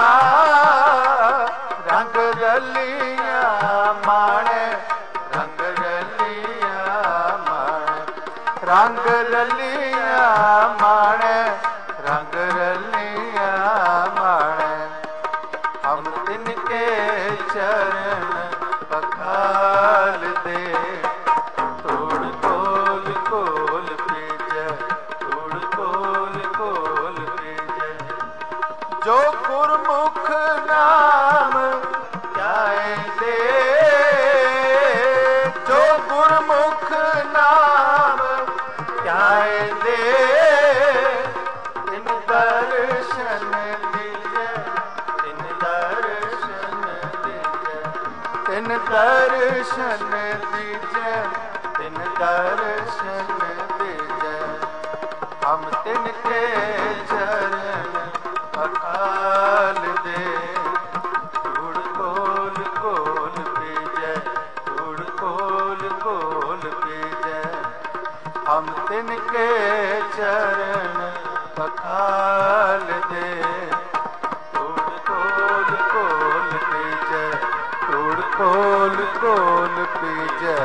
रंग रलिया माणे, रंग रलिया माणे, रंग रलिया माणे, रंग रलिया माणे। हम तिनके चरण अकाल दे, धूड़ खोल खोल बीजै, धूड़ खोल खोल बीजै। जो गुरमुख नाम ध्याए दे, जो गुरमुख नाम ध्याए दे, तिन दर्शन दीजै, तिन दर्शन दीजै, तिन दर्शन दीजै, तिन दर्शन दीजै। हम तिनके चरण अकाल दे, धूड़ खोल खोल बीजै, धूड़ खोल खोल बीजै। हम तिनके चरण अकाल दे, धूड़ खोल खोल बीजै, धूड़ खोल खोल बीजै।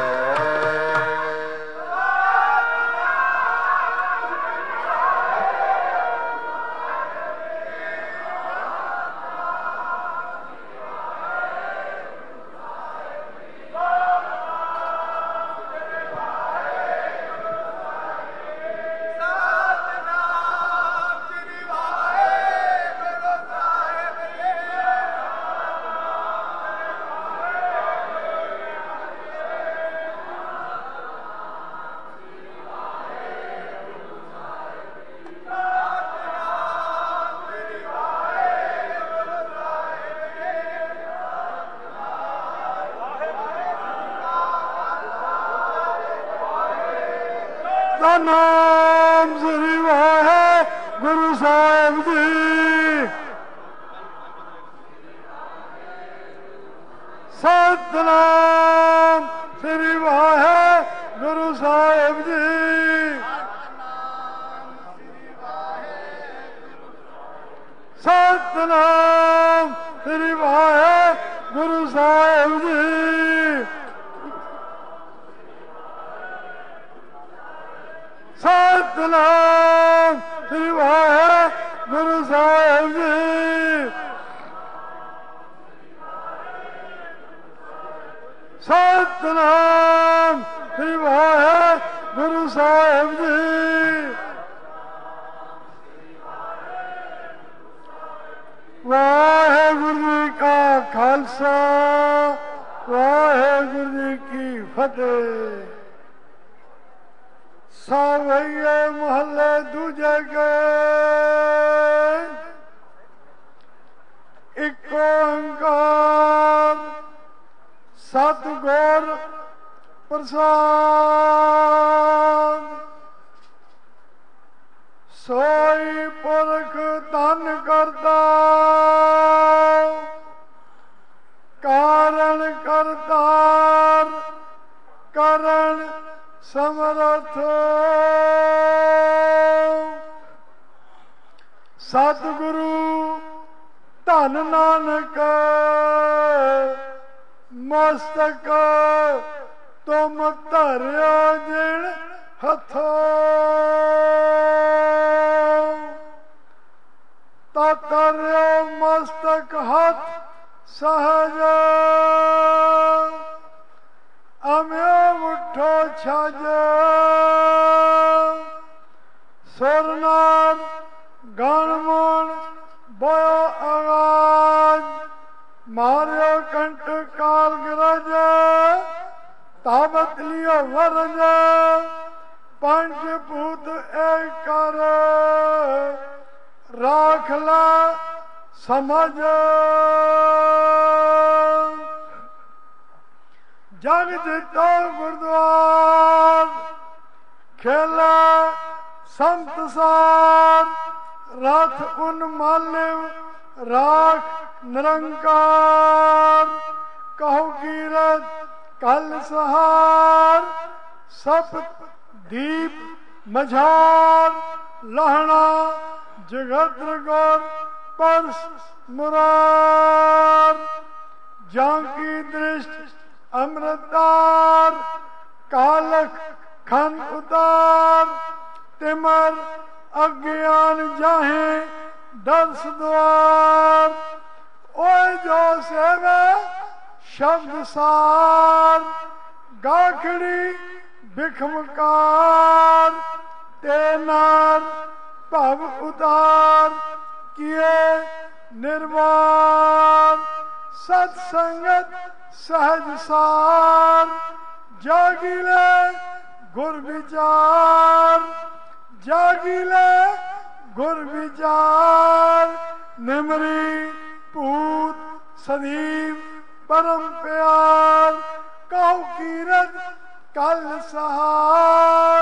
ਨਾਮ ਸ੍ਰੀ ਵਾਹਿਗੁਰੂ ਸਾਹਿਬ ਜੀ। ਸਤਿਨਾਮ ਸ੍ਰੀ ਵਾਹਿਗੁਰੂ ਸਾਹਿਬ ਜੀ। ਸਤਿਨਾਮ ਸ੍ਰੀ ਵਾਹਿਗੁਰੂ ਸਾਹਿਬ ਜੀ। ਸਤਿਨਾਮ ਸ੍ਰੀ ਵਾਹਿਗੁਰੂ ਸਾਹਿਬ ਜੀ। ਸਤਿਨਾਮ ਸ੍ਰੀ ਵਾਹਿਗੁਰੂ ਸਾਹਿਬ ਜੀ। ਵਾਹਿਗੁਰੂ ਜੀ ਕਾ ਖਾਲਸਾ ਵਾਹਿਗੁਰੂ ਜੀ ਕੀ ਫਤਿਹ। ਸਾਵਈਏ ਮਹੱਲੇ ਦੂਜੇ ਗਏ, ਇੱਕ ਓੰਕਾਰ ਸਤਿਗੁਰ ਪ੍ਰਸਾਦ। ਸੋਈ ਪੁਰਖ ਧਨ ਕਰਤਾ, ਕਾਰਨ ਕਰਤਾਰ ਕਰਨ ਸਮਰਥ। ਸਤਿਗੁਰੂ ਧਨ ਨਾਨਕ ਮਸਤਕ ਤੁਮ ਧਰਿਓ ਜਿਣ ਹੱਥੋਂ। ਤਾ ਧਰਿਓ ਮਸਤਕ ਹੱਥ ਸਹਜ, ਅਮਿਓ ਉਠੋ ਛਜ। ਸੁਰਨਾਰ ਗਣਮਣ ਬੋਇਓ ਆਵਾਜ਼, ਮਾਰਿਓ ਕੰਠ ਕਾਲ ਗਰਜ। ਤਾਬਤ ਲਿਓ ਵਰਜ, ਪੰਜ ਭੂਤ ਏਕ ਕਰ। ਰਾਖ ਲਾ ਸਮਝ, ਜਗ ਜਿਤੋ ਗੁਰਦੁਆਰ। ਖੇਲਾ ਸੰਤਸਾਰ, ਰਥ ਉਨਮਾਲਿਵ ਰਾਖ ਨਿਰੰਕਾਰ। ਕਹੋ ਕੀਰਤ ਕਲ ਸਹਾਰ, ਸਪਤ ਦੀਪ ਮਝਾਰ। ਲਹਣਾ ਜਗਤ ਗੁਰ ਪਰਸ ਮੁਰਾਰ। ਜਾਂ ਕੀ ਦ੍ਰਿਸ਼ਟ ਅੰਮ੍ਰਿਤਾਰ, ਕਾਲਖ ਖਨ ਉਤਾਰ। ਤਿਮਰ ਅਗਿਆਨ ਜਾਹੇ ਦਰਸ ਦੁਆਰ। ਓਏ ਜੋ ਸੇਵੇ ਸ਼ਬਦ ਸਾਰ, ਗਾਖੜੀ ਬਿਖਮਕਾਰ। ਤੇ ਨਾਰ ਭਵ ਉਤਾਰ, ਕੀਏ ਨਿਰਵਾਰ। ਸਤ ਸੰਗਤ ਸਹਜ ਸਾਰ, ਜਾਗੀ ਲੈ ਗੁਰ ਵਿਚਾਰ। ਜਾਗੀ ਲੈ ਗੁਰ ਵਿਚਾਰ, ਨਿਮਰੀ ਭੂਤ ਸਦੀਵ ਪਰਮ ਪਿਆਰ। ਕਹੋ ਕੀਰਤ ਕਲ ਸਹਾਰ,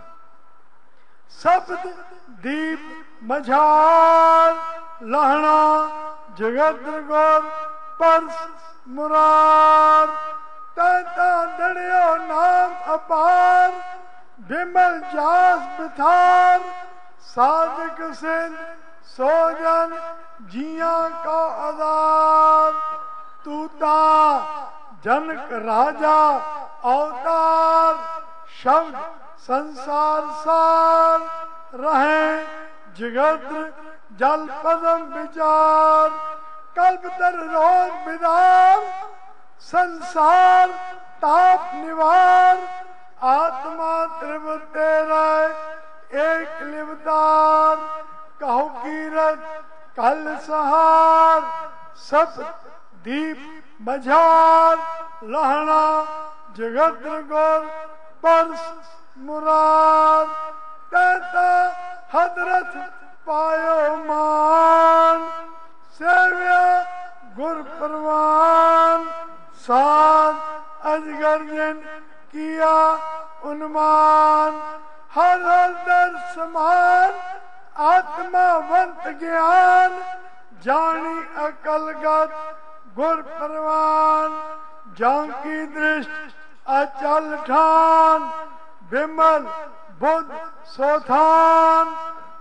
ਸਬਦ ਦੀਪ ਮਝਾਰ। ਲਹਣਾ ਜਗਤ ਗੁਰ ਪਰਸ ਮੁਰਾਰ। ਤੈਤਾ ਦੜਿਓ ਨਾਮ ਅਪਾਰ, ਬਿਮਲ ਜਾਸ ਬਿਥਾਰ। ਸਾਧਕ ਸਿੰਧ ਸੋਜਨ ਜੀਆਂ ਕੋ ਆਧਾਰ। ਤੂ ਤਾ ਜਨਕ ਰਾਜਾ ਅਵਤਾਰ, ਸ਼ਬਦ ਸੰਸਾਰ ਸਾਰ। ਰਹੇ ਜਗਤ ਜਲ ਪਦਮ ਵਿਚਾਰ। ਕਲਪਤਰ ਰੋਗ ਵਿਦਾਰ, ਸੰਸਾਰ ਤਾਪ ਨਿਵਾਰ। ਆਤਮਾ ਤ੍ਰਿਵ ਤੇਰਾ ਏਕ ਲਿਵਤਾਰ। ਕਹੋ ਕੀਰਤ ਕਲ ਸਹਾਰ, ਸਤ ਦੀਪ ਮਝਾਰ। ਲਹਣਾ ਜਗਤ ਗੁਰ ਪਰਸ ਮੁਰਾਰ। ਤੈਤਾ ਹਦਰਤ ਪਾਇਓ ਮਾਨ, ਸੇਵਿਆ ਗੁਰ ਪ੍ਰਵਾਨ। ਸਾਧ ਅਜਗਰ ਜਿਨ ਕੀਆ ਉਨਮਾਨ। ਹਰ ਹਰ ਦਰ ਸਮਾਨ, ਆਤਮਾਵੰਤ ਗਿਆਨ। ਜਾਣੀ ਅਕਲਗਤ ਗੁਰ ਪ੍ਰਵਾਨ। ਜਾਂ ਕੀ ਦ੍ਰਿਸ਼ਟ ਅਚਲ ਠਾਨ, ਬਿਮਲ ਬੁੱਧ ਸੋਥਾਨ।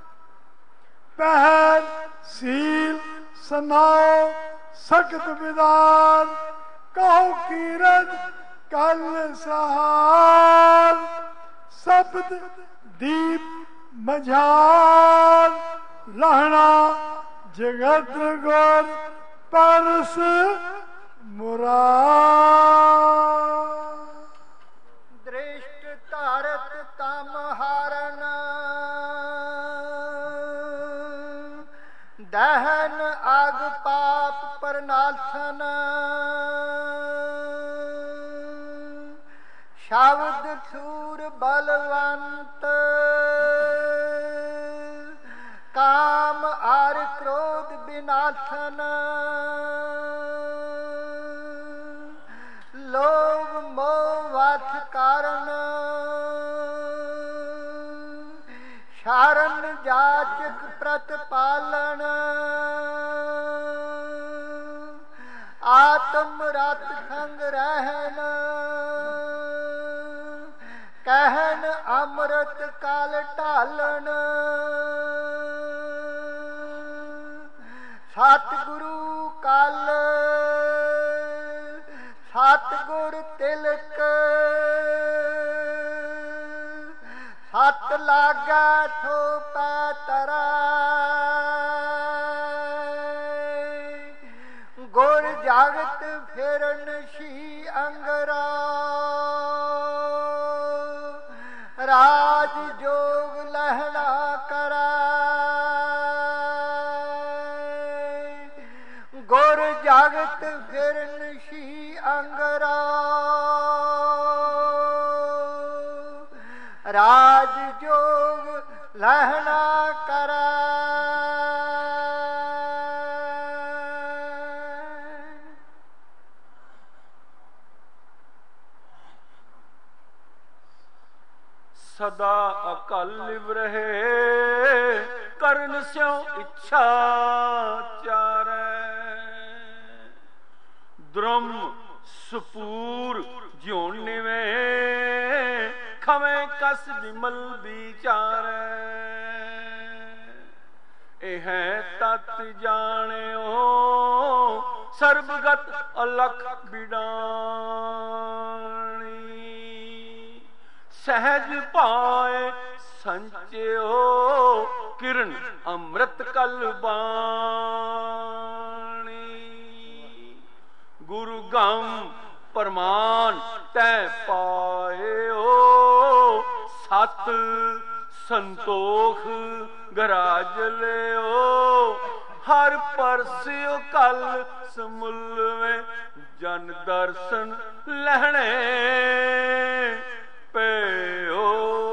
ਪਹਿਰ ਸੀਲ ਸਨਾਓ ਸਖਤ ਵਿਦਾਨ। ਕਹੋ ਕੀਰਤ ਕਲ ਸਹਾਰ, ਸਬਦ ਦੀਪ ਮਝਾਰ। ਲਹਣਾ ਜਗਤ ਗੁਰ ਪਰਸ ਮੁਰਾਰ। ਦ੍ਰਿਸ਼ਟ ਧਾਰਤ ਤਮ ਹਾਰਨ, ਦਹਨ आग पाप परनाथन शब्द सूर बलवंत काम आर क्रोध विनाशन लोभ मोह वाथ कारण शरण जाचक प्रतिपालन आत्म रत संग रहन कहन अमृत काल ढालन सतगुरु कल सतगुर तिलक सत लागा थोपा तरा गुर जागत फिरन शी अंगरा राज जोग लहना करा गुर जागत फिरन शी अंगरा राज जोग लहना करा सदा अकल लिव रहे करन स्यों इच्छा चारै द्रुम सुपूर ज्यों निवे खवे कस विमल विचारै एह तत जाणियो सर्वगत अलख बिडाणी सहज पाए संचयो किरण अमृत कल बाणी गुरु गम प्रमाण तै पायो सत संतोख गराज लियो हर परस्यो कल समुल में जन दर्शन लहणे पेओ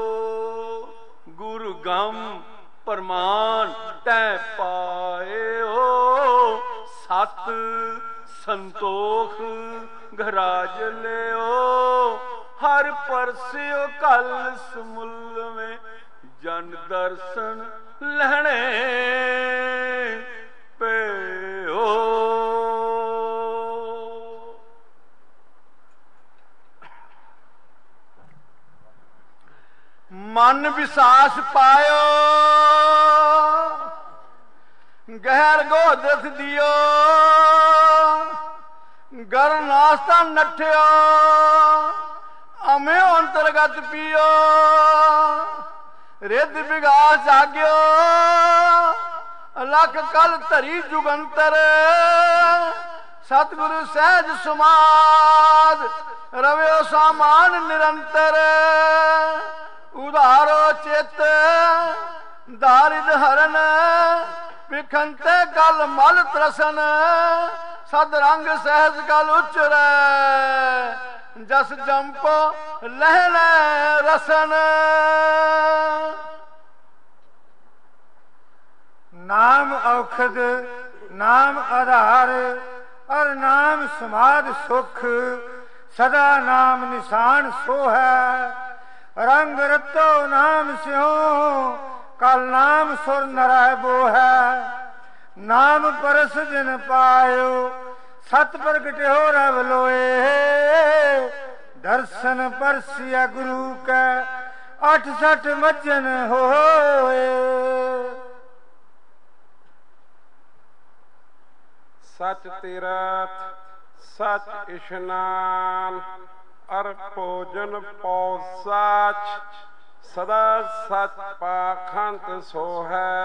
गुरु गम प्रमाण तै पायो सत संतोख घराज लियो हर परस्यो कल समुल में जन दर्शन लहणे पेओ मन विश्वास पायो गहर गो दस दियो गर नास्ता नठियो अमे अंतर्गत पियो रिद विगास जाग्यो लख कल धरी जुगंतर सतगुरु सहज समाद रव्यो सामान निरंतर उदारो चित दारिद हरन विखंते गल मल त्रसन सद रंग सहज गल उचर जस जंपो लहन रसन नाम औखद नाम आधार और नाम समाध सुख सदा नाम निशान सो है रंग रतो नाम स्यो कल नाम सुर नरह बो है नाम परस जिन पायो सत प्रगट हो रव लोए दर्शन परसिया गुरु का अठ सठ मज्जन होए सच तीरथ सच इशनान अर भोजन पौ सच सदा सच पाखंत सो है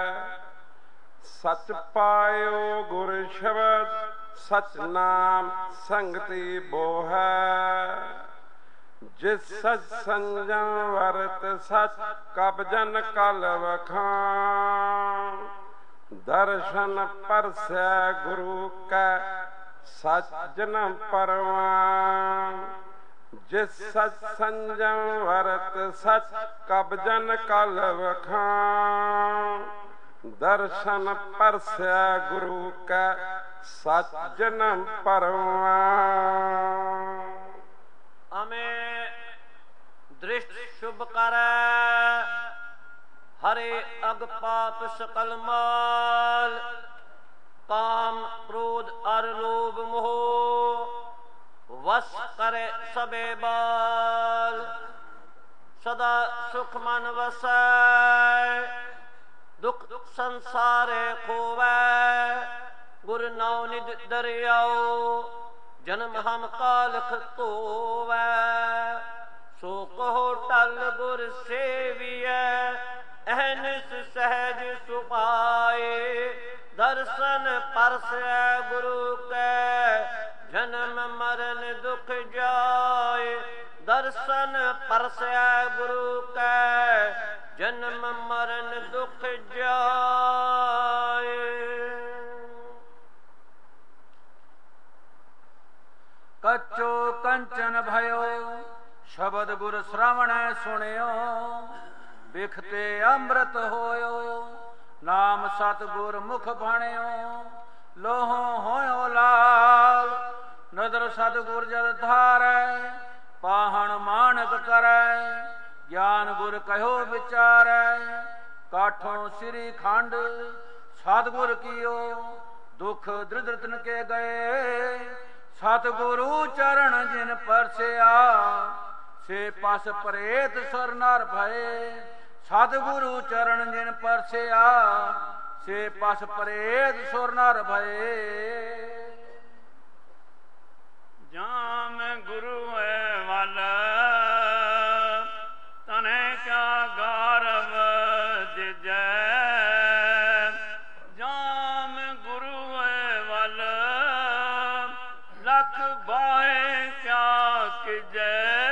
सच पायो गुर शब्द सच नाम संगति बो है जिस सच संजम वर्त सच कब जन कल वखान दर्शन परसै गुरु कै सच जन्म परवान। जिस सच संजम वरत सच कब जन कल वखान। दर्शन परसै गुरु कै सच जन्म परवान। अमे दृष्ट शुभ करै हरे अग पाप सकल माल। काम क्रोध अर लोभ मोह वश करे सबे बाल। सदा सुख मन वसै दुख संसारे खोवै। गुर नाम निध दरियाओ जन्म हम कालख धोवै। सो कहो टल गुर सेवियै अहनिस सहज सुपाए। दर्शन परसै गुरु कै जन्म मरण दुख जाए। दर्शन परसै गुरु कै जन्म मरण दुख जाए। कच्चो कंचन भयो शब्द गुर श्रवण सुनियो। बिखते अमृत होयो नाम सतगुर मुख भणियो। लोहो होयो लाल नदर सतगुर जल धारै। पाहण मानक करै ज्ञान गुर कहो विचारै। काठों श्री खंड सतगुर कियो दुख दृढ़ के गए। सतगुरु चरण जिन परसिया से पस परेत सुर नर भये। सतगुरु चरण जिन परसिया से पस परेत सुर नर भये। जाम गुरु वल तने क्या गारव दिजै। जाम गुरु वल लख बाहे क्या किजै।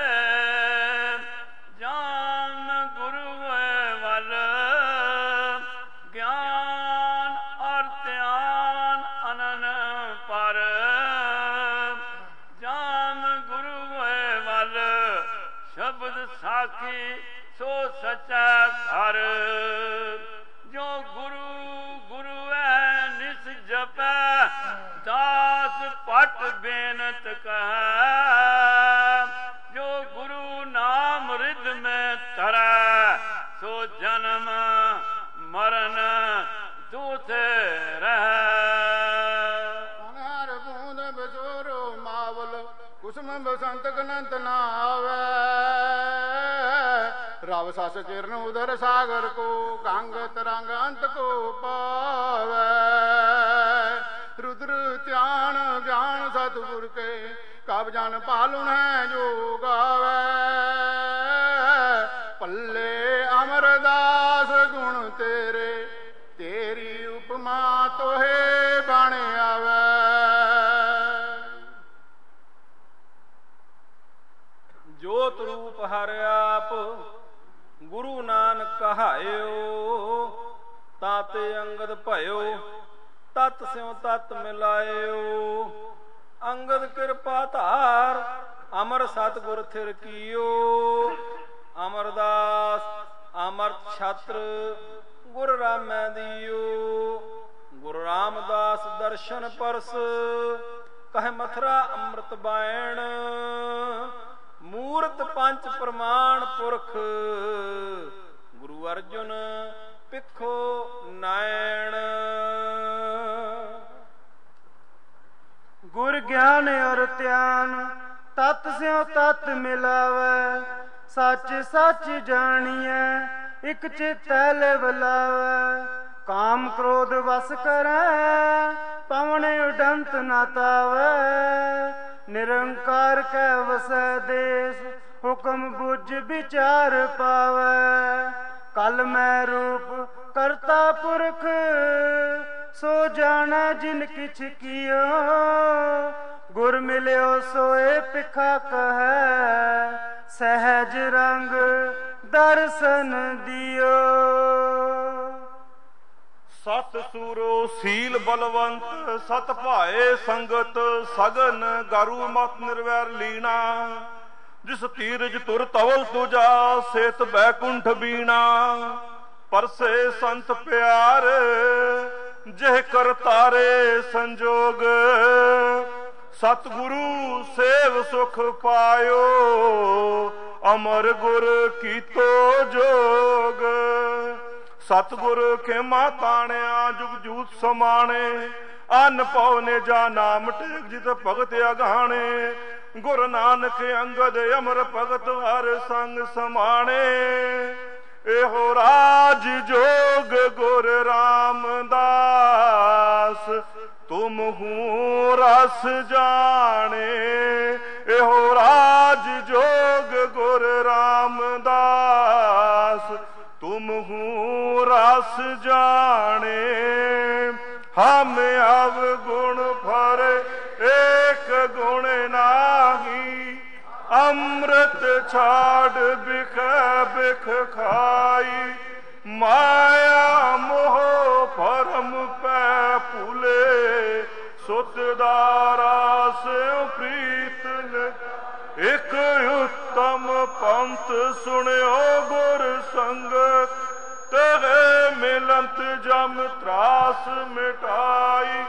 जाम गुरु वल ज्ञान और ध्यान अनन पर। जाम गुरु वल शब्द साखी सो सचा घर। जो गुरु गुरु है निस जपै दास पट बेनत कह। जो गुरु नाम रिद में तरै सो जन्म मरण दूत रह। अनहर बूंद बजोरो मावल कुसुम बसंत गनंत न आवे। राव सस किरण उधर सागर को गंग तरंग अंत को पावे। रुद्र ध्यान ज्ञान सतगुर के कब जान पालुन है जो गावे। पल्ले अमरदास गुण तेरे तेरी उपमा तोहे बण आवे। जोत रूप हर आप गुरु नानक कहायो। ताते अंगद भयो तत स्यों तत मिलायो। अंगद कृपा धार अमर सतगुर थिर कियो। अमरदास अमर छत्र गुर रामै दियो। गुरु रामदास दर्शन परस कह मथुरा अमृत बायण। मूर्त पंच प्रमाण पुरख गुरु अर्जुन पिखो नायण। गुर ज्ञान और ध्यान तत् स्यों तत् मिलावै। सच सच जानिए एक चितैल बुलावै। काम क्रोध वस करै पवन उडंत नातावै। निरंकार कै वसै देश हुक्म बुझ विचार पावै। कल मैं रूप करता पुरख सो जाना जिन किछ कियो। गुर मिलियो सोए पिखा कहे सहज रंग दर्शन दियो। ਸਤ ਸੂਰੋ ਸੀਲ ਬਲਵੰਤ ਸਤ ਭਾਏ ਸੰਗਤ ਸਗਨ ਗਰੂ ਮਤ ਨਿਰਵੈਰ ਲੀਣਾ ਜਿਸ ਤੀਰਜ ਤੁਰ ਤਵਲ ਤੁਜਾ ਸੇਤ ਬੈਕੁੰਠ ਬੀਣਾ ਪਰਸੇ ਸੰਤ ਪਿਆਰ ਜਿਹ ਕਰਤਾਰੇ ਸੰਜੋਗ ਸਤਿਗੁਰੂ ਸੇਵ ਸੁਖ ਪਾਇਓ ਅਮਰ ਗੁਰ ਕੀਤੋ ਜੋਗ ਸਤਿਗੁਰ ਖੇਮਾ ਤਾਣਿਆ ਜੁਗ ਜੂਤ ਸਮਾਣੇ ਅਨ ਪਉ ਨੇ ਜਾ ਨਾਮ ਟੇਕ ਜਿਤ ਭਗਤ ਅਗਾਣੇ ਗੁਰ ਨਾਨਕ ਅੰਗਦ ਅਮਰ ਭਗਤ ਹਰ ਸੰਗ ਸਮਾਣੇ ਇਹੋ ਰਾਜ ਜੋਗ ਗੁਰ ਰਾਮਦਾਸ ਤੁਮ ਹੂੰ ਰਸ ਜਾਣੇ ਇਹੋ ਰਾਜ ਜੋਗ ਗੁਰ ਰਾਮਦਾਸ ਤੁਮ ਹੂੰ ਰਸ ਜਾਣੇ ਹਮ ਅਵਗੁਣ ਭਰੇ ਏਕ ਗੁਣ ਨਾਹੀ ਅੰਮ੍ਰਿਤ ਛਾੜ ਬਿਖ ਬਿਖ ਖਾਈ ਮਾਇਆ ਮੋਹ ਭਰਮ ਪੈ ਭੁਲੇ ਸੁਤ ਦਾਰਾ ਸਿਉ ਪ੍ਰੀਤ ਇਕ ਉਤਮ ਪੰਥ ਸੁਣਿਓ ਗੁਰ ਸੰਗਤ ਤਹਿ ਮਿਲੰਤ ਜਮ ਤਰਾਸ ਮਿਟਾਈ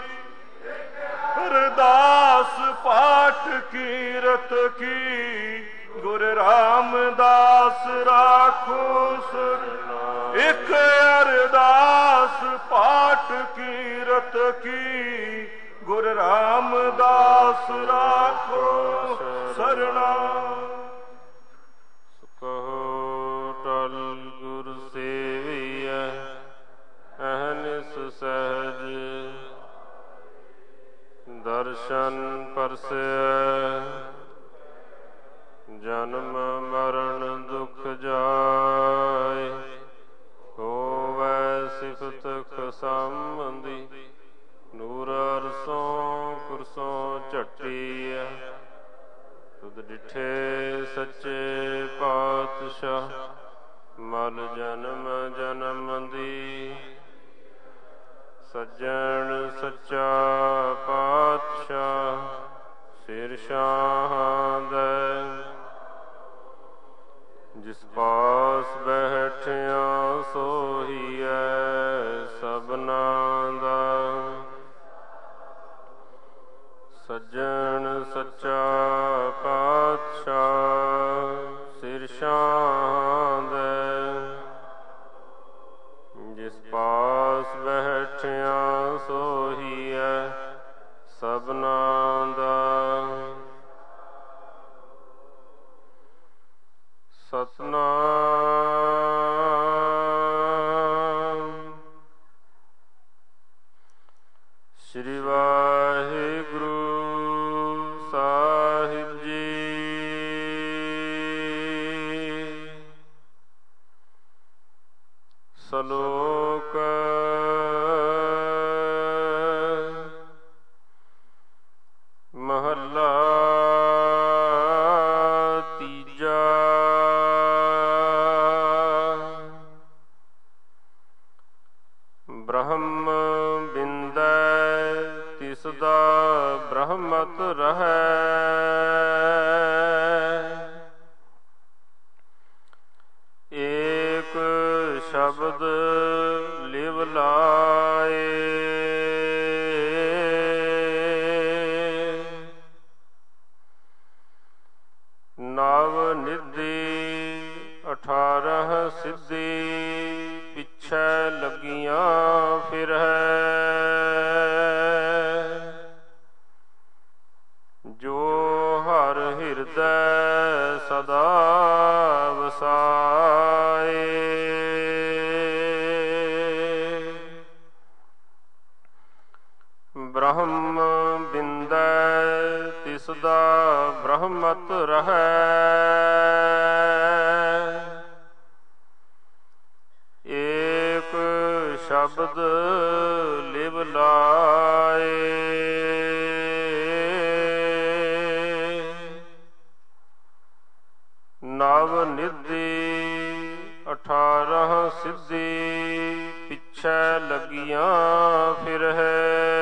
ਅਰਦਾਸ ਪਾਠ ਕੀਰਤ ਕੀ ਗੁਰ ਰਾਮਦਾਸ ਰਾਖੋ ਸਰਨਾ ਇਕ ਅਰਦਾਸ ਪਾਠ ਕੀਰਤ ਕੀ ਗੁਰ ਰਾਮਦਾਸ ਰਾਖੋ ਸਰਨਾ ਕਹੋ ਟਲ ਗੁਰ ਸੇਵੀਐ ਅਹਨਿਸ ਸਹਿਜ ਦਰਸ਼ਨ ਪਰਸੈ ਜਨਮ ਮਰਨ ਦੁਖ ਜਾਏ ਹੋਵੈ ਸਿਫਤ ਖਸੰਬੰਦੀ ਨੂਰ ਅਰਸੋਂ ਕੁਰਸੋਂ ਝਟੀਐ ਤੁਧ ਡਿਠੇ ਸੱਚੇ ਪਾਤਸ਼ਾਹ ਮਲ ਜਨਮ ਜਨਮ ਦੀ ਸੱਜਣ ਸੱਚਾ ਪਾਤਸ਼ਾਹ ਸਿਰ ਸ਼ਾਹਾਂ ਦੇ ਜਿਸ ਪਾਸ ਬੈਠਿਆ ਸੋਹੀਐ ਸਭਨਾਂ ਦਾ ਸੱਜਣ ਸੱਚਾ ਪਾਤਸ਼ਾਹ ਸਿਰ ਸ਼ਾਹਾਂ ਦੇ ਜਿਸ ਪਾਸ ਬੈਠਿਆ ਸੋਹੀਐ ਸਭਨਾਂ ਦਾ ਸਤਨਾਮ ਸ੍ਰੀ ਵਾਹਿਗੁਰੂ ਸਾਹਿਬ ਜੀ। ਸਲੋਕ ਮਹੱਲਾ ਤੀਜਾ। ਬ੍ਰਹਮ ਬਿੰਦੈ ਤਿਸ ਦਾ ਬ੍ਰਹਮਤ ਰਹੈ ਏਕ ਸ਼ਬਦ ਲਿਵ ਲਾਏ ਨਵ ਨਿਧੀ ਅਠਾਰਹ ਸਿੱਧੀ ਪਿਛੈ ਲੱਗੀਆਂ ਫਿਰੈ ਜੋ ਹਰ ਹਿਰਦੈ ਸਦਾ ਵਸਾਏ ਬ੍ਰਹਮ ਬਿੰਦੈ ਤਿਸ ਦਾ ਬ੍ਰਹਮਤ ਰਹੈ ਏਕ ਸ਼ਬਦ ਲਿਵ ਲਾਏ ਨਵ ਨਿਧੀ ਅਠਾਰਹ ਸਿੱਧੀ ਪਿੱਛੇ ਲੱਗੀਆਂ ਫਿਰ ਹੈ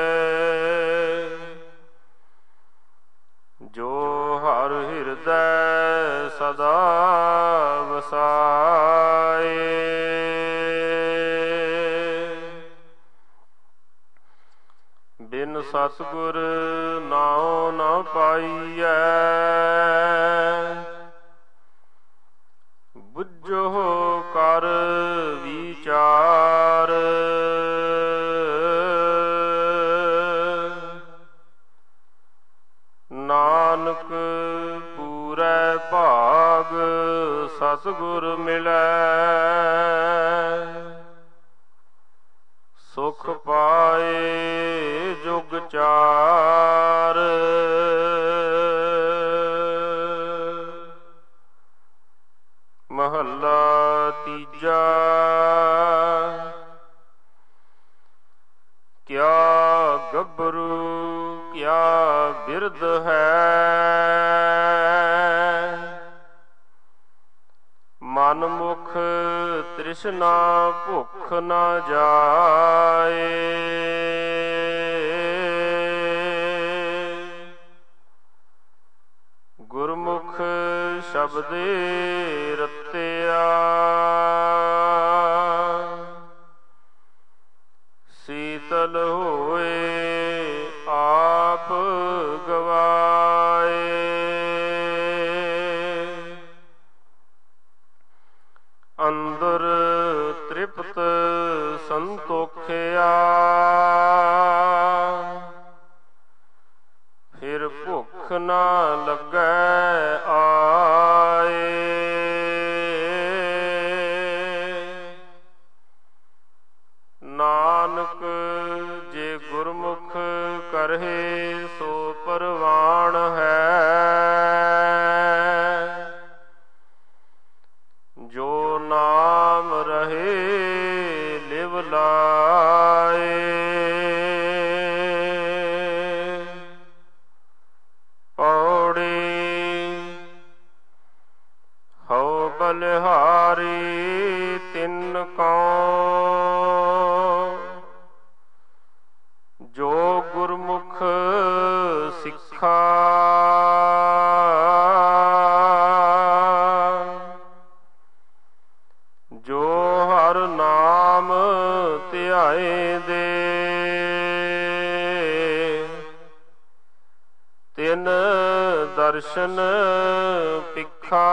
ਜੋ ਹਰ ਹਿਰਦੈ ਸਦਾ ਵਸਾਏ ਬਿਨ ਸਤਿਗੁਰ ਨਾਉ ਨ ਪਾਈਐ ਬੁੱਝੋ ਕਰ ਵਿਚਾਰ ਨਾਨਕ ਪੂਰੈ ਭਾਗ ਸਤਿਗੁਰ ਮਿਲੈ ਸੁਖ ਪਾਏ ਜੁਗ ਚਾਰ ਮਹੱਲਾ ਤੀਜਾ ਕਿਆ ਗੱਭਰੂ ਕਿਆ ਬਿਰਧ ਹੈ ਮਨ ਮੁਖ ਤ੍ਰਿਸ਼ਨਾ ਭੁੱਖ ਨ ਜਾਏ ਗੁਰਮੁਖ ਸ਼ਬਦੇ ਰਤਿਆ ਸੀਤਲ ਹੋਏ ਆਪ ਗਵਾਏ ਅੰਦਰ ਤ੍ਰਿਪਤ ਸੰਤੋਖਿਆ ਫਿਰ ਭੁੱਖ ਨਾ ਲੱਗੈ ਆਏ ਨਾਨਕ ਜੇ ਗੁਰਮੁਖ ਕਰਹਿ ਸੋ ਪਰਵਾਣ ਹੈ ਜੋ ਨਾਮ ਰਹੇ ਲਿਵ ਲਾਏ ਪੌੜੀ ਹਉ ਬਲਿਹਾਰੀ ਤਿੰਨ ਕਉ ਜੋ ਗੁਰਮੁਖ ਸਿੱਖਾ ਜੋ ਹਰ ਨਾਮ ਧਿਆਏ ਦੇ ਤਿਨ ਦਰਸ਼ਨ ਪਿਖਾ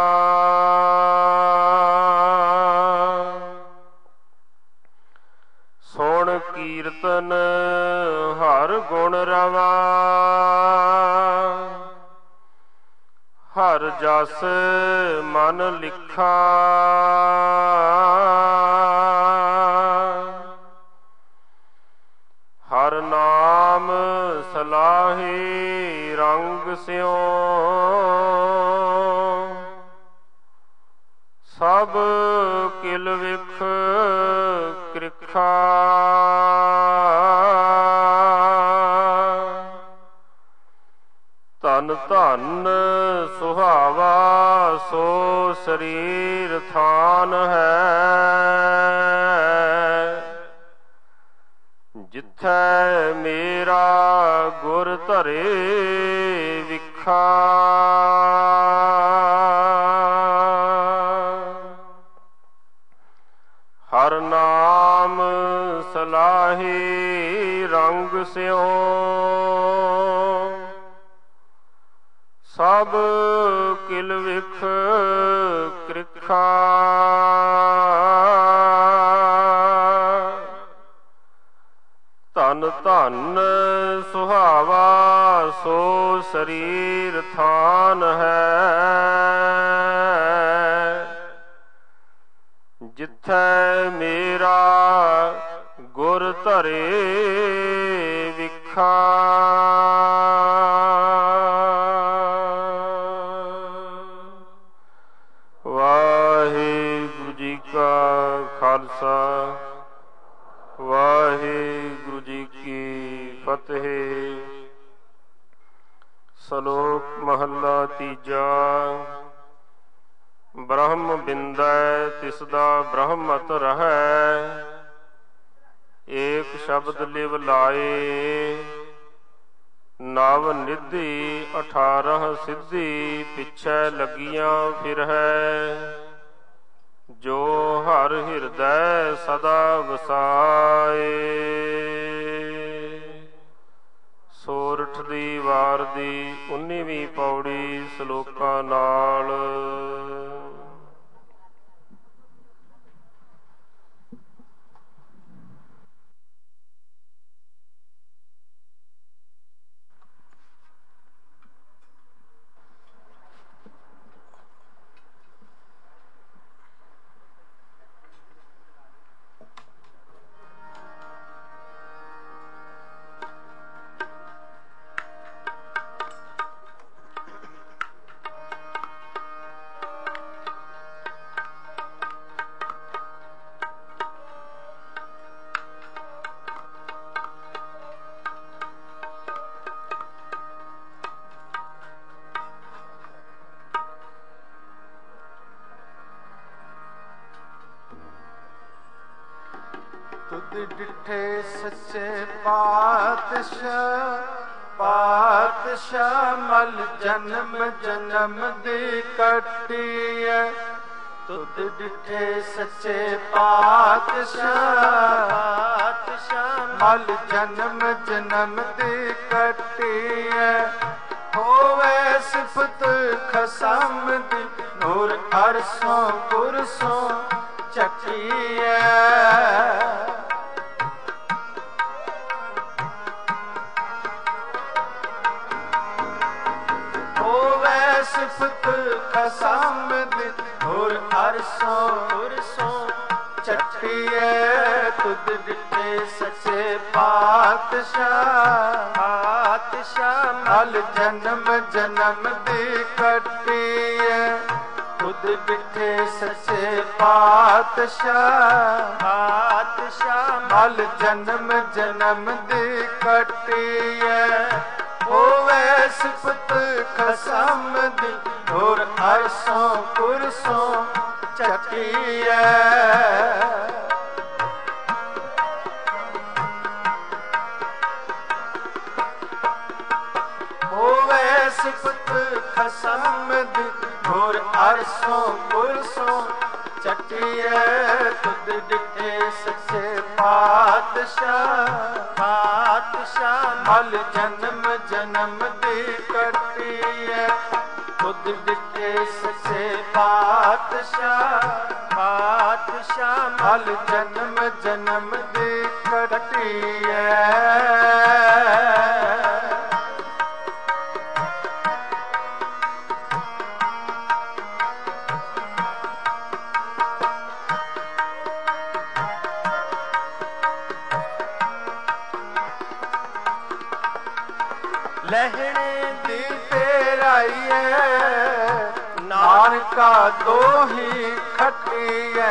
ਸੁਣ ਕੀਰਤਨ ਹਰ ਗੁਣ ਰਵਾ ਹਰ ਜਸ ਮਨ ਲਿਖਾ ਹਰ ਨਾਮ ਸਲਾਹੀ ਰੰਗ ਸਿਓ ਸਭ ਕਿਲ ਵਿਖ ਕ੍ਰਿਖਾ ਧਨ ਧਨ ਸੁਹਾਵਾ ਸੋ ਸਰੀਰ ਥਾਨ ਹੈ ਜਿੱਥੈ ਮੇਰਾ ਗੁਰ ਧਰੇ ਵਿਖਾ ਹਰ ਨਾਮ ਸਲਾਹੀ ਰੰਗ ਸਿਓ ਸਭ ਕਿਲ ਵਿਖ ਕ੍ਰਿਖਾ ਧਨ ਧਨ ਸੁਹਾਵਾ ਸੋ ਸਰੀਰ ਥਾਨ ਹੈ ਜਿੱਥੈ ਮੇਰਾ ਗੁਰ ਧਰੇ ਵਿਖਾ ਵਾਹਿਗੁਰੂ ਜੀ ਕਾ ਖਾਲਸਾ ਵਾਹਿਗੁਰੂ ਜੀ ਕੀ ਫਤਿਹ। ਸ਼ਲੋਕ ਮਹੱਲਾ ਤੀਜਾ। ਬ੍ਰਹਮ ਬਿੰਦੈ ਤਿਸਦਾ ਬ੍ਰਹਮਤ ਰਹੈ, ਏਕ ਸ਼ਬਦ ਲਿਵ ਲਾਏ, ਨਵ ਨਿਧੀ ਅਠਾਰਹ ਸਿੱਧੀ, ਪਿੱਛੇ ਲੱਗੀਆਂ ਫਿਰ ਹੈ, ਜੋ ਹਰ ਹਿਰਦੈ ਸਦਾ ਵਸਾਏ। ਸੋਰਠ ਦੀ ਵਾਰ ਦੀ ਉੱਨੀਵੀਂ ਪੌੜੀ ਸ਼ਲੋਕਾਂ ਨਾਲ। ਤੁਧ ਡਿਠੇ ਸੱਚੇ ਪਾਤਸ਼ਾਹ, ਪਾਤਸ਼ਾਹ ਮਲ ਜਨਮ ਜਨਮ ਦੀ ਕੱਟੀਐ। ਤੁਧ ਡਿਠੇ ਸੱਚੇ ਪਾਤਸ਼ਾਹ, ਪਾਤਸ਼ਾਹ ਮਲ ਜਨਮ ਜਨਮ ਦੀ ਕੱਟੀਐ। ਹੋਵੇ ਸਿਫਤ ਖਸਮ ਦੀ, ਨੂਰ ਅਰਸੋਂ ਪੁਰਸੋਂ ਚੱਕੀਐ। ਹੋਵੇ ਸਿਫਤ ਖਸਮ ਦੀ, ਨੂਰ ਅਰਸੋਂ ਪੁਰਸੋਂ ਚੱਕੀਐ। ਤੁਧ ਡਿਠੇ ਸੱਚੇ ਪਾਤਸ਼ਾਹ, ਪਾਤਸ਼ਾਹ ਮਲ ਜਨਮ ਜਨਮ ਦੀ ਕੱਟੀਐ। ਤੁਧ ਡਿਠੇ ਸੱਚੇ ਪਾਤਸ਼ਾਹ, ਪਾਤਸ਼ਾਹ ਮਲ ਜਨਮ ਜਨਮ ਦੀ ਕੱਟੀਐ। ਹੋਵੇ ਸਿਫਤ ਖਸਮ ਦੀ, ਨੂਰ ਅਰਸੋਂ ਪੁਰਸੋਂ ਚੱਕੀਐ। ਹੋਵੇ ਸਿਫਤ ਖਸਮ ਦੀ, ਨੂਰ ਅਰਸੋਂ ਪੁਰਸੋਂ ਚੱਕੀਐ। ਤੁਧ ਡਿਠੇ ਸੱਚੇ ਪਾਤਸ਼ਾਹ, ਪਾਤਸ਼ਾਹ ਮਲ ਜਨਮ ਜਨਮ ਦੀ ਕੱਟੀਐ। ਤੁਧ ਡਿਠੇ ਸੱਚੇ ਪਾਤਸ਼ਾਹ, ਪਾਤਸ਼ਾਹ ਮਲ ਜਨਮ ਜਨਮ ਦੀ ਕੱਟੀਐ। ਲਹਿਣੇ ਦੀ ਫੇਰਾਈਐ, ਨਾਨਕਾ ਦੋਹੀ ਖੱਟੀਐ।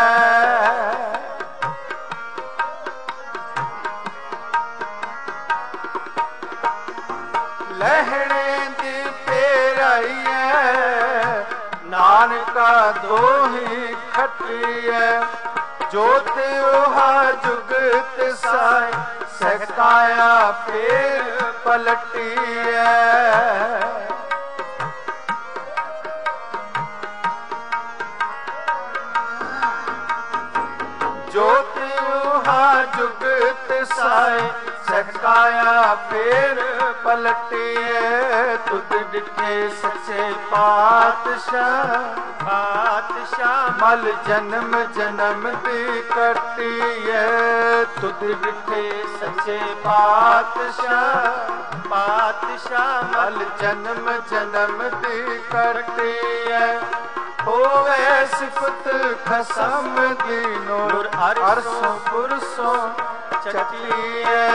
ਲਹਿਣੇ ਦੀ ਫੇਰਾਈਐ, ਨਾਨਕਾ ਦੋਹੀ ਖੱਟੀਐ। ਜੋਤ ਉਹਾ ਜੁਗਤ ਸਾਇ, ਸਹਿਕਾਇਆ ਫੇਰ ਪਲਟੀਐ। ਜੋਤ ਉਹਾ ਜੁਗਤ ਸਾਇ, ਸਹਿਕਾਇਆ ਫੇਰ ਪਲਟੀਐ। ਤੁਧ ਡਿਠੇ ਸੱਚੇ ਪਾਤਸ਼ਾਹ, ਪਾਤਸ਼ਾਹ ਮਲ ਜਨਮ ਜਨਮ ਦੀ ਕੱਟੀਐ। ਤੁਧ ਡਿਠੇ ਸੱਚੇ ਪਾਤਸ਼ਾਹ, ਪਾਤਸ਼ਾਹ ਮਲ ਜਨਮ ਜਨਮ ਦੀ ਕੱਟੀਐ। ਹੋਵੇ ਸਿਫਤ ਖਸਮ ਦੀ, ਨੂਰ ਅਰਸੋਂ ਪੁਰਸੋਂ ਚੱਕੀਐ।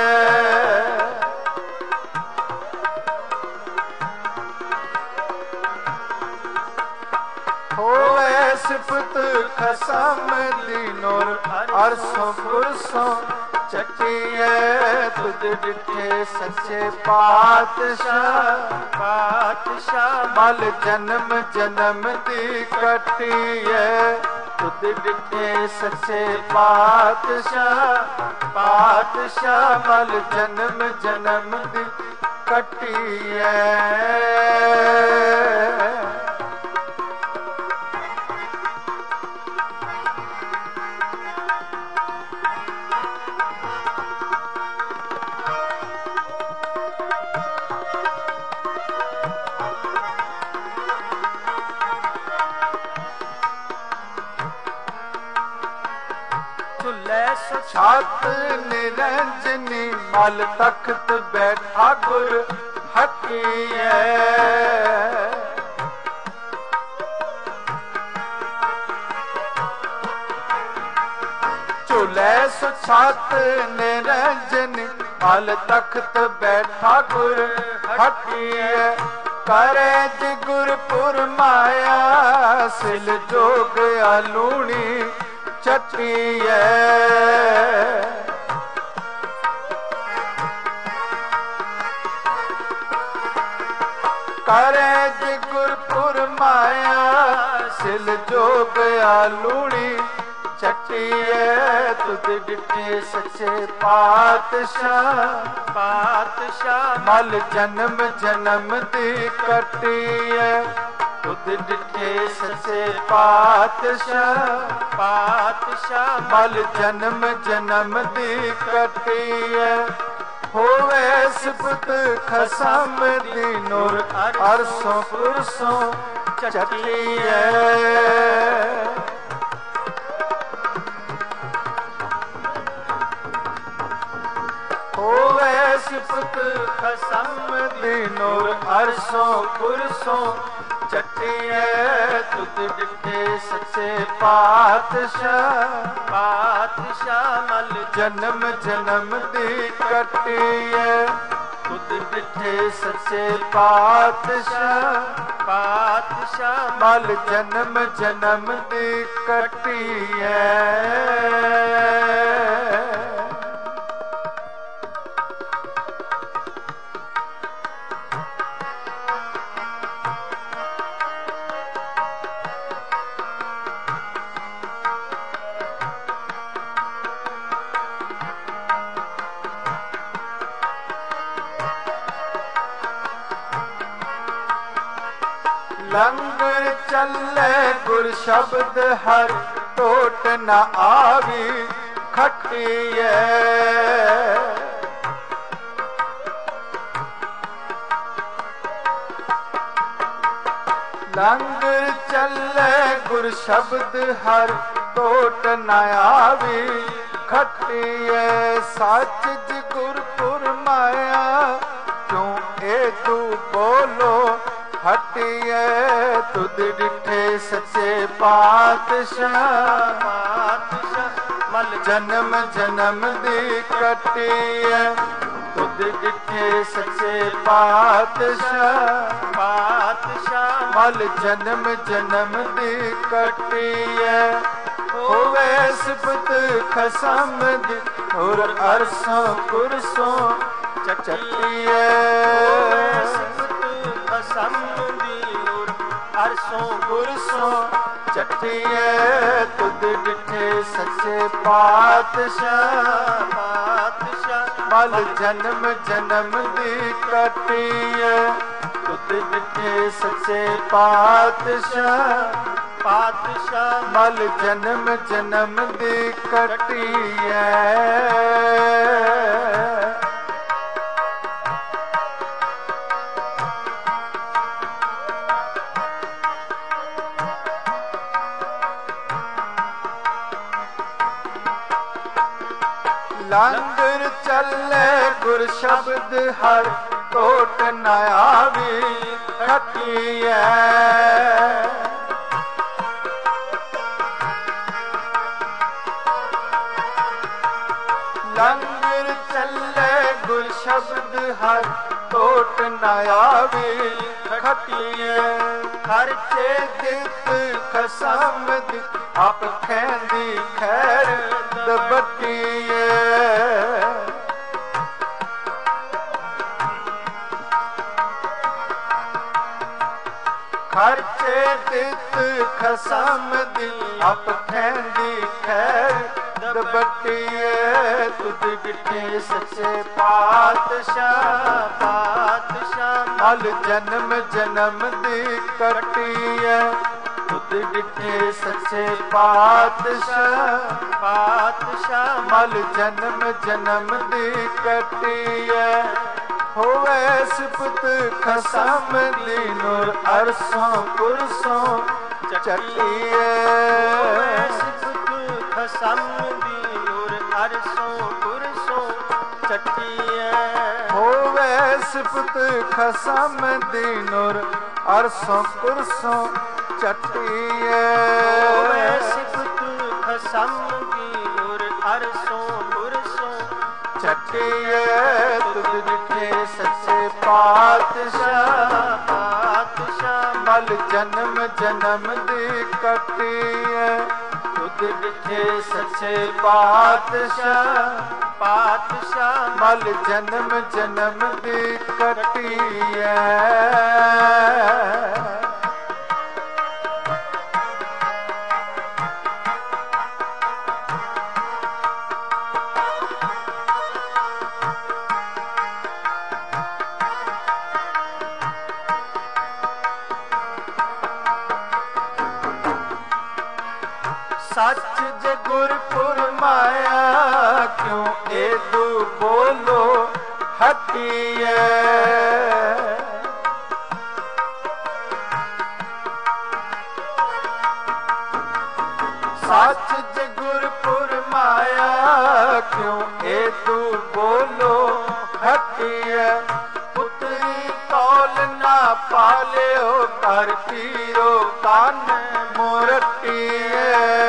ਹੋਵੇ ਸਿਫਤ ਖਸਮ ਦੀ, ਨੂਰ ਅਰਸੋਂ ਪੁਰਸੋਂ ਚੱਕੀਐ। ਤੁਧ ਡਿਠੇ ਸੱਚੇ ਪਾਤਸ਼ਾਹ, ਪਾਤਸ਼ਾਹ ਮਲ ਜਨਮ ਜਨਮ ਦੀ ਕੱਟੀਐ। ਤੁਧ ਡਿਠੇ ਸੱਚੇ ਪਾਤਸ਼ਾਹ, ਪਾਤਸ਼ਾਹ ਮਲ ਜਨਮ ਜਨਮ ਦੀ ਕੱਟੀਐ। ਛਾਤ ਨਿਰੰਜਨੀ ਮਲ ਤਖਤ ਬੈਠਾ ਗੁਰ ਹਕੀਐ। ਝੂਲੇ ਸੁਛਾਤ ਨਿਰੰਜਨੀ ਮਲ ਤਖਤ ਬੈਠਾ ਗੁਰ ਹਕੀਐ। ਕਰੇ ਜੀ ਗੁਰਪੁਰ ਮਾਇਆ ਸਿਲ ਜੋਗ ਆਲੂਣੀ ਚੱਟੀਐ। ਕਰੇ ਜੀ ਗੁਰਪੁਰ ਮਾਇਆ ਸਿਲ ਜੋਗ ਆਲੂਣੀ ਚੱਟੀਐ। ਤੁਧ ਡਿਠੇ ਸੱਚੇ ਪਾਤਸ਼ਾਹ, ਪਾਤਸ਼ਾਹ ਮਲ ਜਨਮ ਜਨਮ ਦੀ ਕੱਟੀਐ। ਤੁਧ ਡਿਠੇ ਸੱਚੇ ਪਾਤਸ਼ਾਹ, ਪਾਤਸ਼ਾਹ ਮਲ ਜਨਮ ਜਨਮ ਦੀ ਕੱਟੀਐ। ਹੋਵੇ ਸਿਫਤ ਖਸਮ ਦੀ ਨੂਰ ਅਰਸੋਂ ਪੁਰਸੋਂ ਚੱਟੀਐ। ਹੋਵੇ ਸਿਫਤ ਖਸਮ ਦੀ ਨੂਰ ਅਰਸੋਂ ਪੁਰਸੋਂ ਚੱਟੀਐ। ਤੁਧ ਡਿਠੇ ਸੱਚੇ ਪਾਤਸ਼ਾਹ, ਪਾਤਸ਼ਾਹ ਮਲ ਜਨਮ ਜਨਮ ਦੀ ਕੱਟੀਐ। ਤੁਧ ਡਿਠੇ ਸੱਚੇ ਪਾਤਸ਼ਾਹ, ਪਾਤਸ਼ਾਹ ਮਲ ਜਨਮ ਜਨਮ ਦੀ ਕੱਟੀਐ। ਲੰਗਰ ਚੱਲੇ ਗੁਰ ਸ਼ਬਦ ਹਰ ਟੋਟ ਨ ਆਵੀ ਖੱਟੀਐ। ਲੰਗਰ ਚੱਲੇ ਗੁਰ ਸ਼ਬਦ ਹਰ ਟੋਟ ਨ ਆਵੀ ਖੱਟੀਐ। ਸੱਚ ਜੀ ਗੁਰਪੁਰ ਮਾਇਆ ਕਿਉਂ ਇਹ ਤੂੰ ਬੋਲੋ ਹਟੀਐ। ਤੁਧ ਡਿਠੇ ਸੱਚੇ ਪਾਤਸ਼ਾਹ, ਪਾਤਸ਼ਾਹ ਮਲ ਜਨਮ ਜਨਮ ਦੀ ਕੱਟੀਐ। ਤੁਧ ਡਿਠੇ ਸੱਚੇ ਪਾਤਸ਼ਾਹ, ਪਾਤਸ਼ਾਹ ਮਲ ਜਨਮ ਜਨਮ ਦੀ ਕੱਟੀਐ। ਹੋਵੇ ਸਿਫਤ ਖਸਮ ਦੀ ਨੂਰ ਅਰਸੋਂ ਕੁਰਸੋਂ ਚੱਟੀਐ। ਖਸਮ ਦੀ ਨੂਰ ਅਰਸੋਂ ਕੁਰਸੋਂ ਚੱਟੀਐ। ਤੁਧ ਡਿਠੇ ਸੱਚੇ ਪਾਤਸ਼ਾਹ, ਪਾਤਸ਼ਾਹ ਮਲ ਜਨਮ ਜਨਮ ਦੀ ਕੱਟੀਐ। ਤੁਧ ਡਿਠੇ ਸੱਚੇ ਪਾਤਸ਼ਾਹ, ਪਾਤਸ਼ਾਹ ਮਲ ਜਨਮ ਜਨਮ ਦੀ ਕੱਟੀਐ। ਲੰਗਰ ਚੱਲੇ ਗੁਰ ਸ਼ਬਦ ਹਰ ਟੋਟ ਨ ਆਵੀ ਖੱਟੀਐ। ਲੰਗਰ ਚੱਲੇ ਗੁਰ ਸ਼ਬਦ ਹਰ ਟੋਟ ਨ ਆਵੀ ਖੱਟੀਐ। ਖਰਚੇ ਦਿੱਤ ਖਸਮ ਦੀ ਆਪ ਖੈਂਦੀ ਖੈਰ ਦਬਟੀਐ। ਖਰਚੇ ਦਿੱਤ ਖਸਮ ਦੀ ਆਪ ਖੈਂਦੀ ਖੈਰ ਦਬਟੀਏ ਤੁਧ ਡਿਠੇ ਸੱਚੇ ਪਾਤਸ਼ਾਹ ਪਾਤਸ਼ਾਹ ਮਲ ਜਨਮ ਜਨਮ ਦੀ ਕਟੀਏ ਤੁਧ ਡਿਠੇ ਸੱਚੇ ਪਾਤਸ਼ਾਹ ਪਾਤਸ਼ਾਹ ਮਲ ਜਨਮ ਜਨਮ ਦੀ ਕਟੀਏ ਹੋਵੇ ਸਿਫਤ ਖਸਮ ਦੀ ਨੂਰ ਅਰਸੋਂ ਕੁਰਸੋਂ ਚਟੀਏ ਹੋਵੇ ਸਿਫਤ ਖਸਮ ਦੀ ਨੂਰ ਅਰਸੋਂ ਕੁਰਸੋਂ ਚਟੀਏ ਹੋਵੇ ਸਿਫਤ ਖਸਮ ਦੀ ਨੂਰ ਅਰਸੋਂ ਕੁਰਸੋਂ ਚਟੀਏ ਹੋਵੇ ਸਿਫਤ ਖਸਮ ਦੀ ਨੂਰ ਅਰਸੋਂ ਕੁਰਸੋਂ ਚਟੀਏ ਤੁਧ ਡਿਠੇ ਸੱਚੇ ਪਾਤਸ਼ਾਹ ਪਾਤਸ਼ਾਹ ਮਲ ਜਨਮ ਜਨਮ ਦੀ ਕਟੀਏ ਤੁਧ ਡਿਠੇ ਸੱਚੇ ਪਾਤਸ਼ਾਹ ਪਾਤਸ਼ਾਹ ਮਲ ਜਨਮ ਜਨਮ ਦੀ ਕਟੀਏ ਸੱਚ ਜੇ ਗੁਰਪੁਰ ਮਾਇਆ ਕਿਉਂ ਏਦੂ ਬੋਲੋ ਹਟੀਏ ਸੱਚ ਜੇ ਗੁਰਪੁਰ ਮਾਇਆ ਕਿਉਂ ਏਦੂ ਬੋਲੋ ਹਟੀਏ ਪੁੱਤਰੀ ਕੌਲ ਨਾ ਪਾਲਿਓ ਕਰ ਪੀਰੋ ਕੰਨ ਮੋਰਟੀਏ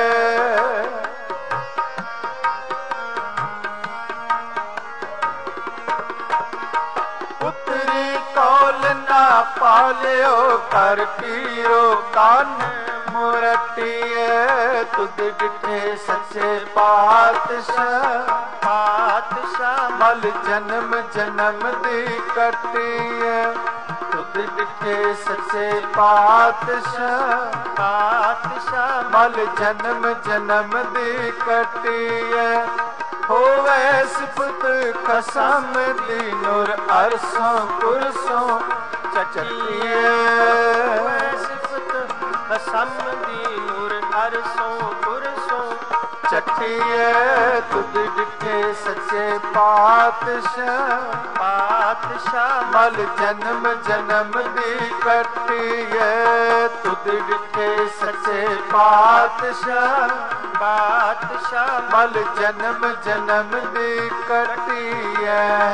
ਪਾਲਿਓ ਕਰ ਪੀਰੋ ਕੰਨ ਮੁਰਟੀਏ ਤੁਧ ਡਿਠੇ ਸੱਚੇ ਪਾਤਸ਼ਾਹ ਪਾਤਸ਼ਾਹ ਮਲ ਜਨਮ ਜਨਮ ਦੀ ਕਟੀਏ ਤੁਧ ਡਿਠੇ ਸੱਚੇ ਪਾਤਸ਼ਾਹ ਪਾਤਸ਼ਾਹ ਮਲ ਜਨਮ ਜਨਮ ਦੀ ਕਟੀਏ ਹੋਵੇ ਸਿਫਤ ਖਸਮ ਦੀ ਨੂਰ ਅਰਸੋਂ ਕੁਰਸੋਂ ਚਟੀਏ ਸਿਫਤ ਖਸਮ ਦੀ ਨੂਰ ਅਰਸੋਂ ਕੁਰਸੋਂ ਚਟੀਏ ਤੁਧ ਡਿਠੇ ਸੱਚੇ ਪਾਤਸ਼ਾਹ ਪਾਤਸ਼ਾਹ ਮਲ ਜਨਮ ਜਨਮ ਦੀ ਕਟੀਏ ਤੁਧ ਡਿਠੇ ਸੱਚੇ ਪਾਤਸ਼ਾਹ ਪਾਤਸ਼ਾਹ ਮਲ ਜਨਮ ਜਨਮ ਦੀ ਕਟੀਏ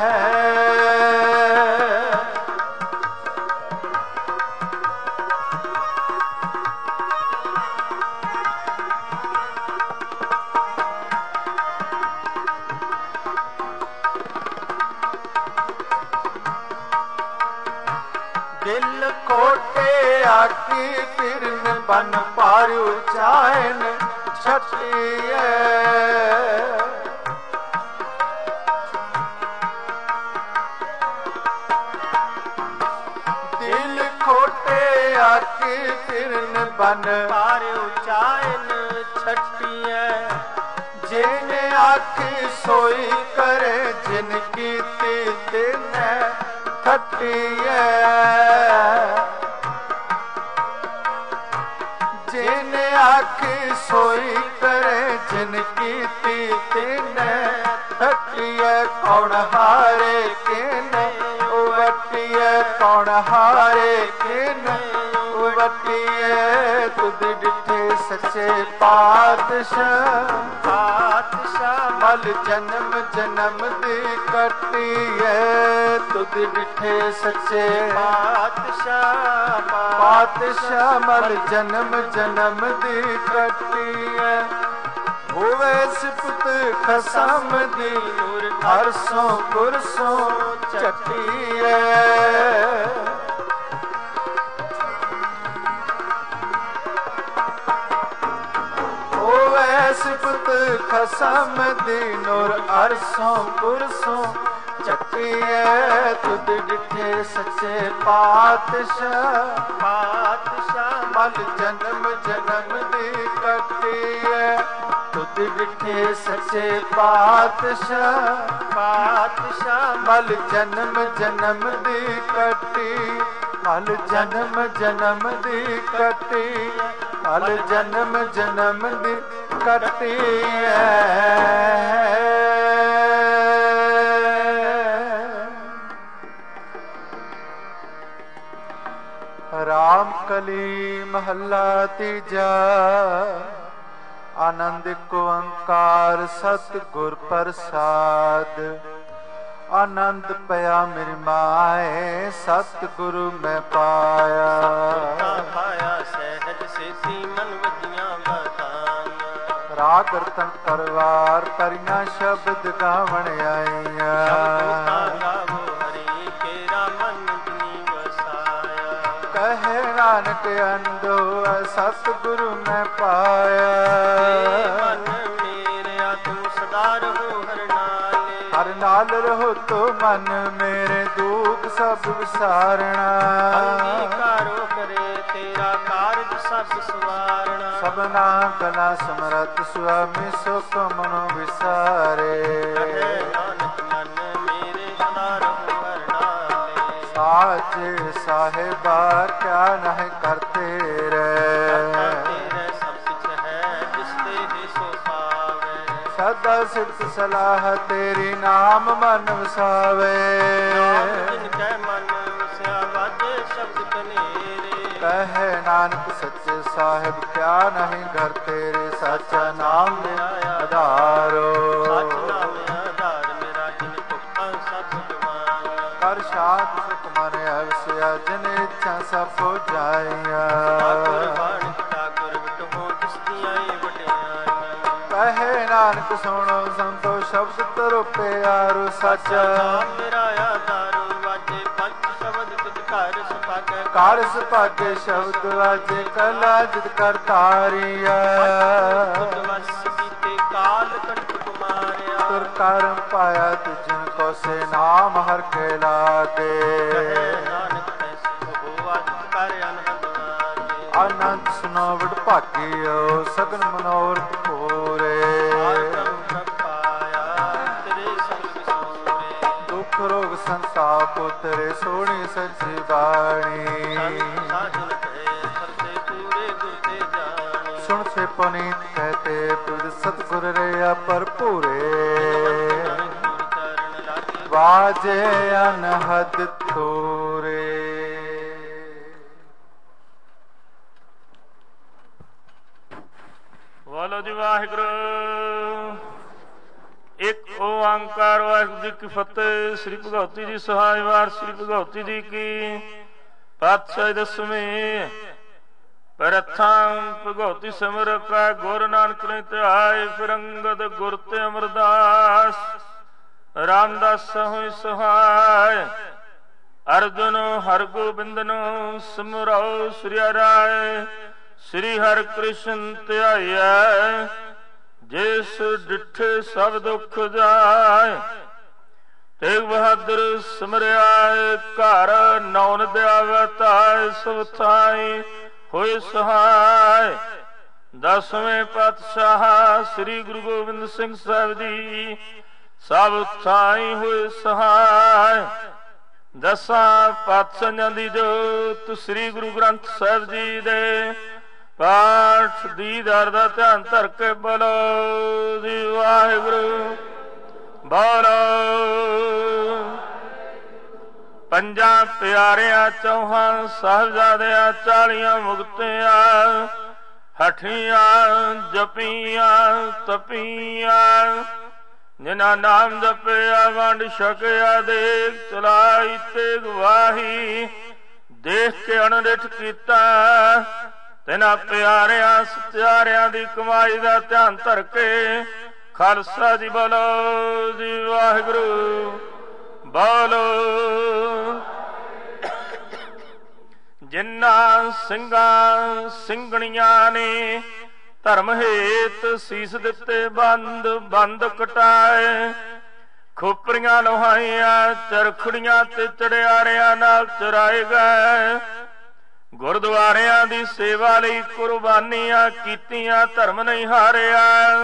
ਦਿਲ ਕੋਟੇ ਆਕੀ ਫਿਰਨ ਬਨ ਪਾਰ ਉਚਾਇਨ ਛਟੀਏ ਦਿਲ ਕੋਟੇ ਆਕੀ ਫਿਰਨ ਬਨ ਪਾਰ ਉਚਾਇਨ ਛਟੀਏ ਜਿਨ ਆਖੀ ਸੋਈ ਕਰੇ ਜਿਨ ਕੀਤੀ ਤਿਨੈ ਖਟੀਏ ਜਿਨ ਆਖੀ ਸੋਈ ਕਰੇ ਜਿਨ ਕੀਤੀ ਤਿਨੈ ਖਟੀਏ ਕੌਣ ਹਾਰੇ ਕਿਨੇ ਉਵਟੀਏ ਕੌਣ ਹਾਰੇ ਕਿਨੇ ਉਵਟੀਏ ਤੁਧ ਡਿਠੇ ਸੱਚੇ ਪਾਤਸ਼ਾਹ ਪਾਤਸ਼ਾਹ ਮਲ ਜਨਮ ਜਨਮ ਦੀ ਕਟੀਏ ਤੁਧ ਡਿਠੇ ਸੱਚੇ ਪਾਤਸ਼ਾਹ ਪਾਤਸ਼ਾਹ ਮਲ ਜਨਮ ਜਨਮ ਦੀ ਕਟੀਏ ਹੋਵੇ ਸਿਫਤ ਖਸਮ ਦੀ ਨੂਰ ਅਰਸੋਂ ਕੁਰਸੋਂ ਚਟੀਏ ਹੋਵੇ ਸਿਫਤ ਖਸਮ ਦੀ ਨੂਰ ਅਰਸੋਂ ਕੁਰਸੋਂ ਚਟੀਏ ਕੱਟੀਏ ਤੁਧ ਡਿਠੇ ਸੱਚੇ ਪਾਤਸ਼ਾਹ ਪਾਤਸ਼ਾਹ ਮਲ ਜਨਮ ਜਨਮ ਦੀ ਕੱਟੀਏ ਤੁਧ ਡਿਠੇ ਸੱਚੇ ਪਾਤਸ਼ਾਹ ਪਾਤਸ਼ਾਹ ਮਲ ਜਨਮ ਜਨਮ ਦੀ ਕੱਟੀ ਮਲ ਜਨਮ ਜਨਮ ਦੀ ਕੱਟੀ ਮਲ ਜਨਮ ਜਨਮ ਦੀ ਕੱਟੀ ਰਾਮ ਕਲੀ ਮਹੱਲਾ ਤੀਜਾ ਆਨੰਦ ਓੰਕਾਰ ਸਤਿ ਗੁਰ ਪ੍ਰਸਾਦ ਆਨੰਦ ਪਿਆ ਮੇਰੀ ਮਾਏ ਸਤਿ ਗੁਰੂ ਮੈਂ ਪਾਇਆ ਪਾਇਆ ਸਹਿਜ ਸੇਤੀ ਮਨ ਵਜੀਆਂ ਬਤਾਨਾ ਰਾਗ ਰਤਨ ਪਰਵਾਰ ਤਰੀਆਂ ਸ਼ਬਦ ਗਾਵਣ ਆਈਆਂ ਗਾਵੋ ਹਰੀ ਕੇਰਾ ਮਨ ਜਿਨੀ ਵਸਾਇਆ ਕਹੇ ਨਾਨਕ ਅੰਦੋ ਸਤਿ ਗੁਰੂ ਮੈਂ ਪਾਇਆ ਮਨ ਮੇਰਿਆ ਤੂੰ ਸਦਾ ਰਹੋ ਹਰ ਨਾਲੇ ਹਰ ਨਾਲ ਰਹੋ ਤੋ ਮਨ ਮੇਰੇ ਦੁੱਖ ਸਭ ਵਿਸਾਰਣਾ ਅੰਗੀਕਾਰੋ ਕਰੇ ਤੇਰਾ ਕਾਰਜ ਸਭ ਸਵਾਰਣਾ ਸਭਨਾ ਕਲਾ ਸਮਰੱਥ ਸੁਆਮੀ ਸੁਖ ਮਨੋ ਵਿਸਾਰੇ ਨਾਨਕ ਮਨ ਮੇਰੇ ਸਦਾ ਰਹੋ ਹਰ ਨਾਲੇ ਸਾਚੇ ਸਾਹਿਬਾ ਕਿਆ ਨਹਿ ਕਰਤੇ ਰੇ ਸਦਾ ਸਿਫਤ ਸਲਾਹ ਤੇਰੀ ਨਾਮ ਮਨ ਵਸਾਵੇ ਜਿਨ ਕੈ ਮਨ ਵਸਿਆ ਵਾਜੇ ਸ਼ਬਦ ਕਨੇਰੇ ਕਹੇ ਨਾਨਕ ਸੱਚੇ ਸਾਹਿਬ ਕਿਆ ਨਹੀਂ ਘਰ ਤੇਰੇ ਸਾਚਾ ਨਾਮ ਆਧਾਰੋ ਸੱਚ ਨਾਮ ਆਧਾਰ ਮੇਰਾ ਜਿਨ ਭੁੱਖਾਂ ਸਭ ਜਵਾਨ ਕਰ ਸ਼ਾਂਤ ਸੁਖ ਮਨ ਅਵਸਿਆ ਜਿਨ ਇੱਛਾ ਸਭ ਹੋ ਜਾਈਆਂ ਠਾਕੁਰ ਬਾਣਿਕ ਠਾਕੁਰ ਵਿਟੋ ਜਿਸ ਦੀਆਂ ਵਡਿਆਈਆਂ ਕਹੇ ਨਾਨਕ ਸੁਣੋ ਸੰਤੋ ਸ਼ਬਦ ਤਰੋ ਪਿਆਰੋ ਸੱਚਾ ਮੇਰਾ ਆਧਾਰੋ ਵਾਜੇ ਪੰਜ ਸ਼ਬਦ ਤੁਧ ਘਰ ਸੁਭਾਗੈ ਘਰ ਸੁਭਾਗੇ ਸ਼ਬਦ ਵਾਜੇ ਕਲਾ ਜਿਤ ਕਰ ਤਾਰੀਆ ਵਸ ਕੀਤੇ ਕਾਲ ਕੰਠ ਕੁਮਾਰਿਆ ਤੁਰ ਕਰਮ ਪਾਇਆ ਤੁਜਨ ਕੋ ਸੇ ਨਾਮ ਹਰ ਕੇ ਲਾਗੇ ਨਾਨਕ ਤੈਸੀ ਹੋ ਆਦਿ ਕਰ ਅਨੰਦ ਵਾਜੇ ਆਨੰਦ ਸੁਨੋ ਵਡ ਭਾਗਿਓ ਸਗਨ ਮਨੋਰਥ ਪੂਰੇ ਦੁੱਖ ਰੋਗ ਸੰਤਾਪ ਉਤਰੇ ਸੋਹਣੀ ਸੱਚੀ ਬਾਣੀ ਸੁਣ ਸੇ ਪੁਨੀਤ ਕਹਤੇ ਤੁਧ ਸਤਿਗੁਰ ਰਿਆ ਭਰਪੂਰੇ ਵਾਜੇ ਅਨਹਦ ਤੋਰੇ ਵਾਲੋ ਜੀ ਵਾਹਿਗੁਰੂ ਇੱਕ ਓੰਕਾਰ ਵਾਹਿਗੁਰੂ ਜੀ ਕੀ ਫਤਿਹ। ਸ੍ਰੀ ਭਗਵਤੀ ਜੀ ਸਹਾਇ ਵਾਰ ਸ੍ਰੀ ਭਗਵਤੀ ਜੀ ਕੀ ਪਾਤਸ਼ਾਹੀ ਦਸਵੇਂ ਪ੍ਰਥਮ ਭਗਵਤੀ ਸਿਮਰ ਕਾ ਗੁਰ ਨਾਨਕ ਨੇ ਧਿਆਏ ਫਿਰ ਅੰਗਦ ਗੁਰ ਤੇ ਅਮਰਦਾਸ ਰਾਮਦਾਸ ਹੋਇ ਸਹਾਇ ਅਰਜੁਨ ਹਰ ਗੋਬਿੰਦ ਨੂੰ ਸਿਮਰਉ ਸ੍ਰੀ ਰਾਏ ਸ੍ਰੀ ਹਰਿ ਕ੍ਰਿਸ਼ਨ ਧਿਆਈਐ ਜਿਸ ਡਿਠੇ ਸਭ ਦੁੱਖ ਜਾਏ ਤੇਗ ਬਹਾਦਰ ਸਿਮਰਿਆ ਘਰ ਨੌ ਨਦਿਆ ਵਤਾਏ ਸਭ ਥਾਈ ਹੋਏ ਸਹਾਇ ਦਸਵੇਂ ਪਾਤਸ਼ਾਹ ਸ੍ਰੀ ਗੁਰੂ ਗੋਬਿੰਦ ਸਿੰਘ ਸਾਹਿਬ ਜੀ ਸਭ ਥਾਈ ਹੋਏ ਸਹਾਇ ਦਸਾਂ ਪਾਤਸ਼ਾਹਾਂ ਦੀ ਜੋਤ ਸ੍ਰੀ ਗੁਰੂ ਗ੍ਰੰਥ ਸਾਹਿਬ ਜੀ ਦੇ ਪਾਠ ਦੀਦਾਰ ਦਾ ਧਿਆਨ ਧਰ ਕੇ ਬੋਲੋ ਜੀ ਵਾਹਿਗੁਰੂ ਬੋਲੋ ਪੰਜਾਂ ਪਿਆਰਿਆਂ ਚੌਹਾਂ ਸਾਹਿਬਜ਼ਾਦਿਆਂ ਚਾਲੀਆਂ ਮੁਕਤਿਆਂ ਹਠੀਆਂ ਜਪੀਆਂ ਤਪੀਆਂ ਜਿਨ੍ਹਾਂ ਨਾਮ ਜਪਿਆ ਵੰਡ ਛਕਿਆ ਦੇਖ ਚਲਾਈ ਤੇ ਗਵਾਹੀ ਦੇਖ ਕੇ ਅਣਡਿਠ ਕੀਤਾ ਤਿਨਾਂ ਪਿਆਰਿਆਂ ਸਤਿਆਰਿਆਂ ਦੀ ਕਮਾਈ ਦਾ ਧਿਆਨ ਧਰ ਕੇ ਖਾਲਸਾ ਜੀ ਬੋਲੋ ਜੀ ਵਾਹਿਗੁਰੂ ਬੋਲੋ ਜਿਨ੍ਹਾਂ ਸਿੰਘਾਂ ਸਿੰਘਣੀਆਂ ਨੇ ਧਰਮ ਹੇਤ ਸੀਸ ਦਿੱਤੇ ਬੰਦ ਬੰਦ ਕਟਾਏ ਖੋਪਰੀਆਂ ਲੋਹਾਈਆਂ ਚਰਖੜੀਆਂ ਤੇ ਚੜਿਆਰਿਆਂ ਨਾਲ ਚਰਾਏ ਗਏ। ਗੁਰਦੁਆਰਿਆਂ ਦੀ ਸੇਵਾ ਲਈ ਕੁਰਬਾਨੀਆਂ ਕੀਤੀਆਂ, ਧਰਮ ਨਹੀਂ ਹਾਰਿਆ।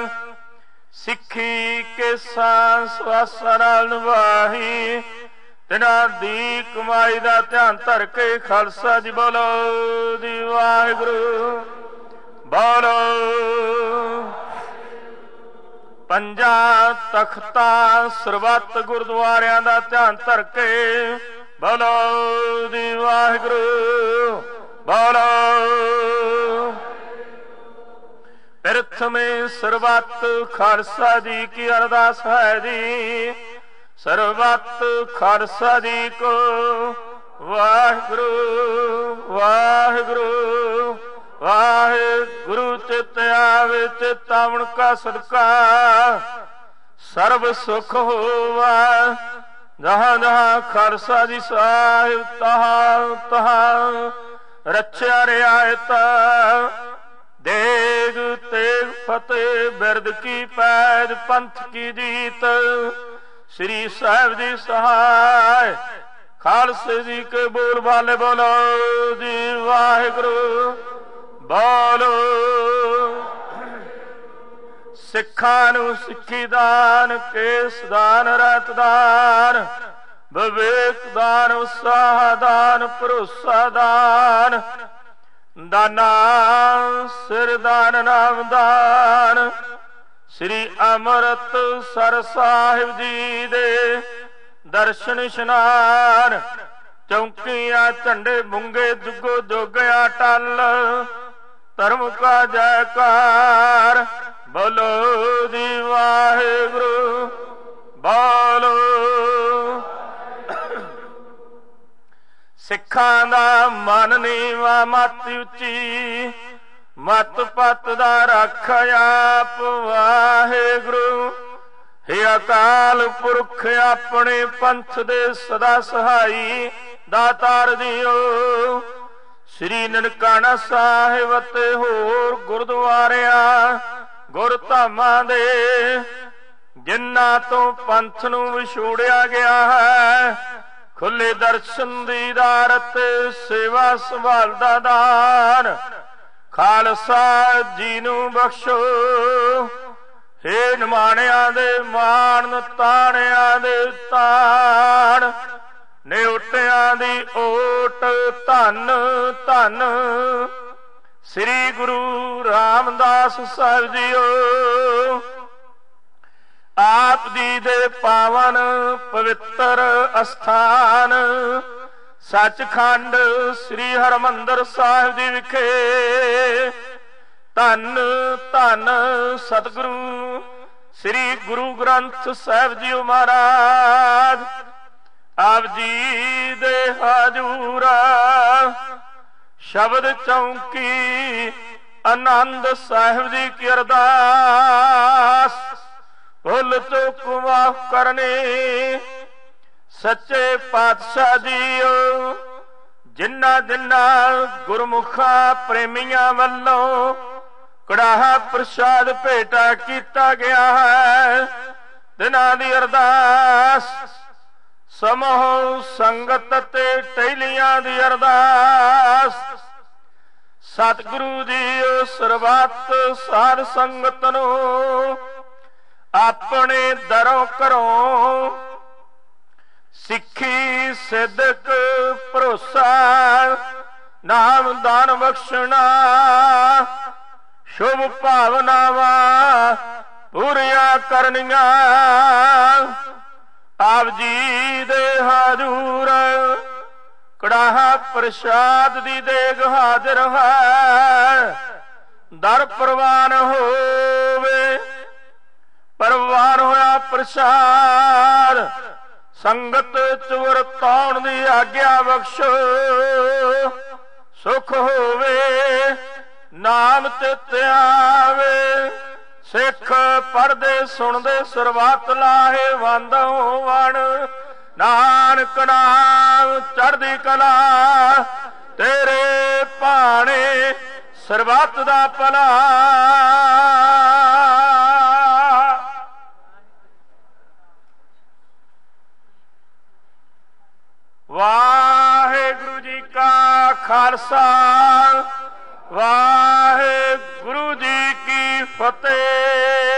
ਸਿੱਖੀ ਕੇਸਾਂ ਸਵਾਸਾਂ ਨਾਲ ਨਿਭਾਈ, ਤਿਨਾਂ ਦੀ ਕਮਾਈ ਦਾ ਧਿਆਨ ਧਰ ਕੇ ਖਾਲਸਾ ਜੀ ਬੋਲੋ ਜੀ ਵਾਹਿਗੁਰੂ ਬੋਲੋ। ਪੰਜਾਂ ਤਖਤਾਂ ਸਰਬੱਤ ਗੁਰਦੁਆਰਿਆਂ ਦਾ ਧਿਆਨ ਧਰ ਕੇ ਬੋਲੋ ਜੀ ਵਾਹਿਗੁਰੂ ਬੋਲੋ। ਪ੍ਰਥਮੇ ਸਰਬੱਤ ਖਾਲਸਾ ਜੀ ਕੀ ਅਰਦਾਸ ਹੈ ਜੀ, ਸਰਬੱਤ ਖਾਲਸਾ ਜੀ ਕੋ ਵਾਹਿਗੁਰੂ ਵਾਹਿਗੁਰੂ ਵਾਹਿਗੁਰੂ। ਚਿਤ ਆਵੇ ਚਿਤਾਵਨ ਕਾ ਸਦਕਾ, ਸਰਬ ਸੁਖ ਹੋਵਾ। ਜਹਾਂ ਜਹਾਂ ਖਾਲਸਾ ਜੀ ਸਾਹਿਬ, ਤਹਾਂ ਤਹਾਂ ਰੱਛਿਆ ਰਿਆਇਤ। ਦੇਗ ਤੇਗ ਫਤਿਹ ਬਿਰਦ ਕੀ ਪੈਜ, ਪੰਥ ਕੀ ਜੀਤ। ਸ੍ਰੀ ਸਾਹਿਬ ਜੀ ਸਹਾਇ, ਖਾਲਸੇ ਜੀ ਕੇ ਬੋਲ ਬਾਲੇ ਬੋਲੋ ਜੀ ਵਾਹਿਗੁਰੂ ਬੋਲੋ। ਸਿੱਖਾਂ ਨੂੰ ਸਿੱਖੀ ਦਾਨ, ਕੇਸ ਦਾਨ, ਰਤ ਦਾਨ, ਵਿਵੇਕ ਦਾਨ, ਉਤਸਾਹ ਦਾਨ, ਭਰੋਸਾ ਦਾਨ, ਦਾਨਾ ਸਿਰ ਦਾਨ, ਨਾਮ ਦਾਨ। ਸ੍ਰੀ ਅੰਮ੍ਰਿਤਸਰ ਸਾਹਿਬ ਜੀ ਦੇ ਦਰਸ਼ਨ ਇਸ਼ਨਾਨ, ਚੌਂਕੀਆਂ ਝੰਡੇ ਬੁੰਗੇ ਜੁਗੋ ਜੋਗਿਆ ਟਲ। ਧਰਮ ਕਾ ਜੈਕਾਰ ਬੋਲੋ ਜੀ ਵਾਹਿਗੁਰੂ ਬੋਲੋ। ਸਿੱਖਾਂ ਦਾ ਮਨ ਨੀਵਾਂ ਮਤ ਉੱਚੀ, ਮਤ ਪਤ ਦਾ ਰੱਖ ਆਪ ਵਾਹਿਗੁਰੂ। ਹੇ ਅਕਾਲ ਪੁਰਖ ਆਪਣੇ ਪੰਥ ਦੇ ਸਦਾ ਸਹਾਈ ਦਾਤਾਰ ਜੀਓ। ਸ੍ਰੀ ਨਨਕਾਣਾ ਸਾਹਿਬ ਅਤੇ ਹੋਰ ਗੁਰਦੁਆਰਿਆਂ ਗੁਰਧਾਮਾਂ ਦੇ ਜਿਨ੍ਹਾਂ ਤੋਂ ਪੰਥ ਨੂੰ ਵਿਛੋੜਿਆ ਗਿਆ ਹੈ, ਖੁੱਲੇ ਦਰਸ਼ਨ ਦੀਦਾਰ ਅਤੇ ਸੇਵਾ ਸੰਭਾਲ ਦਾ ਦਾਨ ਖਾਲਸਾ ਜੀ ਨੂੰ ਬਖਸ਼ੋ। ਹੇ ਨਿਮਾਣਿਆਂ ਦੇ ਮਾਣ, ਤਾਣਿਆਂ ਦੇ ਤਾਣ, ਨਿਉਟਿਆਂ ਦੀ ਓਟ ਧੰਨ ਧੰਨ ਸ੍ਰੀ ਗੁਰੂ ਰਾਮਦਾਸ ਸਾਹਿਬ ਜੀਓ। ਆਪ ਜੀ ਦੇ ਪਾਵਨ ਪਵਿੱਤਰ ਅਸਥਾਨ ਸੱਚਖੰਡ ਸ੍ਰੀ ਹਰਿਮੰਦਰ ਸਾਹਿਬ ਜੀ ਵਿਖੇ ਧੰਨ ਧੰਨ ਸਤਿਗੁਰੂ ਸ੍ਰੀ ਗੁਰੂ ਗ੍ਰੰਥ ਸਾਹਿਬ ਜੀ ਮਹਾਰਾਜ ਆਪ ਜੀ ਦੇ ਹਜੂਰ ਸ਼ਬਦ ਚੌਂਕੀ ਆਨੰਦ ਸਾਹਿਬ ਜੀ ਕੀ ਅਰਦਾਸ। ਭੁੱਲ ਚੁੱਕ ਮਾਫ ਕਰਨੀ ਸੱਚੇ ਪਾਤਸ਼ਾਹ ਜੀਓ। ਜਿਨ੍ਹਾਂ ਜਿਨ੍ਹਾਂ ਗੁਰਮੁਖਾਂ ਪ੍ਰੇਮੀਆਂ ਵੱਲੋਂ ਕੜਾਹਾ ਪ੍ਰਸ਼ਾਦ ਭੇਟਾ ਕੀਤਾ ਗਿਆ ਹੈ, ਤਿਨਾਂ ਦੀ ਅਰਦਾਸ। ਸਮੂਹ ਸੰਗਤ ਤੇ ਟਹਿਲੀਆਂ ਦੀ ਅਰਦਾਸ। ਸਤਿਗੁਰੂ ਜੀ ਸਰਬੱਤ ਸਾਧ ਸੰਗਤ ਨੂੰ ਆਪਣੇ ਦਰੋਂ ਘਰੋਂ ਸਿੱਖੀ ਸਿਦਕ ਭਰੋਸਾ ਨਾਮ ਦਾਨ ਬਖਸ਼ਣਾ, ਸ਼ੁਭ ਭਾਵਨਾਵਾਂ ਪੂਰੀਆਂ ਕਰਨੀਆਂ। ਆਪ ਜੀ ਦੇ ਹਜ਼ੂਰ ਕੜਾਹਾ ਪ੍ਰਸ਼ਾਦ ਦੀ ਦੇਗ ਹਾਜ਼ਰ ਹੈ। ਦਰ ਪ੍ਰਵਾਨ ਹੋਵੇ, ਪ੍ਰਵਾਨ ਹੋਇਆ ਪ੍ਰਸ਼ਾਦ। ਸੰਗਤ ਚ ਵਰਤਾਉਣ ਦੀ ਆਗਿਆ ਬਖਸ਼ੋ। ਸੁਖ ਹੋਵੇ ਨਾਮ ਚਿਤ ਆਵੇ, ਸਿੱਖ ਪੜ੍ਹਦੇ ਸੁਣਦੇ ਸਰਬੱਤ ਲਾਹੇ ਵੰਦ ਹੋਵਣ। ਨਾਨਕ ਨਾਮ ਚੜ੍ਹਦੀ ਕਲਾ, ਤੇਰੇ ਭਾਣੇ ਸਰਬੱਤ ਦਾ ਭਲਾ। ਵਾਹਿਗੁਰੂ ਜੀ ਕਾ ਖਾਲਸਾ ਵਾਹਿਗੁਰੂ ਜੀ ਕੀ ਫਤਿਹ।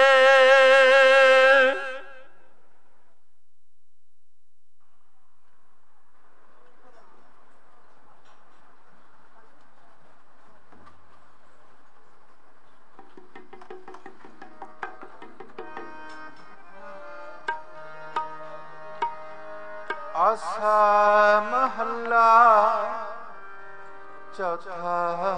ਆਸਾ ਮਹੱਲਾ ਚੌਥਾ।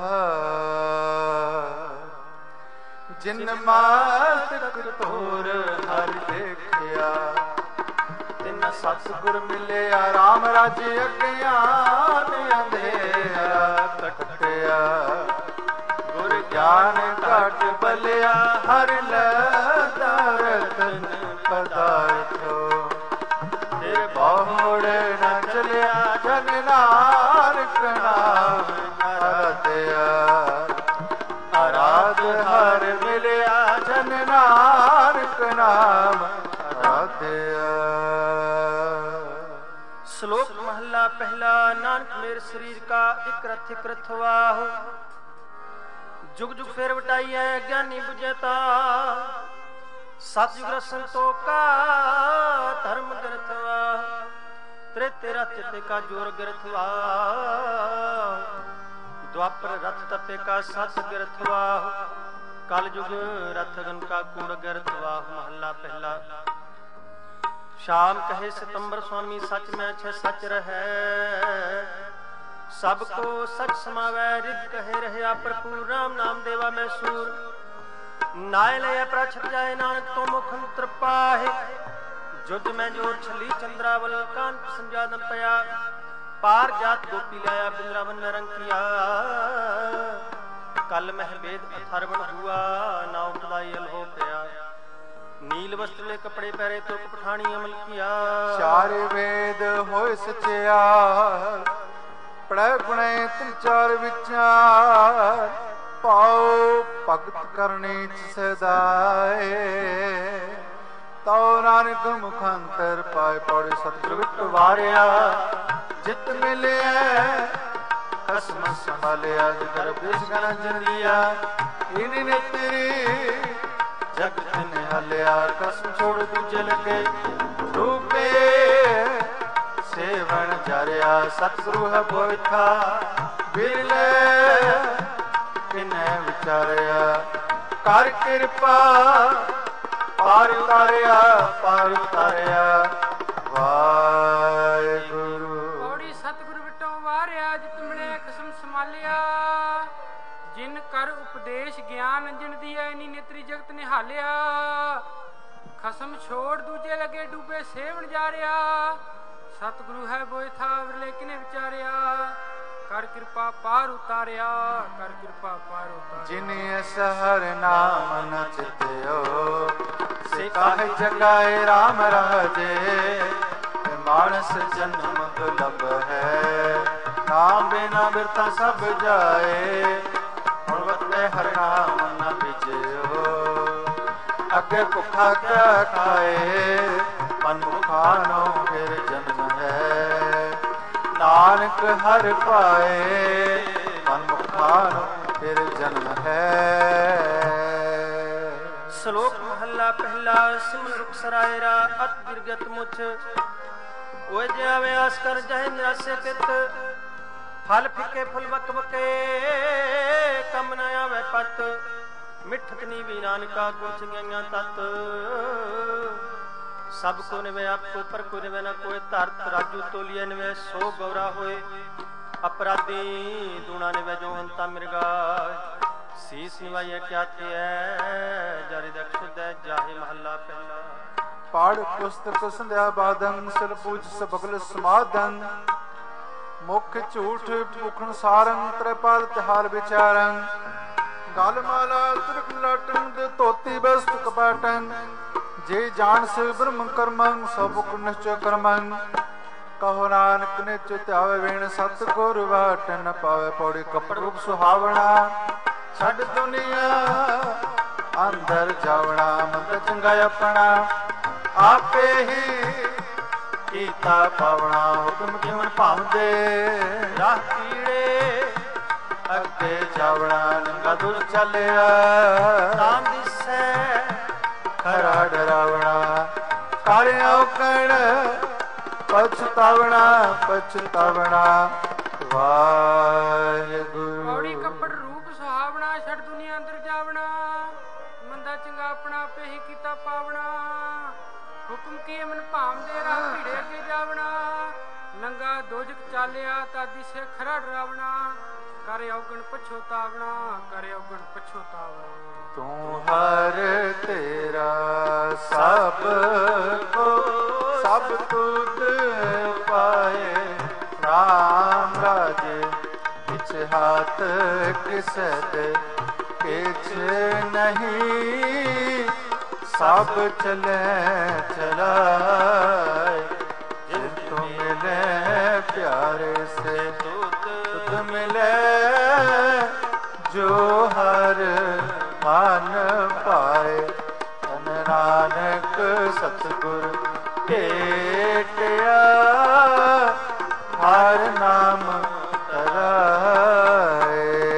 ਜਿਨ ਮਾਤਕ ਤੋਰ ਹਰ ਦੇਖਿਆ, ਤਿਨ ਸਤਿਗੁਰ ਮਿਲਿਆ ਰਾਮ ਰਾਜ ਅਗਿਆਨ ਅੰਧੇਰਾ ਕਟਿਆ। ਗੁਰ ਗਿਆਨ ਘਟ ਬਲਿਆ ਹਰ ਲਦਾ ਰਤਨ ਪਦਾਰਥੋ। ਬਹੁੜ ਨ ਚਲਿਆ ਜਨ ਨਾਨਕ ਨਾਮ ਅਰਧਿਆ। ਅਰਾਧ ਹਰ ਮਿਲਿਆ ਜਨ ਨਾਨਕ ਨਾਮ ਅਰਧਿਆ। ਸ਼ਲੋਕ ਮਹੱਲਾ ਪਹਿਲਾ। ਨਾਨਕ ਮੇਰ ਸਰੀਰ ਕਾ ਇਕ ਰਥ ਇਕ ਰਥਵਾਹੁ। ਜੁਗ ਜੁਗ ਫੇਰ ਵਟਾਈਐ ਗਿਆਨੀ ਬੁਝਤਾ। ਸਤਿਯੁਗ ਸੰਤੋਖਾ ਧਰਮ ਗ੍ਰਥਵਾ। ਤ੍ਰੇਤੇ ਰਥ ਤੇ ਕਾ ਜੋਰ ਗ੍ਰਥਵਾ। ਦੁਆਪਰ ਰਥ ਤਪੇ ਕਾ ਸਤ ਗ੍ਰਥਵਾ। ਕਲ ਜੁਗ ਰਥ ਗਨ ਕਾ ਕੂੜ ਗ੍ਰਥਵਾ। ਮਹੱਲਾ ਪਹਿਲਾ। ਸ਼ਾਮ ਕਹੇ ਸਤੰਬਰ ਸੁਆਮੀ ਸਚ ਮੈਂ ਛੇ ਸਚ ਰਹੈ। ਸਭ ਕੋ ਸਚ ਸਮਾਵੈ ਰਿਦ ਕਹੇ ਰਹਿਆ ਭਰਪੂਰ। ਰਾਮ ਨਾਮ ਦੇਵਾ ਮੈਂ ਸੂਰ। ਨਾਇ ਲਿਆ ਪ੍ਰਛਤ ਜਾਏ ਨਾਨਕ ਤੋਂ ਮੁਖ ਅੰਤਰ ਪਾਹੇ। ਜੁਜ ਮੈਂ ਜੋਰ ਛਲੀ ਚੰਦਰਾਵਲ ਕਾਨ ਸੰਜਾਦਨ ਪਿਆ। ਪਾਰ ਜਾਤ ਗੋਪੀ ਲਿਆ ਬਿੰਦਰਾਵਨ ਮੈਂ ਰੰਕਿਆ। ਕਲ ਮਹਿ ਵੇਦ ਅਥਰਵਣ ਹੁਆ ਨਾ ਉਪਦਾਈ ਅਲਹੋ ਪਿਆ। ਨੀਲ ਵਸਤਲੇ ਕਪੜੇ ਪਹਿਰੇ ਤੁਕ ਪਠਾਣੀ ਅਮਲ ਕੀਆ। ਚਾਰ ਵੇਦ ਹੋਏ ਸਚਿਆਰ, ਪੜੈ ਗੁਣੇ ਤਿਨ ਚਾਰ ਵਿਚਾਰ। ਪਾਉ ਭਗਤ ਕਰਨੀ ਸਦਾਏ। ਤਉ ਨਾਨਕ ਮੁਖ ਅੰਤਰ ਪਾਏ ਪੌੜੇ ਸਤਿਗੁਰ ਵਿਟ ਵਾਰਿਆ। ਜਿਤ ਮਿਲਿਆ ਖਸਮ ਸੰਭਾਲਿਆ। ਜਿਕਰ ਬਿਸ ਗਨ ਦਿਆ ਇਨ ਨੇ ਤੇਰੀ ਜਗਤ ਨਿਹਾਲਿਆ। ਕਸਮ ਛੋੜ ਦੂਜੇ ਲਗੇ ਰੂਪੇ ਸੇਵਨ ਜਰਿਆ। ਸਤਿਗੁਰੂ ਹੈ ਬੋਇਥਾ ਬਿਰਲੇ ਕਿਨੈ ਵਿਚਾਰਿਆ। ਕਰ ਕਿਰਪਾ ਪਾਰ ਉਤਾਰਿਆ ਪਾਰ ਉਤਾਰਿਆ। ਵਾਹਿਗੁਰੂ। ਪੌੜੀ ਸਤਿਗੁਰ ਵਿਟੋਂ ਵਾਰਿਆ। ਜਿਤ ਮਿਲੇ ਕਸਮ ਸੰਭਾਲਿਆ। ਜਿਨ ਕਰ ਉਪਦੇਸ਼ ਗਿਆਨ ਅੰਜਨ ਦੀਐ ਨੀ ਨੇਤਰੀ ਜਗਤ ਨਿਹਾਲਿਆ। ਖਸਮ ਛੋੜ ਦੂਜੇ ਲਗੇ ਡੂਬੇ ਸੇਵਣ ਜਾਰਿਆ। ਸਤਿਗੁਰੂ ਹੈ ਬੋਇਥਾ ਵਿਰਲੇ ਕਿਨੇ ਵਿਚਾਰਿਆ। ਕਰ ਕਿਰਪਾ ਪਾਰ ਉਤਾਰਿਆ ਕਰ ਕਿਰਪਾ ਪਾਰ ਉਤਾਰਿਆ। ਜਿਨੇ ਸਹਰ ਨਾਮ ਨ ਚਿਤਿਓ ਸੇ ਕਾਹੇ ਜਗਾਏ ਰਾਮ ਰਾਜੇ। ਮਾਨਸ ਜਨਮ ਦੁਲਭ ਹੈ ਨਾਮ ਬਿਨਾ ਬਿਰਥਾ ਸਭ ਜਾਏ। ਹੁਣ ਵਤੇ ਹਰ ਨਾਮ ਨ ਵਿਜਿਓ ਅੱਗੇ ਭੁੱਖਾ ਕਿਆ ਖਾਏ। ਮਨ ਮੁਖਾਨੋ ਫਿਰ ਜਨਮ ਹੈ ਨਾਨਕ ਹਰ ਪਾਏ। ਮਨ ਮੁਖਾਨੋ ਫਿਰ ਜਨਮ ਹੈ। ਸ਼ਲੋਕ ਮਹੱਲਾ ਪਹਿਲਾ। ਸਿਮਰ ਰੁਖ ਸਰਾਇਰਾ ਅਤ ਬਿਰਗਤ ਮੁਛ। ਓਏ ਜਿਆਵੇ ਆਸ ਕਰ ਜਾਏ ਨਿਰਾਸੇ ਕਿਤ। ਫਲ ਫਿੱਕੇ ਫੁੱਲ ਵਕ ਵਕੇ ਕਮ ਨ ਆਵੇ ਪਤ। ਮਿੱਠਤ ਨੀਵੀ ਨਾਨਕਾ ਕੁਛ ਗਈਆਂ ਤਤ। ਸਭ ਕੋ ਨਿਵੇ ਆਪੋ ਪਰ ਕੋ ਨਿਵੇ ਨਾ ਕੋਈ। ਧਰਤ ਰਾਜੂ ਤੋਲੀਏ ਨਿਵੇ ਸੋ ਗੌਰਾ ਹੋਏ। ਅਪਰਾਧੀ ਦੂਣਾ ਨਿਵੇ ਜੋ ਅੰਤਾ ਮਿਰਗਾ। ਸੀਸ ਨਿਵਾਈਏ ਕਿਆ ਥਿਐ ਜਾਰੀ ਦਕਸ਼ੁਦ ਜਾਹੇ। ਮਹੱਲਾ ਪਹਿਲਾ। ਪਾੜ ਪੁਸਤਕ ਸੰਧਿਆ ਬਾਦਨ ਸਿਰ ਪੂਜ ਸਬਗਲ ਸਮਾਦਨ। ਮੁਖ ਝੂਠ ਭੁਖਣ ਸਾਰੰ ਤ੍ਰਿਪਾਲ ਤਿਹਾਰ ਵਿਚਾਰੰ। ਗਲ ਮਾਲਾ ਤਿਰਕ ਲਾਟਨ ਦੇ ਧੋਤੀ ਬਸਤ ਕਪਾਟਨ। ਜੇ ਜਾਣਸ ਬ੍ਰਹਮ ਕਰਮੰ ਸਭੁਕ ਨਿਸ਼ਚੈ ਕਰਮੰ। ਕਹੋ ਨਾਨਕ ਨਿਚ ਧਿਆਵੇ ਵੇਣ ਸਤਿਗੁਰ ਵਾਟ ਨ ਪਾਵੇ। ਪੌੜੀ ਕਪੜ ਰੂਪ ਸੁਹਾਵਣਾ ਛੱਡ ਦੁਨੀਆ ਅੰਦਰ ਜਾਵਣਾ। ਮਤ ਚੰਗਾ ਆਪਣਾ ਆਪੇ ਹੀ ਕੀਤਾ ਪਾਵਣਾ ਹੁਕਮ ਕਿਵਨ ਭਾਵਦੇ ਰਾਹ ਪੀੜੇ ਅੱਗੇ ਜਾਵਣਾ ਨੰਗਾ ਦੁਰ ਚੱਲਿਆ ਤਾਂ ਦਿਸੈ ਖਰਾ ਡਰਾਵਣਾ ਕਰ ਔਕੜ ਪਛਤਾਵਣਾ ਪਛਤਾਵਣਾ ਵਾਹਿਗੁਰੂ। ਪੌੜੀ ਕੱਪੜ ਰੂਪ ਸੁਹਾਵਣਾ ਛੱਡ ਦੁਨੀਆ ਅੰਦਰ ਜਾਵਣਾ ਮੰਦਾ ਚੰਗਾ ਆਪਣਾ ਆਪੇ ਹੀ ਕੀਤਾ ਪਾਵਣਾ ਹੁਕਮ ਕੀ ਮਨ ਭਾਵਦੇ ਰਾਹ ਭੀੜੇ ਅੱਗੇ ਜਾਵਣਾ ਨੰਗਾ ਦੋਜਕ ਚਾਲਿਆ ਤਾਂ ਦਿਸੇ ਖਰਾ ਡਰਾਵਣਾ ਕਰ ਔਗਣ ਪਛੋਤਾਵਣਾ ਕਰ ਔਗਣ ਪਛੋਤਾਵਣਾ। ਤੂੰ ਹਰ ਤੇਰਾ ਸਭ ਕੋ ਸਭ ਤੁਧ ਪਾਏ ਰਾਮ ਰਾਜੇ ਕਿਛ ਹਾਥ ਕਿਸਦ ਕਿਛ ਨਹੀਂ ਸਭ ਚਲੇ ਚਲਾਏ ਜਿਨ ਤੁਮ ਮਿਲੇ ਪਿਆਰੇ ਸੇ ਤੁਧ ਮਿਲੇ ਜੋ ਹਰ ਮਨ ਪਾਏ ਧਨ ਨਾਨਕ ਸਤਿਗੁਰ ਭੇਟਿਆ ਹਰ ਨਾਮ ਧਰਾਏ।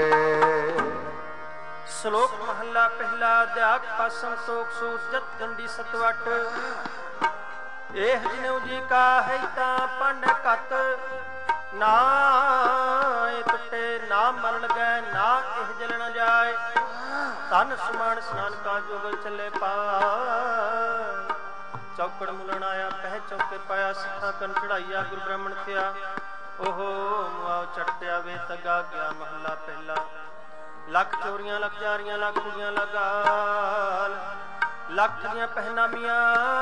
ਸ਼ਲੋਕ ਮਹੱਲਾ ਪਹਿਲਾ ਅਧਿਆਕ ਪਾਸਮ ਤੋਕ ਸੂਤ ਜਤ ਗੰਡੀ ਸਤਵਟ ਇਹ ਜਿਨਉ ਜੀ ਕਾ ਹੈ ਤਾਂ ਪੰਡ ਕਤ ਨਾ ਇਹ ਟੁੱਟੇ ਨਾ ਮਰਨ ਗਏ ਨਾ ਇਹ ਜਲ ਨ ਜਾਏ ਤਨ ਸਮਾਨ ਸਨਾਨ ਕਾ ਜੋਗਲ ਚੱਲੇ ਪਾ ਚੌਕੜ ਮੁਲਣ ਆਇਆ ਪਹਿ ਚੌਕੇ ਪਾਇਆ ਸਿੱਖਾਂ ਕੰਨ ਚੜਾਈਆ ਗੁਰੂ ਬ੍ਰਾਹਮਣ ਥਿਆ ਓਹੋ ਮੁਆਉ ਚੜਤਿਆ ਵੇ ਤਗਾ ਗਿਆ ਮਹੱਲਾ ਪਹਿਲਾ। ਲੱਖ ਚੋਰੀਆਂ ਲੱਖ ਜਾਰੀਆਂ ਲੱਖ ਕੁੜੀਆਂ ਲਗਾਲ ਲੱਖ ਦੀਆਂ ਪਹਿਨਾਮੀਆਂ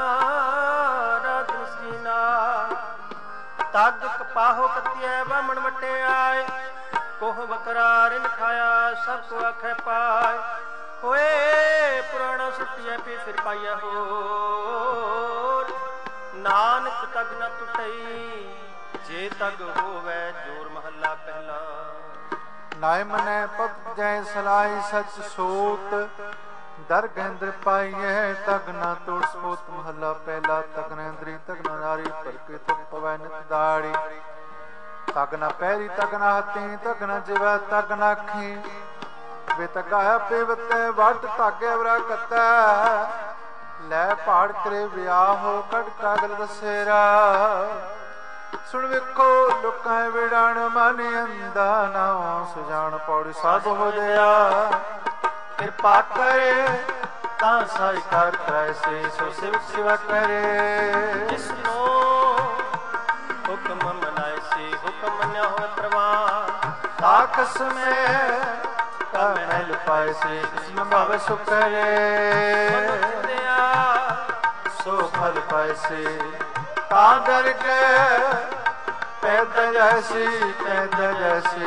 ਰਾਜਨ ਸੀਨਾ ਤਗ ਕਪਾਹੋ ਕੱਤਿਐ ਬਾਮਣ ਵਟੇ ਆਏ ਕੋਹ ਬਕਰਾ ਰਿਨ ਖਾਇਆ ਸਭ ਕੋ ਆਖੇ ਪਾਏ ਹੋਏ ਪੁਰਾਣਾ ਸੁਟਿਐ ਪੀ ਫਿਰ ਪਾਇਆ ਹੋਰ ਨਾਨਕ ਤਗ ਨ ਟੁੱਟਈ ਜੇ ਤਗ ਹੋਵੇ ਜੋਰ ਮਹੱਲਾ ਪਹਿਲਾ। ਨਾਇ ਮਨੈ ਪਤ ਜੈ ਸਲਾਈ ਸਚ ਸੋਤ ਦਰ ਗੇਂਦਰ ਪਾਈਐ ਤਗ ਨਾ ਤੋੜ ਸੋਤ ਮਹੱਲਾ ਪਹਿਲਾ। ਤਗ ਨ ਇੰਦਰੀ ਤਗ ਨ ਨਾਰੀ ਪਰ ਕੇ ਤੁਕ ਪਵੈ ਨਿਤ ਦਾੜੀ ਤਗ ਨ ਪੈਰੀ ਤਗ ਨ ਹੱਥੀ ਤਗ ਨ ਜਿਵੈ ਤਗ ਨ ਅੱਖੀ ਵੇ ਤਗਾਇਆ ਪੇਵਤੈ ਵੱਟ ਧਾਗੇ ਵਰਾ ਕੱਤੈ ਲੈ ਪਹਾੜ ਕਰੇ ਵਿਆਹ ਹੋ ਕੜ ਕਾਗਲ ਦਸੇਰਾ ਸੁਣ ਵੇਖੋ ਲੋਕਾਂ ਵਿੜਾਣ ਮਨ ਅੰਦਾ ਨਾ ਸੁਜਾਨ ਪੌੜੀ ਸਭ ਹੋ ਦਿਆ ਕਿਰਪਾ ਕਰੇ ਤਾਂ ਸਾਈ ਕਰ ਕੈਸੇ ਸੋ ਸਿਵ ਸਿਵਾ ਕਰੇ ਜਿਸ ਨੂੰ ਹੁਕਮ ਮਨਾਏ ਸੀ ਹੁਕਮ ਮੰਨਿਆ ਹੋਏ ਪ੍ਰਵਾਨ ਸਾਖਸ ਮੈਂ ਕਮਲ ਪਾਏ ਸੀ ਜਿਸਮ ਭਾਵੇ ਸੁਕਰੇ ਸੋ ਫਲ ਪਾਏ ਸੀ ਤਾਂ ਦਰ ਕੇ ਪੈਦਲ ਜੈਸੀ ਪੈਦਲ ਜੈਸੀ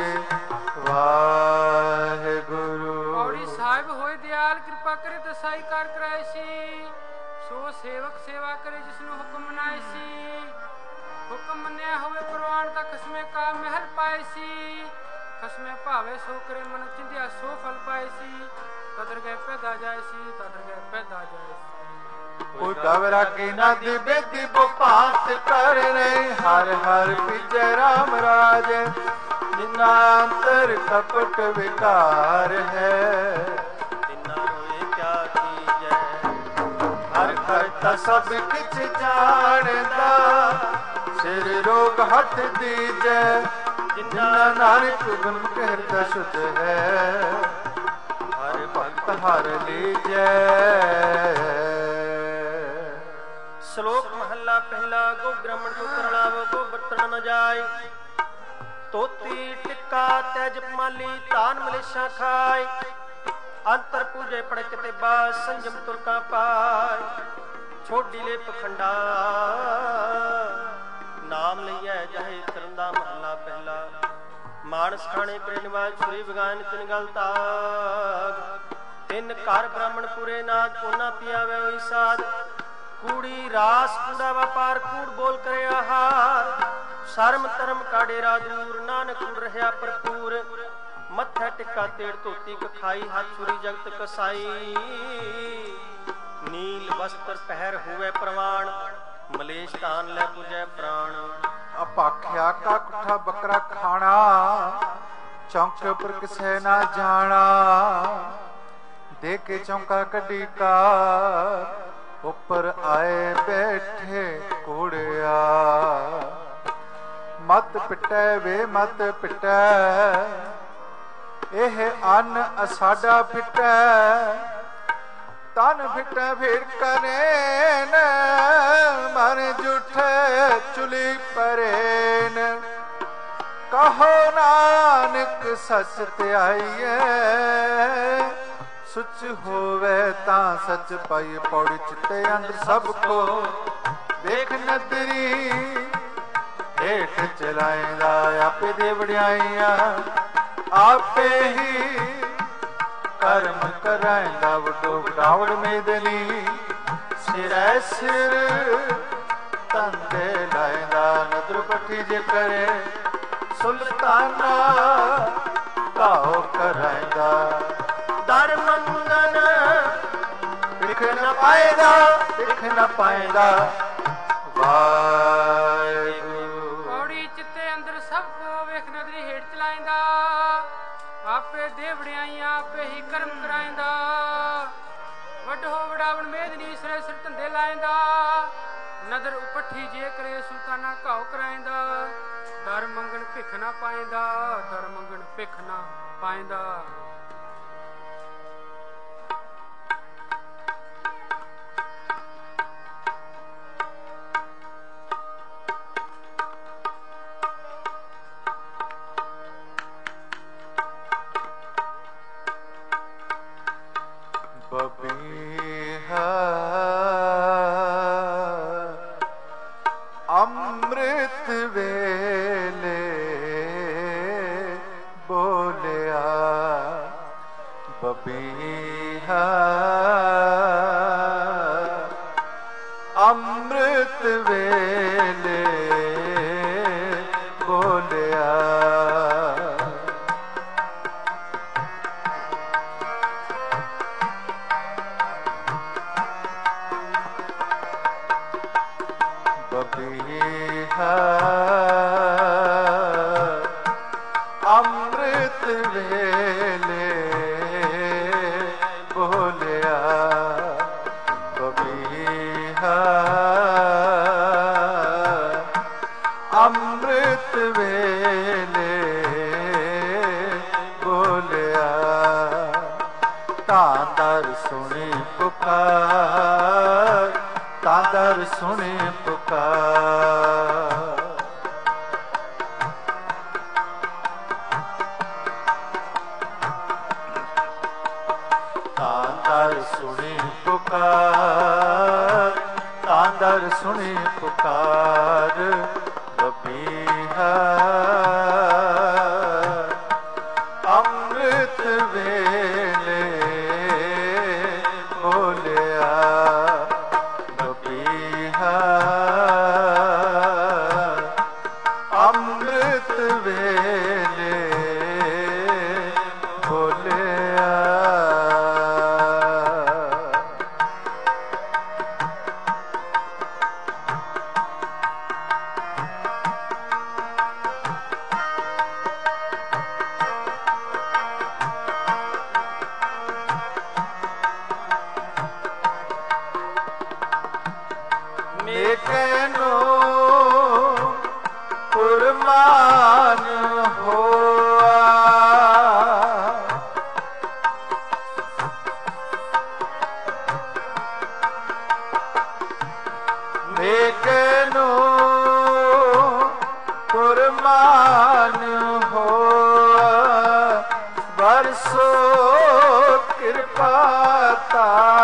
ਵਾਹਿਗੁਰੂ। ਪੌੜੀ ਸਾਹਿਬ ਹੋਏ ਦਿਆਲ ਕਿਰਪਾ ਕਰੇ ਦਸਾਈ ਕਰ ਕਰਾਏ ਸੀ ਸੋ ਸੇਵਕ ਸੇਵਾ ਕਰੇ ਜਿਸ ਨੂੰ ਹੁਕਮ ਮਨਾਏ ਸੀ ਹੁਕਮ ਮੰਨਿਆ ਹੋਵੇ ਪ੍ਰਵਾਨ ਤਾਂ ਖਸਮੇ ਕਾ ਮਹਿਲ ਪਾਏ ਸੀ ਖਸਮੇ ਭਾਵੇ ਸੋ ਕਰੇ ਮਨ ਚਿੰਦਿਆ ਸੋ ਫਲ ਪਾਏ ਸੀ ਕਦਰ ਗਏ ਪੈਦਾ ਜਾਏ ਸੀ ਕਦਰ ਗਏ ਪੈਦਾ ਜਾਏ ਸੀ। ਕੋਈ ਗਵਰਾ ਕੀ ਨਦੀ ਬੇਦੀ ਬੋਪਾਤ ਕਰ ਰਹੇ ਹਰ ਹਰ ਪਿਜੈ ਰਾਮ ਰਾਜ ਜਿਨਾ ਅੰਤਰ ਕਪਟ ਵਿਕਾਰ ਹੈ ਤਿਨਾ ਹੋਏ ਕਿਆ ਕੀਜੈ ਹਰ ਕਰਤਾ ਸਭ ਕਿਛ ਜਾਣਦਾ ਸਿਰ ਰੋਗ ਹੱਥ ਦੀਜੈ ਜਿਨਾ ਨਾਨਕ ਗੁਣ ਕਹਿਤਾ ਸੁਧ ਹੈ ਹਰ ਭਗਤ ਹਰ ਲੀਜੈ। ਸ਼ਲੋਕ ਮਹੱਲਾ ਪਹਿਲਾ ਗੋ ਬ੍ਰਾਹਮਣ ਕੋ ਕਰਲਾਵ ਕੋ ਬਰਤਨ ਨ ਜਾਏ ਤੋਤੀ ਟਿੱਕਾ ਤੈਜ ਮਾਲੀ ਤਾਨ ਮਲੇਸ਼ਾ ਖਾਏ ਅੰਤਰ ਪੂਜੇ ਪੜਕ ਤੇ ਬਾਸ ਸੰਜਮ ਤੁਰਕਾ ਪਾਏ ਛੋਡੀ ਲੈ ਪਖੰਡਾ ਨਾਮ ਲਈਐ ਜਹੇ ਤਰੰਦਾ ਮਹੱਲਾ ਪਹਿਲਾ। ਮਾਨਸ ਖਾਣੇ ਕਰੇ ਨਿਵਾਜ ਛੁਰੀ ਵਿਗਾਨ ਤਿਨ ਗਲ ਤਾਗ ਤਿੰਨ ਘਰ ਬ੍ਰਾਹਮਣ ਪੂਰੇ ਨਾਦ ਕੋਨਾ ਪਿਆਵੇ ਹੋਈ ਸਾਧ ਕੂੜੀ ਰਾਸ ਕੂੜਾ ਵਪਾਰ ਕੂੜ ਬੋਲ ਕਰੇ ਆਹਾਰ ਸ਼ਰਮ ਧਰਮ ਕਾ ਡੇਰਾ ਦੂਰ ਨਾਨਕ ਰਹਿਆ ਭਰਪੂਰ ਮੱਥਾ ਟਿੱਕਾ ਤੇੜ ਧੋਤੀ ਕਖਾਈ ਹੱਥ ਛੁਰੀ ਜਗਤ ਕਸਾਈ ਨੀਲ ਵਸਤਰ ਪਹਿਰ ਹੋਵੇ ਪ੍ਰਵਾਨ ਮਲੇਸ਼ ਧਾਨ ਲੈ ਪੁਜੈ ਪ੍ਰਾਣ। ਅਪਾਖਿਆ ਕਾ ਕੁੱਠਾ ਬੱਕਰਾ ਖਾਣਾ, ਚੌਂਕ ਪਰ ਕਿਸੇ ਨਾ ਜਾਣਾ। ਦੇ ਕੇ ਚੌਂਕਾ ਕੱਢੀ ਕਾ, ਉੱਪਰ ਆਏ ਬੈਠੇ ਘੋੜਿਆ। ਮਤ ਪਿਟੈ ਵੇ ਮਤ ਪਿਟੈ, ਇਹ ਅੰਨ ਅਸਾਡਾ ਫਿਟੈ। ਤਨ ਫਿਟੈ ਫੇਰ ਕਰੇਨ, ਮਨ ਜੁਠੇ ਚੁਲੀ ਪਰੇਨ। ਕਹੋ ਨਾਨਕ ਸਚ ਧਿਆਈਐ, ਸੁਚ ਹੋਵੇ ਤਾਂ ਸਚ ਪਾਈ। ਪੌੜੀ ਚਿੱਤੇ ਅੰਦਰ ਸਭ ਕੋ ਵੇਖ ਨਦਰੀ, ਹੇਠ ਚਲਾਇਂਦਾ ਆਪੇ ਦੇ ਵਡਿਆਈਆਂ। ਆਪੇ ਹੀ ਕਰਮ ਕਰਾਇਂਦਾ, ਵਡੋ ਵਡਾਵੜ ਮੇਦਨੀ। ਸਿਰੈ ਸਿਰ ਤੰਦੇ ਲਾਇਂਦਾ, ਨਦਰ ਪੱਠੀ ਜੇ ਕਰੇ ਸੁਲਤਾਨਾ। ਕਾਹੋ ਕਰਾਇਂਦਾ ਦਰ ਮੰਗਨ, ਦਿਖ ਨ ਪਾਇਦਾ ਦਿਖ ਨ ਪਾਇਦਾ। ਵਾਹਿਗੁਰੂ। ਪੌੜੀ ਚਿੱਤੇ ਅੰਦਰ ਸਭ ਕੋ ਵੇਖ ਨਦਰੀ ਹੇਠ ਚਲਾਇਂਦਾ। ਆਪੇ ਦੇ ਵਡਿਆਈਆਂ ਆਪੇ ਹੀ ਕਰਮ ਕਰਾਇਂਦਾ। ਵੱਡੋ ਵਡਾਵਣ ਮੇਦਨੀ, ਸਿਰੇ ਸਿਰ ਧੰਦੇ ਲਾਇਂਦਾ। ਨਦਰ ਉਪੱਠੀ ਜੇ ਕਰੇ ਸੁਲਤਾਨਾ, ਘਾਉ ਕਰਾਇਂਦਾ। ਦਰ ਮੰਗਣ ਭਿਖ ਨਾ ਪਾਇਂਦਾ, ਦਰ ਮੰਗਣ ਭਿਖ ਨਾ ਪਾਇਂਦਾ। ਬਬੀਹਾ ਅੰਮ੍ਰਿਤ ਵੇਲੇ ਬੋਲਿਆ। ਬਬੀਹਾ ਅੰਮ੍ਰਿਤ ਵੇਲੇ ਬੋਲਿਆ। ਬਬੀਹਾ ਅੰਮ੍ਰਿਤ ਵੇਲੇ ਬੋਲਿਆ। ਬਬੀਹਾ ਅੰਮ੍ਰਿਤ ਵੇਲੇ ਬੋਲਿਆ। ਤਾਂ ਦਰ ਸੁਣੀ ਪੁਕਾਰ, ਤਾਂ ਦਰ ਸੁਣੀ ਪੁਕਾਰ। ਤਾਂ ਦਰ ਸੁਣੀ ਪੁਕਾਰ, ਤਾਂ ਦਰ ਸੁਣੀ ਪੁਕਾਰ। ਬਬੀਹਾ ਅੰਮ੍ਰਿਤ ਵੇਲੇ ਬੋਲਿਆ। ਬਬੀਹਾ ਅੰਮ੍ਰਿਤ ਵੇਲੇ ਬੋਲਿਆ। ਮੇਕਨੋ ਕੁਰਬਾਨ ਹੋਆ। ਮੇਕਨੋ ਕੁਰਬਾਨ ਹੋਆ। ਬਰਸੋ ਕਿਰਪਾ ਤਾ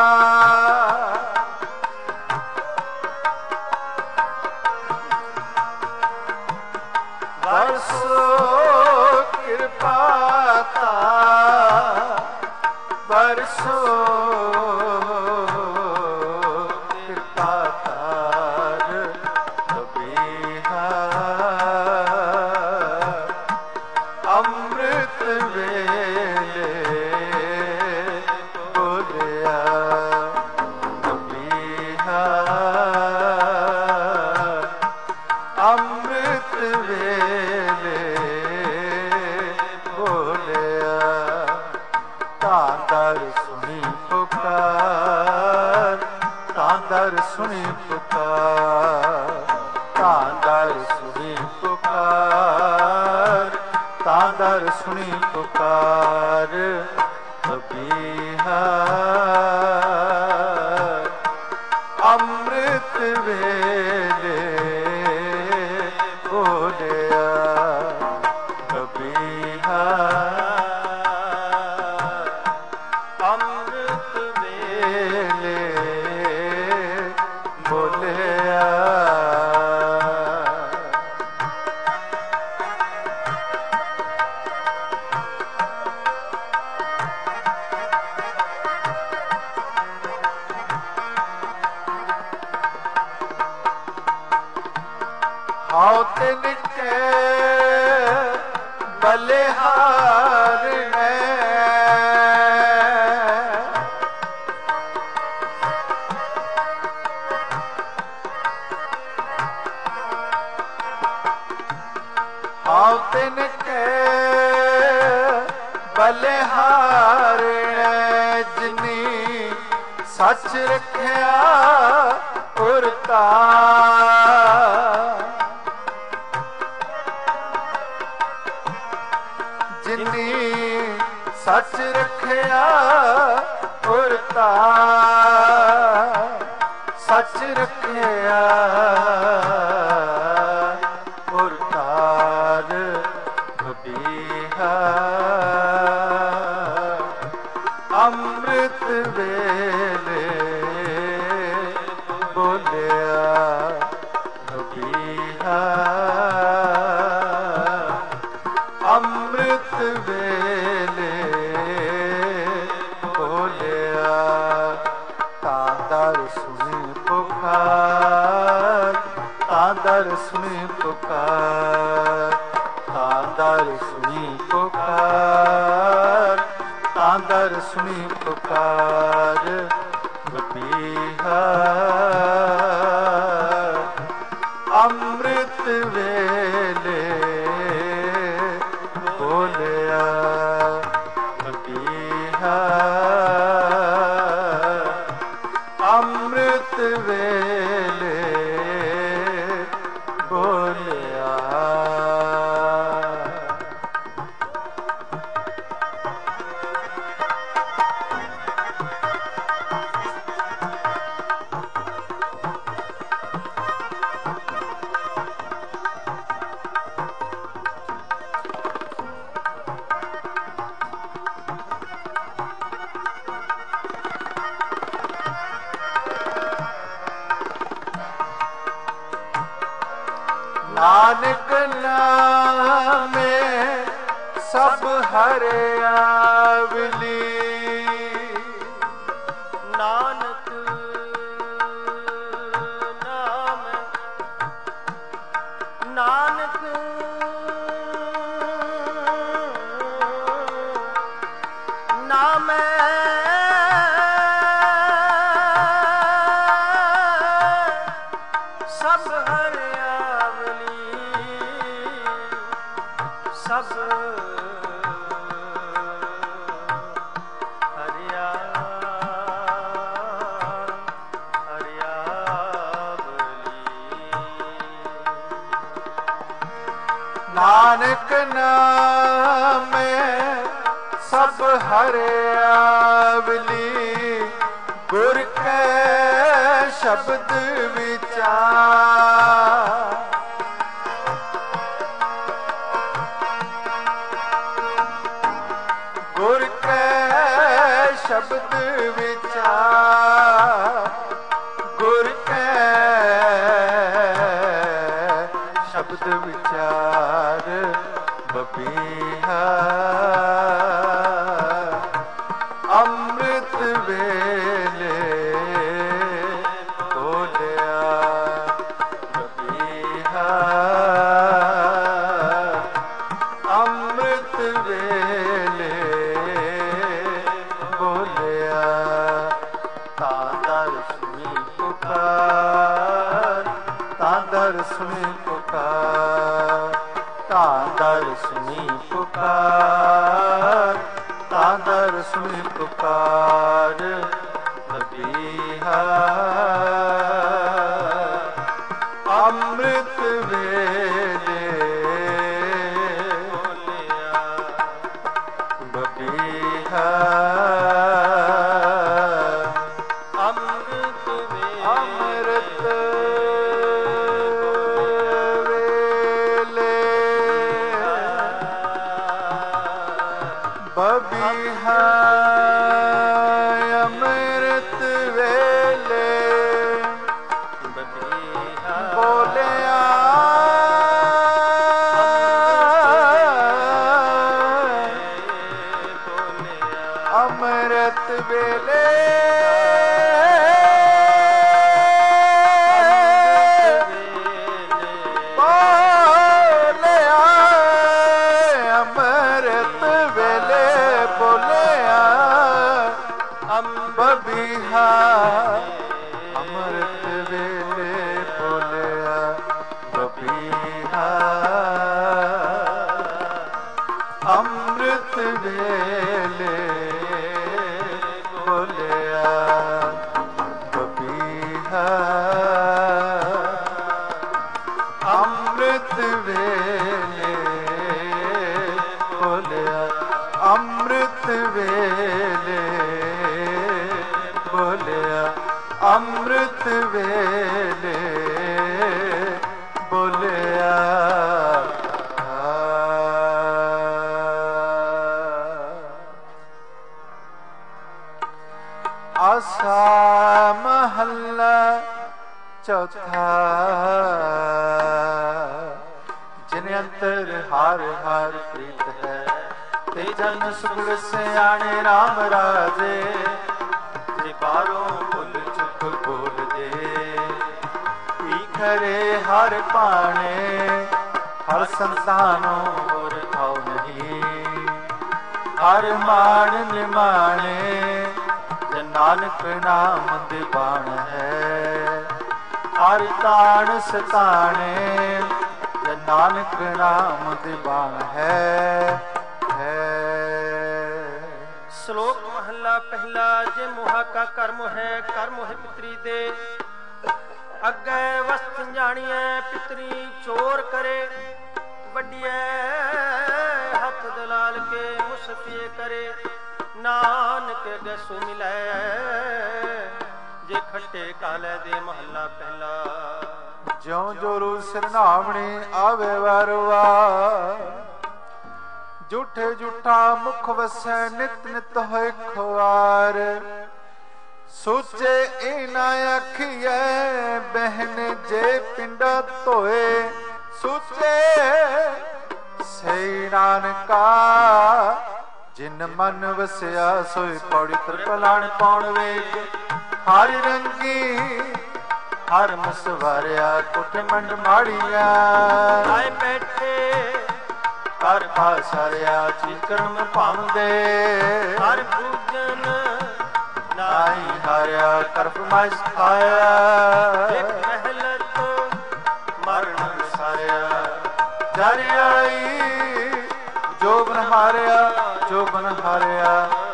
ਬਰਸੋ ਕਿਰਪਾ ਤਾ। ਬਰਸੋ ਕਿਰਪਾ ਤਾਰ। ਬਬੀਹਾ ਅੰਮ੍ਰਿਤ ਵੇਲੇ ਬੋਲਿਆ। ਬਬੀਹਾ ਤਾਂ ਦਰ ਸੁਣੀ ਪੁਕਾਰ ਬਬੀਹਾ ਅੰਮ੍ਰਿਤ ਵੇਲੇ ਬੋਲਿਆ ਬਬੀਹਾ ਅੰਮ੍ਰਿਤ ਵੇਲੇ ਬੋਲਿਆ ਹਾਉ ਤਿਨ ਕੇ ਬਲਿਹਾਰ ਹੈ ਹਾਉ ਤਿਨ ਕੇ ਬਲਿਹਾਰ ਹੈ ਜਿਨੀ ਸੱਚ ਰੱਖਿਆ ਉਰਤਾ ਜਿਨੀ ਸੱਚ ਰੱਖਿਆ ਉਰਤਾ ਸੱਚ ਰੱਖਿਆ ਉਰਤਾਰ ਬਬੀਹਾ ਅੰਮ੍ਰਿਤ ਵੇਲੇ ਬੋਲਿਆ ਬਬੀਹਾ ਅੰਮ੍ਰਿਤ ਵੇਲੇ ਬੋਲਿਆ ਤਾਂ ਦਰ ਸੁਣੀ ਪੁਕਾਰ ਤਾਂ ਦਰ ਸੁਣੀ ਪੁਕਾਰ ਤਾਂ ਦਰ ਸੁਣੀ ਪੁਕਾਰ ਤਾਂ ਦਰ ਸੁਣੀ ਪੁਕਾਰ ਬਬੀਹਾ ਅੰਮ੍ਰਿਤ ਵੇਲੇ ਬੋਲਿਆ ਬਬੀਹਾ ਅੰਮ੍ਰਿਤ ਵੇਲੇ ਬੋਲਿਆ ਨਾਨਕ ਨਾਮੇ ਸਭ ਹਰਿਆਵਲੀ ਨਾਨਕ ਨਾਮ ਨਾਨਕ ਨਾਮੈ ਸਭ ਹਰਿਆਵਲੀ ਸਭ ਹਰਿਆ ਨਾਨਕ ਨਾਮੇ ਸਭ ਹਰਿਆਵਲੀ ਗੁਰ ਕੈ ਸ਼ਬਦ ਵਿਚਾਰ ਗੁਰ ਕੈ ਸ਼ਬਦ ਵਿਚਾਰ ਗੁਰ ਕੈ ਸ਼ਬਦ ਵਿਚਾਰ ਬਬੀਹਾ ਅੰਮ੍ਰਿਤ ਵੇਲੇ ਬੋਲਿਆ ਬਬੀਹਾ ਅੰਮ੍ਰਿਤ ਵੇਲੇ ਬੋਲਿਆ ਤਾਂ ਦਰ ਸੁਣੀ ਪੁਕਾਰ ਤਾਂ ਦਰ ਸੁਣੀ ਪੁਕਾਰ ਤਾਂ ਦਰ ਸੁਣੀ ਪੁਕਾਰ ਤਾਂ ਦਰ ਸੁਣੀ ਪੁਕਾਰ ਬਬੀਹਾ ਅੰਮ੍ਰਿਤ ਵੇਲੇ ਬੋਲਿਆ ਬਬੀਹਾ ਅੰਮ੍ਰਿਤ ਵੇਲੇ ਬਬੀਹਾ ਬੋਲਿਆ ਅੰਮ੍ਰਿਤ ਵੇਲੇ ਬਬੀਹਾ ਅੰਮ੍ਰਿਤ ਵੇਲੇ ਬੋਲਿਆ ਬਬੀਹਾ ਅੰਮ੍ਰਿਤ ਵੇਲੇ ਬੋਲਿਆ ਬਬੀਹਾ ਅੰਮ੍ਰਿਤ ਵੇਲੇ ਬੋਲਿਆ ਅੰਮ੍ਰਿਤ ਵੇਲੇ ਬੋਲਿਆ ਅੰਮ੍ਰਿਤ ਵੇਲੇ ਬੋਲਿਆ ਆਸਾ ਮਹੱਲਾ ਚੌਥਾ ਜਿਨ ਅੰਤਰ ਹਰ ਹਰ ਪ੍ਰੀਤ ਹੈ ਤੇ ਜਨ ਸੁਗੜ ਸਿਆਣੇ ਰਾਮ ਰਾਜੇ ਬਾਰੋਂ ਭੁੱਲ ਚੁੱਕ ਬੋਲਦੇ ਕੀ ਖਰੇ ਹਰ ਪਾਣੇ ਹਰ ਸੰਤਾਨੋਂ ਹੋਰ ਥਾਉ ਨਹੀਂ ਹਰ ਮਾਣ ਨਿਮਾਣੇ ਜਨ ਨਾਨਕ ਨਾਮ ਦੀਵਾਨ ਹੈ ਹਰ ਤਾਣ ਸਤਾਣੇ ਜਨ ਨਾਨਕ ਨਾਮ ਦੀਵਾਨ ਹੈ ਸ਼ਲੋਕ ਮਹੱਲਾ ਪਹਿਲਾ। ਜੇ ਮੋਹਾ ਕਾ ਕਰਮ ਹੈ ਕਰਮ ਹੈ ਪਿਤਰੀ ਦੇ ਅੱਗੇ ਵਸਤ ਜਾਣੀਐ ਪਿਤਰੀ ਚੋਰ ਕਰੇ ਵੱਡੀਐ ਹੱਥ ਦਲਾਲ ਕੇ ਮੁਸਫੀਏ ਕਰੇ ਨਾਨਕ ਅਗੇ ਸੋ ਮਿਲੈ ਜੇ ਖੱਟੇ ਕਾਲੇ ਦੇ ਮਹੱਲਾ ਪਹਿਲਾ। ਜਿਉ ਜੋ ਰੂ ਸਿਰਨਾਵਣੀ ਆਵੇ ਵਾਰਵਾ ਝੂਠੇ ਝੂਠਾ ਮੁਖ ਵਸੈ ਨਿਤ ਨਿਤ ਹੋਏ ਖੁਆਰ ਸੋਚੇ ਇਹ ਨਾ ਆਖੀਐ ਬਹਿਨ ਜੇ ਪਿੰਡਾ ਧੋਏ ਸੋਚੇ ਸਈ ਨਾਨਕਾ ਜਿਨ ਮਨ ਵਸਿਆ ਸੋਈ ਪੌੜੀ ਤਰਪਲਾਣ ਪਾਉਣ ਵੇਗ ਹਰ ਰੰਗੀ ਹਰ ਮਸਵਾਰਿਆ ਕੁੱਟ ਮੰਡ ਮਾੜੀਆਂ ਆਏ ਬੈਠੇ ਹਰ ਪਾਸਰਿਆ ਚੀ ਕਰਮ ਭਾਉਂਦੇ ਹਰ ਪੂਜਨ ਨਾਹੀ ਹਾਰਿਆ ਕਰ ਫਰਮਾਇਸ਼ ਖਾਇਆ ਇੱਕ ਮਹਿਲਤ ਮਰਨ ਵਿਸਾਰਿਆ ਜਰ ਆਈ ਜੋ ਬਨ ਹਾਰਿਆ ਜੋ ਬਨ ਹਾਰਿਆ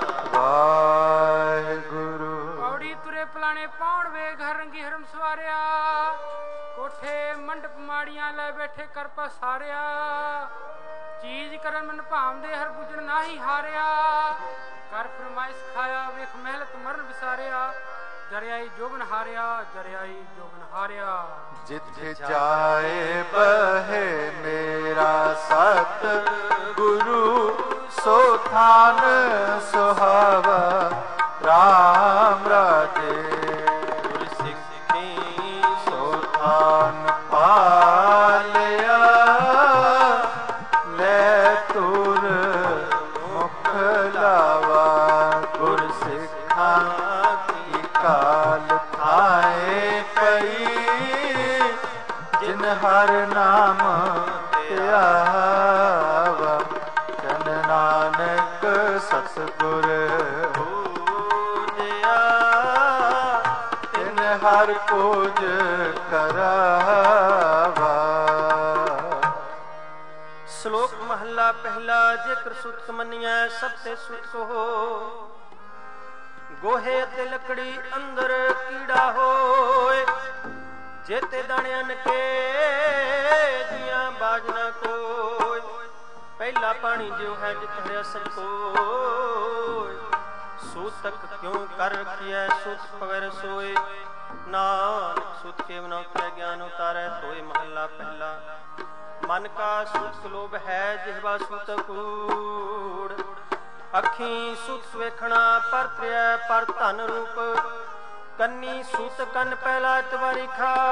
ਵਾਹਿਗੁਰੂ ਪੌੜੀ ਤੁਰੇ ਪਲਾਣੇ ਪਾਉਣ ਵੇ ਘਰ ਰੰਗੀ ਹਰਮ ਸਵਾਰਿਆ ਕੋਠੇ ਮੰਡਪ ਮਾੜੀਆਂ ਲੈ ਬੈਠੇ ਕਰ ਪਸਾਰਿਆ ਚੀਜ਼ ਕਰਨ ਮਨ ਭਾਵਦੇ ਹਰ ਪੁੱਜਣ ਨਾਹੀ ਹਾਰਿਆ ਕਰ ਫਰਮਾਇਸ਼ ਖਾਇਆ ਵੇਖ ਮਹਿਲਤ ਮਰਨ ਵਿਸਾਰਿਆ ਜਰਿਆਈ ਜੋਬਨ ਹਾਰਿਆ ਜਰਿਆਈ ਜੋਬਨ ਹਾਰਿਆ ਜਿੱਥੇ ਜਾਏ ਬਹੇ ਮੇਰਾ ਸਤ ਗੁਰੂ ਸੋ ਥਾਨ ਸੁਹਾਵਾ ਰਾਮ ਰਾਜੇ ਗੁਰ ਸਿੱਖੀ ਸੋ ਥਾਨ ਪਾਲਿਆ ਲੈ ਤੁਰ ਮੁਖ ਲਾਵਾ ਗੁਰ ਸਿੱਖਾਂ ਕੀ ਕਾਲ ਥਾਏ ਪਈ ਜਿਨ ਹਰ ਨਾਮ ਧਿਆਵਾ ਜਨ ਨਾਨਕ ਸਤਿਗੁਰ ਪੂਜਿਆ ਤਿਨ ਹਰ ਪੂਜ ਕਰਾਵਾ। ਸ਼ਲੋਕ ਮਹੱਲਾ ਪਹਿਲਾ। ਜੇਕਰ ਸੁਤਕ ਮੰਨਿਐ ਸਭ ਤੇ ਸੁਤਕ ਹੋ ਗੋਹੇ ਤੇ ਲੱਕੜੀ ਅੰਦਰ ਕੀੜਾ ਹੋਏ ਜੇਤੇ ਦਾਣਿਆਂ ਕੇ ਦੀਆਂ ਬਾਜਨਾ ਕੋਈ ਪਹਿਲਾ ਪਾਣੀ ਜਿਉ ਹੈ ਜਿਤ ਹਰਿਆ ਸਭ ਕੋਈ ਸੂਤਕ ਕਿਉਂ ਕਰ ਰਖਿਐ ਸੁਤ ਪਵੈ ਰਸੋਏ ਨਾਨਕ ਸੁਤ ਕੇ ਬਨ ਉਤਰੈ ਗਿਆਨ ਉਤਾਰੈ ਸੋਏ ਮਹੱਲਾ ਪਹਿਲਾ। ਮਨ ਕਾ ਸੂਤਕ ਲੋਭ ਹੈ ਜਿਹਵਾ ਸੂਤਕ ਕੂੜ ਅੱਖੀਂ ਸੁਤ ਵੇਖਣਾ ਪਰ ਤ੍ਰਿਆ ਪਰ ਧਨ ਰੂਪ ਕੰਨੀ ਸੂਤ ਕੰਨ ਪਹਿਲਾ ਇਤਵਾਰੀ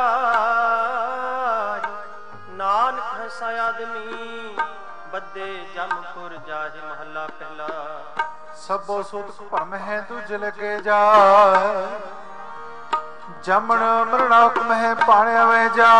ਖਾਜ ਨਾਨਕ ਹਸਾ ਆਦਮੀ ਬੱਦੇ ਜਮਪੁਰ ਜਾਹਿ ਮਹੱਲਾ ਪਹਿਲਾ ਸਭੋ ਸੂਤ ਭਰਮ ਹੈ ਤੁਝ ਲਗੇ ਜਾ ਜਮਣ ਮਰਣਾ ਹੁਕਮ ਹੈ ਪਾਣਿਆ ਵੇ ਜਾ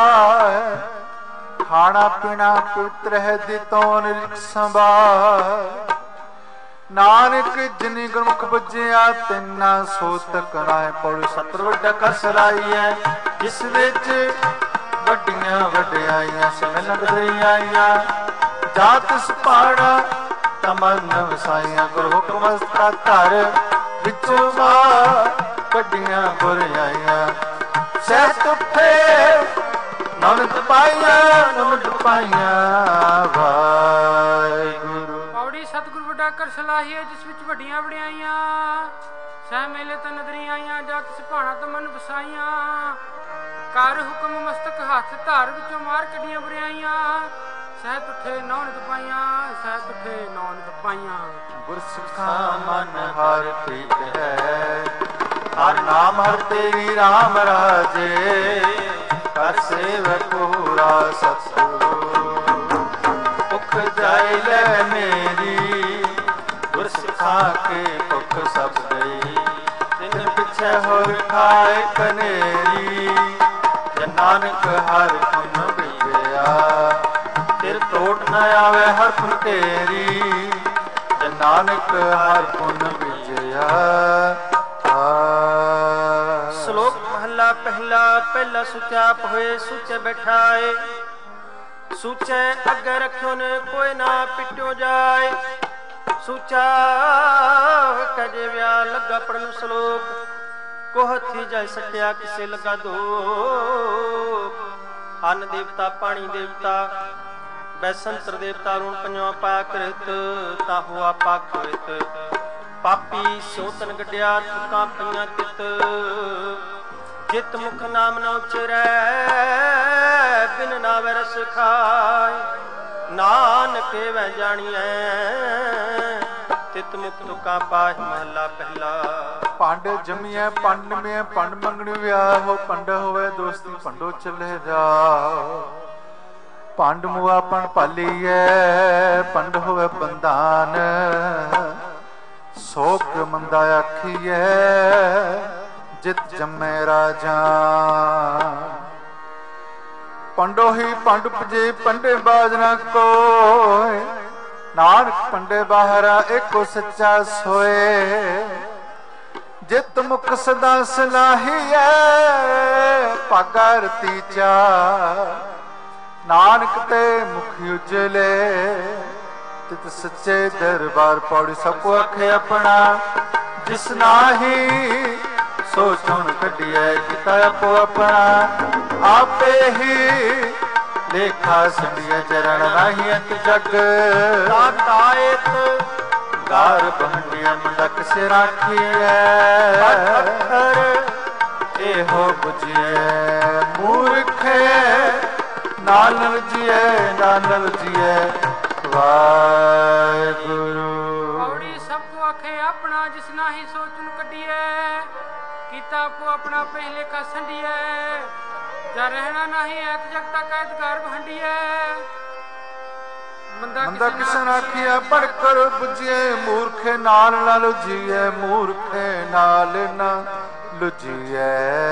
ਖਾਣਾ ਪੀਣਾ ਪਵਿੱਤਰ ਹੈ ਦਿੱਤੋਂ ਨਿਰਖ ਸੰਭਾਲ ਨਾਨਕ ਜਿਨੀ ਗੁਰਮੁਖ ਬੁੱਝਿਆ ਤਿੰਨਾ ਸੋਤ ਕਰਾਏ ਪੌੜੀ ਸਤਰ ਵੱਡਾ ਕਸਰਾਈ ਹੈ ਜਿਸ ਵਿੱਚ ਵੱਡੀਆਂ ਵਡਿਆਈਆਂ ਸਿਮਲਨ ਦਰਿਆਈਆਂ ਜਾਤ ਸੁਪਾੜਾ ਤਮਨ ਵਸਾਈਆਂ ਗੁਰੂ ਹੁਕਮ ਸਤਾ ਧਰ ਵਿੱਚੋਂ ਮਾਰ ਵੱਡੀਆਂ ਬੁਰਾਈਆਂ ਸਹਿਤ ਉੱਠੇ ਨਮਤ ਪਾਈਆਂ ਨਮਤ ਪਾਈਆਂ ਵਾਹਿਗੁਰੂ ਪੌੜੀ ਸਤਿਗੁਰ ਵੱਡਾ ਕਰ ਸਲਾਹੀਏ ਜਿਸ ਵਿੱਚ ਵੱਡੀਆਂ ਵਡਿਆਈਆਂ ਸਹਿ ਮੇਲੇ ਤਾਂ ਨਦਰੀਆਂ ਆਈਆਂ ਜਤ ਸੁਭਾਣਾ ਤਮਨ ਵਸਾਈਆਂ ਕਰ ਹੁਕਮ ਮਸਤਕ ਹੱਥ ਧਾਰ ਵਿੱਚੋਂ ਮਾਰ ਕੱਢੀਆਂ ਬੁਰਾਈਆਂ ਸਹਿ ਤੁਠੇ ਨੌ ਨਿਤ ਪਾਈਆਂ ਸਹਿ ਤੁਠੇ ਨੌ ਨਿਤ ਪਾਈਆਂ ਗੁਰਸਿੱਖਾਂ ਮਨ ਹਰ ਪ੍ਰੀਤ ਹੈ ਹਰ ਨਾਮ ਹਰ ਤੇਰੀ ਰਾਮ ਰਾਜੇ ਕਰ ਸੇਵਕ ਪੂਰਾ ਸਤਿਗੁਰੂ ਭੁੱਖ ਜਾਇ ਲੈ ਮੇਰੀ ਗੁਰਸਿੱਖਾਂ ਕੇ ਭੁੱਖ ਸਭ ਗਈ ਤਿਨ ਪਿੱਛੇ ਹੋਰ ਖਾਏ ਕਨੇਰੀ ਜੇ ਨਾਨਕ ਹਰ ਪੁਨ ਵਿਗਿਆ ਤਿਰ ਟੋਟ ਨਾ ਆਵੇ ਹਰ ਪੁਨ ਤੇਰੀ ਜੇ ਨਾਨਕ ਹਰ ਪੁਨ ਵਿਗਿਆ ਸ਼ਲੋਕ ਮਹੱਲਾ ਪਹਿਲਾ ਪਹਿਲਾ ਸੁਚਾਪ ਹੋਏ ਸੁਚੇ ਬੈਠਾਏ ਸੁਚੇ ਅੱਗੇ ਰੱਖਿਓ ਨੇ ਕੋਈ ਨਾ ਪਿੱਟਿਓ ਜਾਏ ਸੁਚਾ ਕਜੇ ਵਿਆ ਲੱਗਾ ਪੜਨ ਸ਼ਲੋਕ ਕੋਹਥੀ ਜੈ ਸਕਿਆ ਕਿਸੇ ਲਗਾ ਦੋ ਅੰਨ ਦੇਵਤਾ ਪਾਣੀ ਦੇਵਤਾ ਬੈਸੰਤਰ ਦੇਵਤਾ ਰੂਣ ਪੰਜਵਾ ਪਾਇਆ ਕ੍ਰਿਤ ਤਾਂ ਹੋਆ ਪਾਕਿਤ ਪਾਪੀ ਸੋਤਨ ਗੱਡਿਆ ਤੁਕਾਂ ਪਈਆਂ ਤਿਤ ਜਿਤ ਮੁਖ ਨਾਮ ਨਾ ਉਚਰੈ ਬਿਨ ਨਾਵੇ ਰਸ ਖਾਏ ਨਾਨਕ ਵੈ ਜਾਣੀਐ ਤਿਤ ਮੁਖ ਤੁਕਾਂ ਪਾਹਿ ਮਹੱਲਾ ਪਹਿਲਾ ਪੰਡ ਜਮੀਐ ਪੰਡ ਮੇ ਪੰਡ ਮੰਗਣ ਵਿਆਹ ਹੋ ਪੰਡ ਹੋਵੇ ਦੋਸਤੀ ਪੰਡੋ ਚੱਲੇ ਜਾ ਪੰਡ ਮੁਆ ਪਣ ਪਾਲੀਐ ਪੰਡ ਹੋਵੇ ਬੰਦਾਨ ਸੋਕ ਮੰਦਾ ਆਖੀਐ ਜਿਤ ਜੰਮੈ ਰਾਜਾ ਪੰਡੋ ਹੀ ਪੰਡ ਪਜੇ ਪੰਡੇ ਬਾਜ ਨਾ ਕੋਇ ਨਾਨਕ ਪੰਡੇ ਬਾਹਰਾ ਏਕੋ ਸੱਚਾ ਸੋਏ ਜਿਤ ਮੁਖ ਸਦਾ ਸਲਾਹੀਐ ਭਾਗਾ ਰਤੀ ਚਾ ਨਾਨਕ ਤੇ ਮੁਖ ਉਜਲੇ ਤਿਤ ਸੱਚੇ ਦਰਬਾਰ ਪੌੜੀ ਸਭ ਅੱਖੇ ਆਪਣਾ ਜਿਸ ਨਾਹੀ ਸੋ ਚੁਣ ਕੱਢਿਐ ਕੀਤਾ ਆਪੋ ਆਪਣਾ ਆਪੇ ਹੀ ਲੇਖਾ ਸੰਡੀਐ ਚਰਨ ਨਾਹੀ ਅੰਤ ਜਗ ਤਾਇਤ ਗਾਰ ਬੰਡਿਆ ਮੁੰਡਕ ਸੇ ਰਾਖੀਐ ਇਹੋ ਬੁਝਿਐ ਮੂਰਖੇ ਨਾਨਕ ਜੀਐ ਨਾਨਕ ਜੀਐ ਵਾਹਿਗੁਰੂ ਪੌੜੀ ਸਭ ਕੋ ਆਖੇ ਆਪਣਾ ਜਿਸ ਨਾਹੀ ਸੋਚਨ ਕੱਢੀਐ ਕੀਤਾ ਆਪੋ ਆਪਣਾ ਪਹਿਲੇ ਕਾ ਸੰਡੀਐ ਜਾ ਰਹਿਣਾ ਨਹੀਂ ਐਤ ਜਗ ਤੱਕ ਐਤ ਘਰ ਭੰਡੀਐ ਮੰਦਾ ਕਿਸਨ ਆਖਿਆ ਪੜ ਕਰ ਬੁਝਿਐ ਮੂਰਖੇ ਨਾਲ ਨਾ ਲੁਝੀਐ ਮੂਰਖੇ ਨਾਲ ਨਾ ਲੁਝੀਐ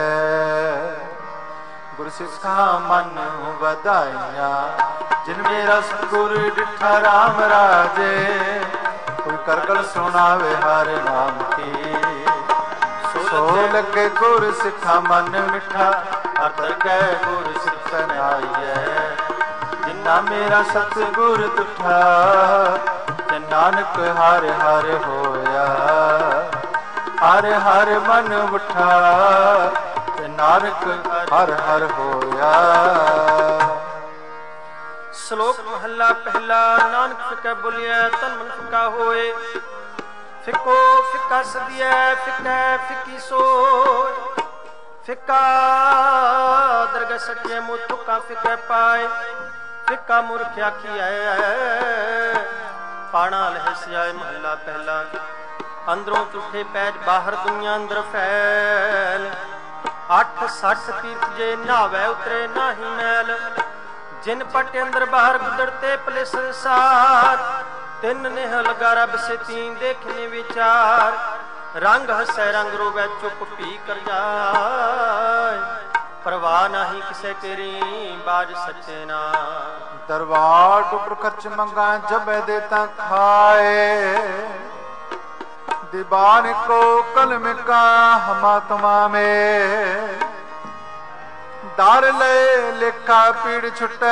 ਗੁਰ ਸਿੱਖਾਂ ਮਨ ਵਧਾਈਆਂ ਜਿਨ ਮੇਰਾ ਸਤਿਗੁਰ ਡਿਠਾ ਰਾਮ ਰਾਜੇ ਕੋਈ ਕਰਗਲ ਸੁਣਾਵੇ ਹਰ ਨਾਮ ਕੀ ਸੋ ਲੱਗੇ ਗੁਰ ਸਿੱਖਾਂ ਮਨ ਮਿੱਠਾ ਅਤਰ ਕੈ ਗੁਰ ਸਿੱਖਨ ਆਈਐ ਜਿਨਾ ਮੇਰਾ ਸਤਿਗੁਰ ਤੁਠਾ ਤੇ ਨਾਨਕ ਹਰ ਹਰ ਹੋਇਆ ਹਰ ਹਰ ਮਨ ਉਠਾ ਤੇ ਨਾਨਕ ਹਰ ਹਰ ਹੋਇਆ ਸ਼ਲੋਕ ਮਹੱਲਾ ਪਹਿਲਾ ਨਾਨਕ ਫਿਕੈ ਬੋਲਿਆ ਤਨ ਮਨ ਫਿਕਾ ਹੋਏ ਫਿਕੋ ਫਿਕਾ ਸਦੀਐ ਫਿਕੈ ਫਿਕੀ ਸੋਇ ਫਿਕਾ ਦਰਗਹ ਸਟਿਐ ਮੂੰਹ ਤੁਕਾਂ ਫਿਕੈ ਪਾਏ ਫਿਕਾ ਮੂਰਖ ਆਖੀਐ ਪਾਣਾ ਲਹਿ ਸਿਆਏ ਮਹੱਲਾ ਪਹਿਲਾ। ਅੰਦਰੋਂ ਝੂਠੇ ਪੈਜ ਬਾਹਰ ਦੁਨੀਆ ਅੰਦਰ ਫੈਲ। ਅੱਠ ਸੱਠ ਤੀਰਥ ਜੇ ਨਹਾਵੈ ਉਤਰੇ ਨਾਹੀ ਮੈਲ। ਜਿਨ ਪਟ ਅੰਦਰ ਬਾਹਰ ਗੁਦਰਤੇ ਪਲੇ ਸੰਸਾਰ। ਤਿੰਨ ਨੇਹ ਲਗਾ ਰੱਬ ਸੇ ਤੀਨ ਦੇਖਨੇ ਵਿਚਾਰ। ਰੰਗ ਹਸੈ ਰੰਗ ਰੋਵੈ ਚੁੱਪ ਭੀ ਕਰ ਜਾਏ। ਪਰਵਾਹ ਨਾਹੀ ਕਿਸੇ ਤੇਰੀ ਬਾਜ ਸੱਚੇ ਨਾ। ਦਰਬਾਰ ਟੁਕਰ ਖਰਚ ਮੰਗਾ ਜਬੈ ਦੇ ਤਾਂ ਖਾਏ। दीवान को कलम का हमात्मा में दार ले लेखा पीड़ छुटे।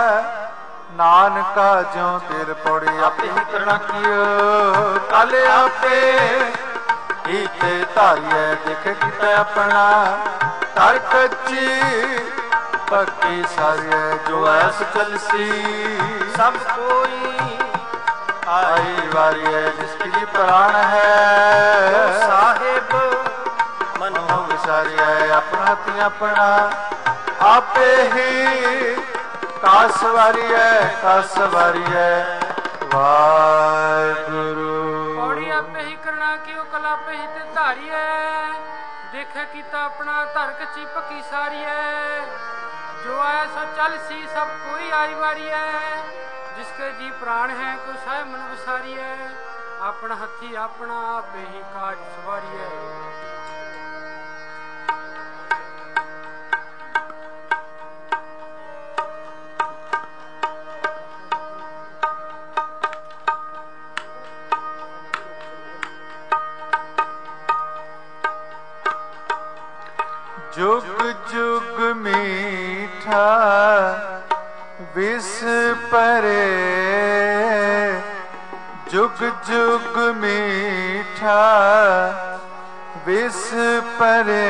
नानका ज्यों तेर पौड़ी आपे ही करना कियो। काले आपे हीते तारिए देख किता अपना। तार कच्ची पक्की सारिए जो ऐस चलसी। सब कोई आई वारी है जिसकी प्राण है। साहिब मनो विसारी है अपना हथी अपना। आपे ही कासवारी है कासवारी है वाहिगुरु। पौड़ी आपे ही करना की कला पे ही ते धारी है। देखे कीता अपना धर कच्ची पक्की सारी है। जो आया सो चल सी सब कोई आई वारी है। जिसके जी प्राण है को सह मन विसारी है। अपना हथी अपना आपे ही काज सवारी है। जुग जुग मीठा विष परे। जुग जुग मीठा विष परे।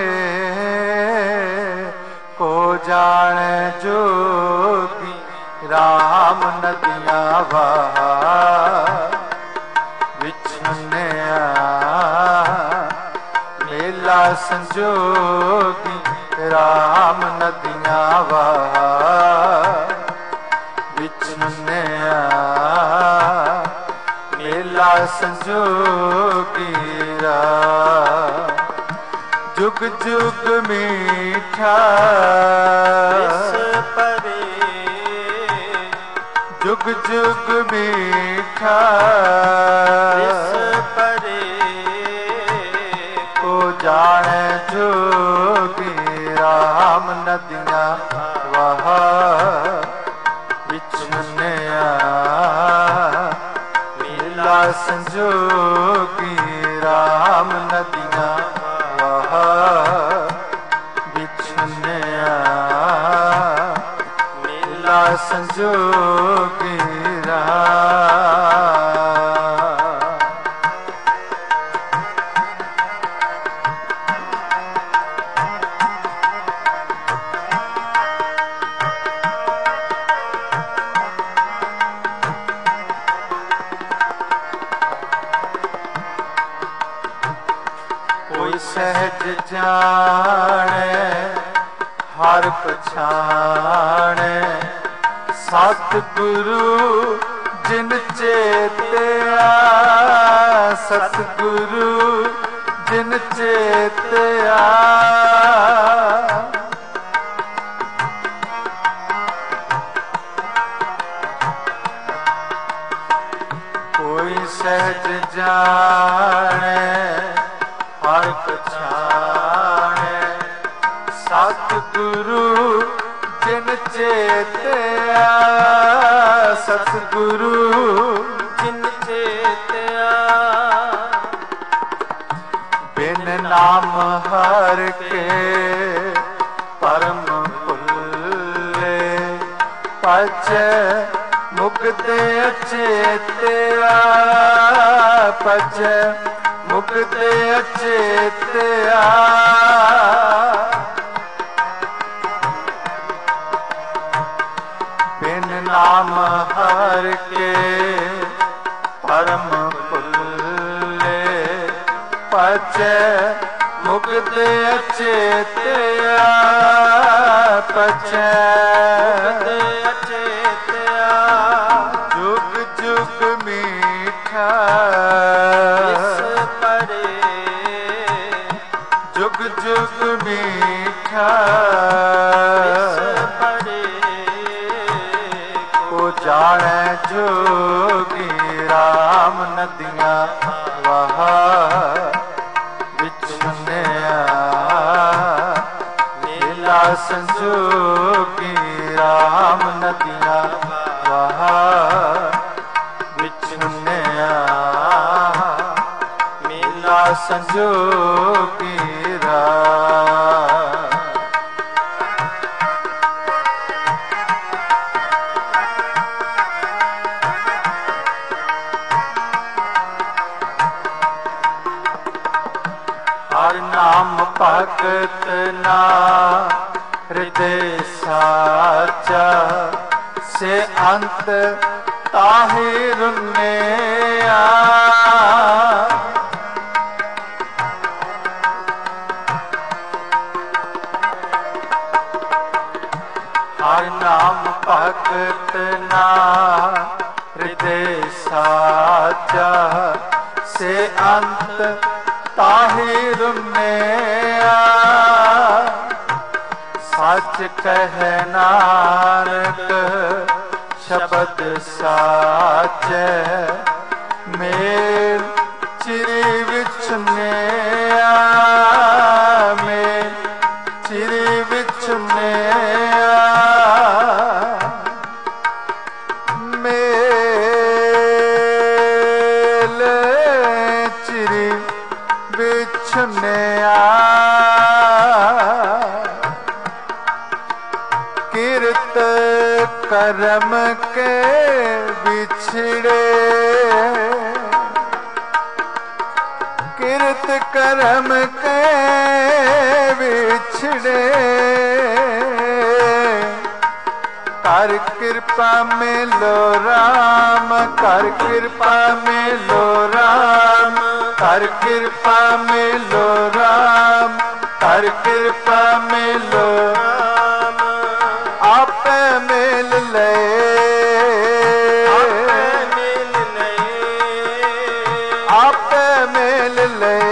को जाने जोगी राम नदियाँ बहा। विछुनिया मेला संजोगी राम नदियाँ बहा। विछुनिया मेला संजोगी राम। जुग जुग मीठा विष परे। जुग जुग मीठा विष परे। को जाने जोगी राम नदियाँ वहा। विछुनिया मेला संजोगी राम नदियाँ वहा। विछुनिया मेला संजोगी राम। सहज जाने हर पछाने। सतगुरु जिन चेतिया। सतगुरु जिन चेतिया। कोई सहज जाने हर पछाने। सतगुरु जिन चेतिया। सतगुरु जिन चेतिया। बिन नाम हर के परम भुल्ले। पच मुक्ते चेतिया। पच मुक्ते चेतिया। बिन नाम हर के परम भुल्ले। पच मुक्ते चेतिया। पच मुक्ते चेतिया। जुग जुग में ਰਾਮ ਨਦੀਆਂ ਵਾਹ ਵਿਛੁੰਨਿਆ ਮੇਲਾ ਸੰਜੋਗੀ ਰਾਮ ਨਦੀਆਂ ਵਾਹ ਵਿਛੁੰਨਿਆ ਮੇਲਾ ਸੰਜੋਗੀ ਭਗਤ ਨਾ ਹਿਰਦੇ ਸਾਚਾ ਸੇ ਅੰਤ ਤਾਹਿ ਰੁਨਿਆ ਹਰ ਨਾਮ ਭਗਤ ਨਾ ਹਿਰਦੇ ਸਾਚਾ ਸੇ ਅੰਤ ਤਾਹਿ ਰੁਨਿਆ ਸੱਚ ਕਹਿ ਨਾਨਕ ਸ਼ਬਦ ਸਾਚੈ ਮੇਲ ਚਿਰ ਵਿਛੁੰਨਿਆ ਮੇਲ ਚਿਰ ਵਿਛੁੰਨਿਆ ਮੇਲ ਚਿਰ ਵਿਛੁੰਨਿਆ ਕਿਰਤ ਕਰਮ ਕੇ ਵਿਛੜੇ ਕਿਰਤ ਕਰਮ ਕੇ ਵਿਛੜੇ ਕਰ ਕਿਰਪਾ ਮਿਲੋ ਰਾਮ ਕਰ ਕਿਰਪਾ ਮਿਲੋ ਰਾਮ ਕਰ ਕਿਰਪਾ ਮਿਲੋ ਰਾਮ ਕਰ ਕਿਰਪਾ ਮਿਲੋ ਰਾਮ ਆਪੇ ਮਿਲ ਲਏ ਆਪੇ ਮਿਲ ਲਏ ਆਪੇ ਮਿਲ ਲਏ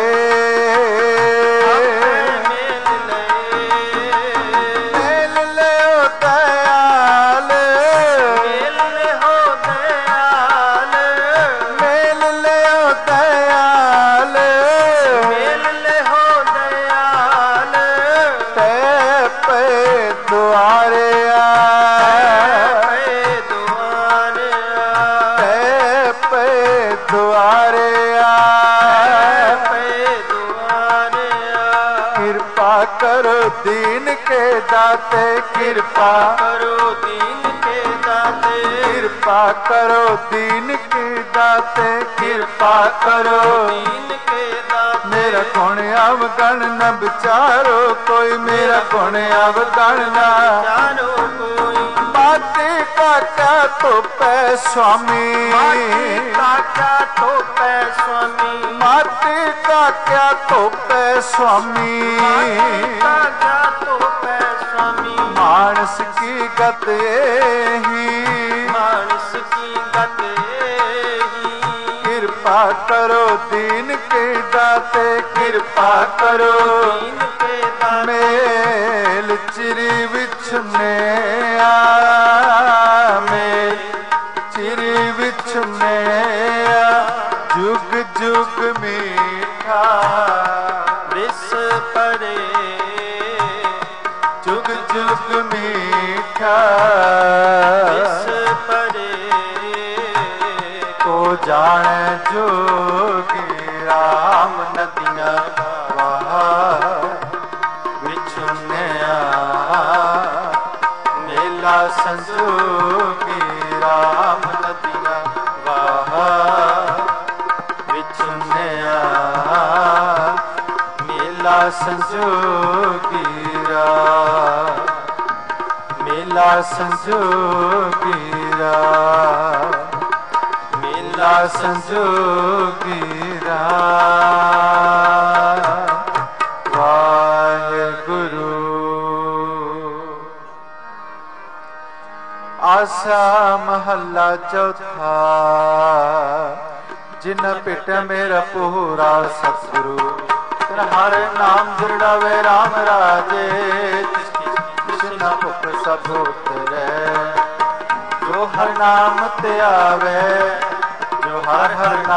दीन के दाते कृपा करो दीन के दाते कृपा करो दीन के दाते कृपा करो दीन के दाते मेरा गुण अवगण न विचारो कोई मेरा गुण अवगण न विचारो कोई माते का क्या तो पै स्वामी माते का क्या तो पै स्वामी माते का क्या तो पै स्वामी मानस की गत ही मानस की गत ही कृपा करो दीन के दाते कृपा करो दीन के दाते मेल चिरी विछुन्नया मेल चिरी विछुन्नया जुग जुग मीठा विस परे जुग जुग मीठा विस परे को जाने जोगी राम नदियाँ वाह विछुन्नया मेला संजोगी राम नदियाँ वाह विछुन्नया मेला संजोगी मेला संजोगी मेला संजोगी वाहेगुरु। आसा महला चौथा जिन पिट मेरा पूरा सतगुरु हर नाम जुड़ावे राम राजे कृष्ण भुख सब उतरे जो हर नाम ते आवे जो हर हर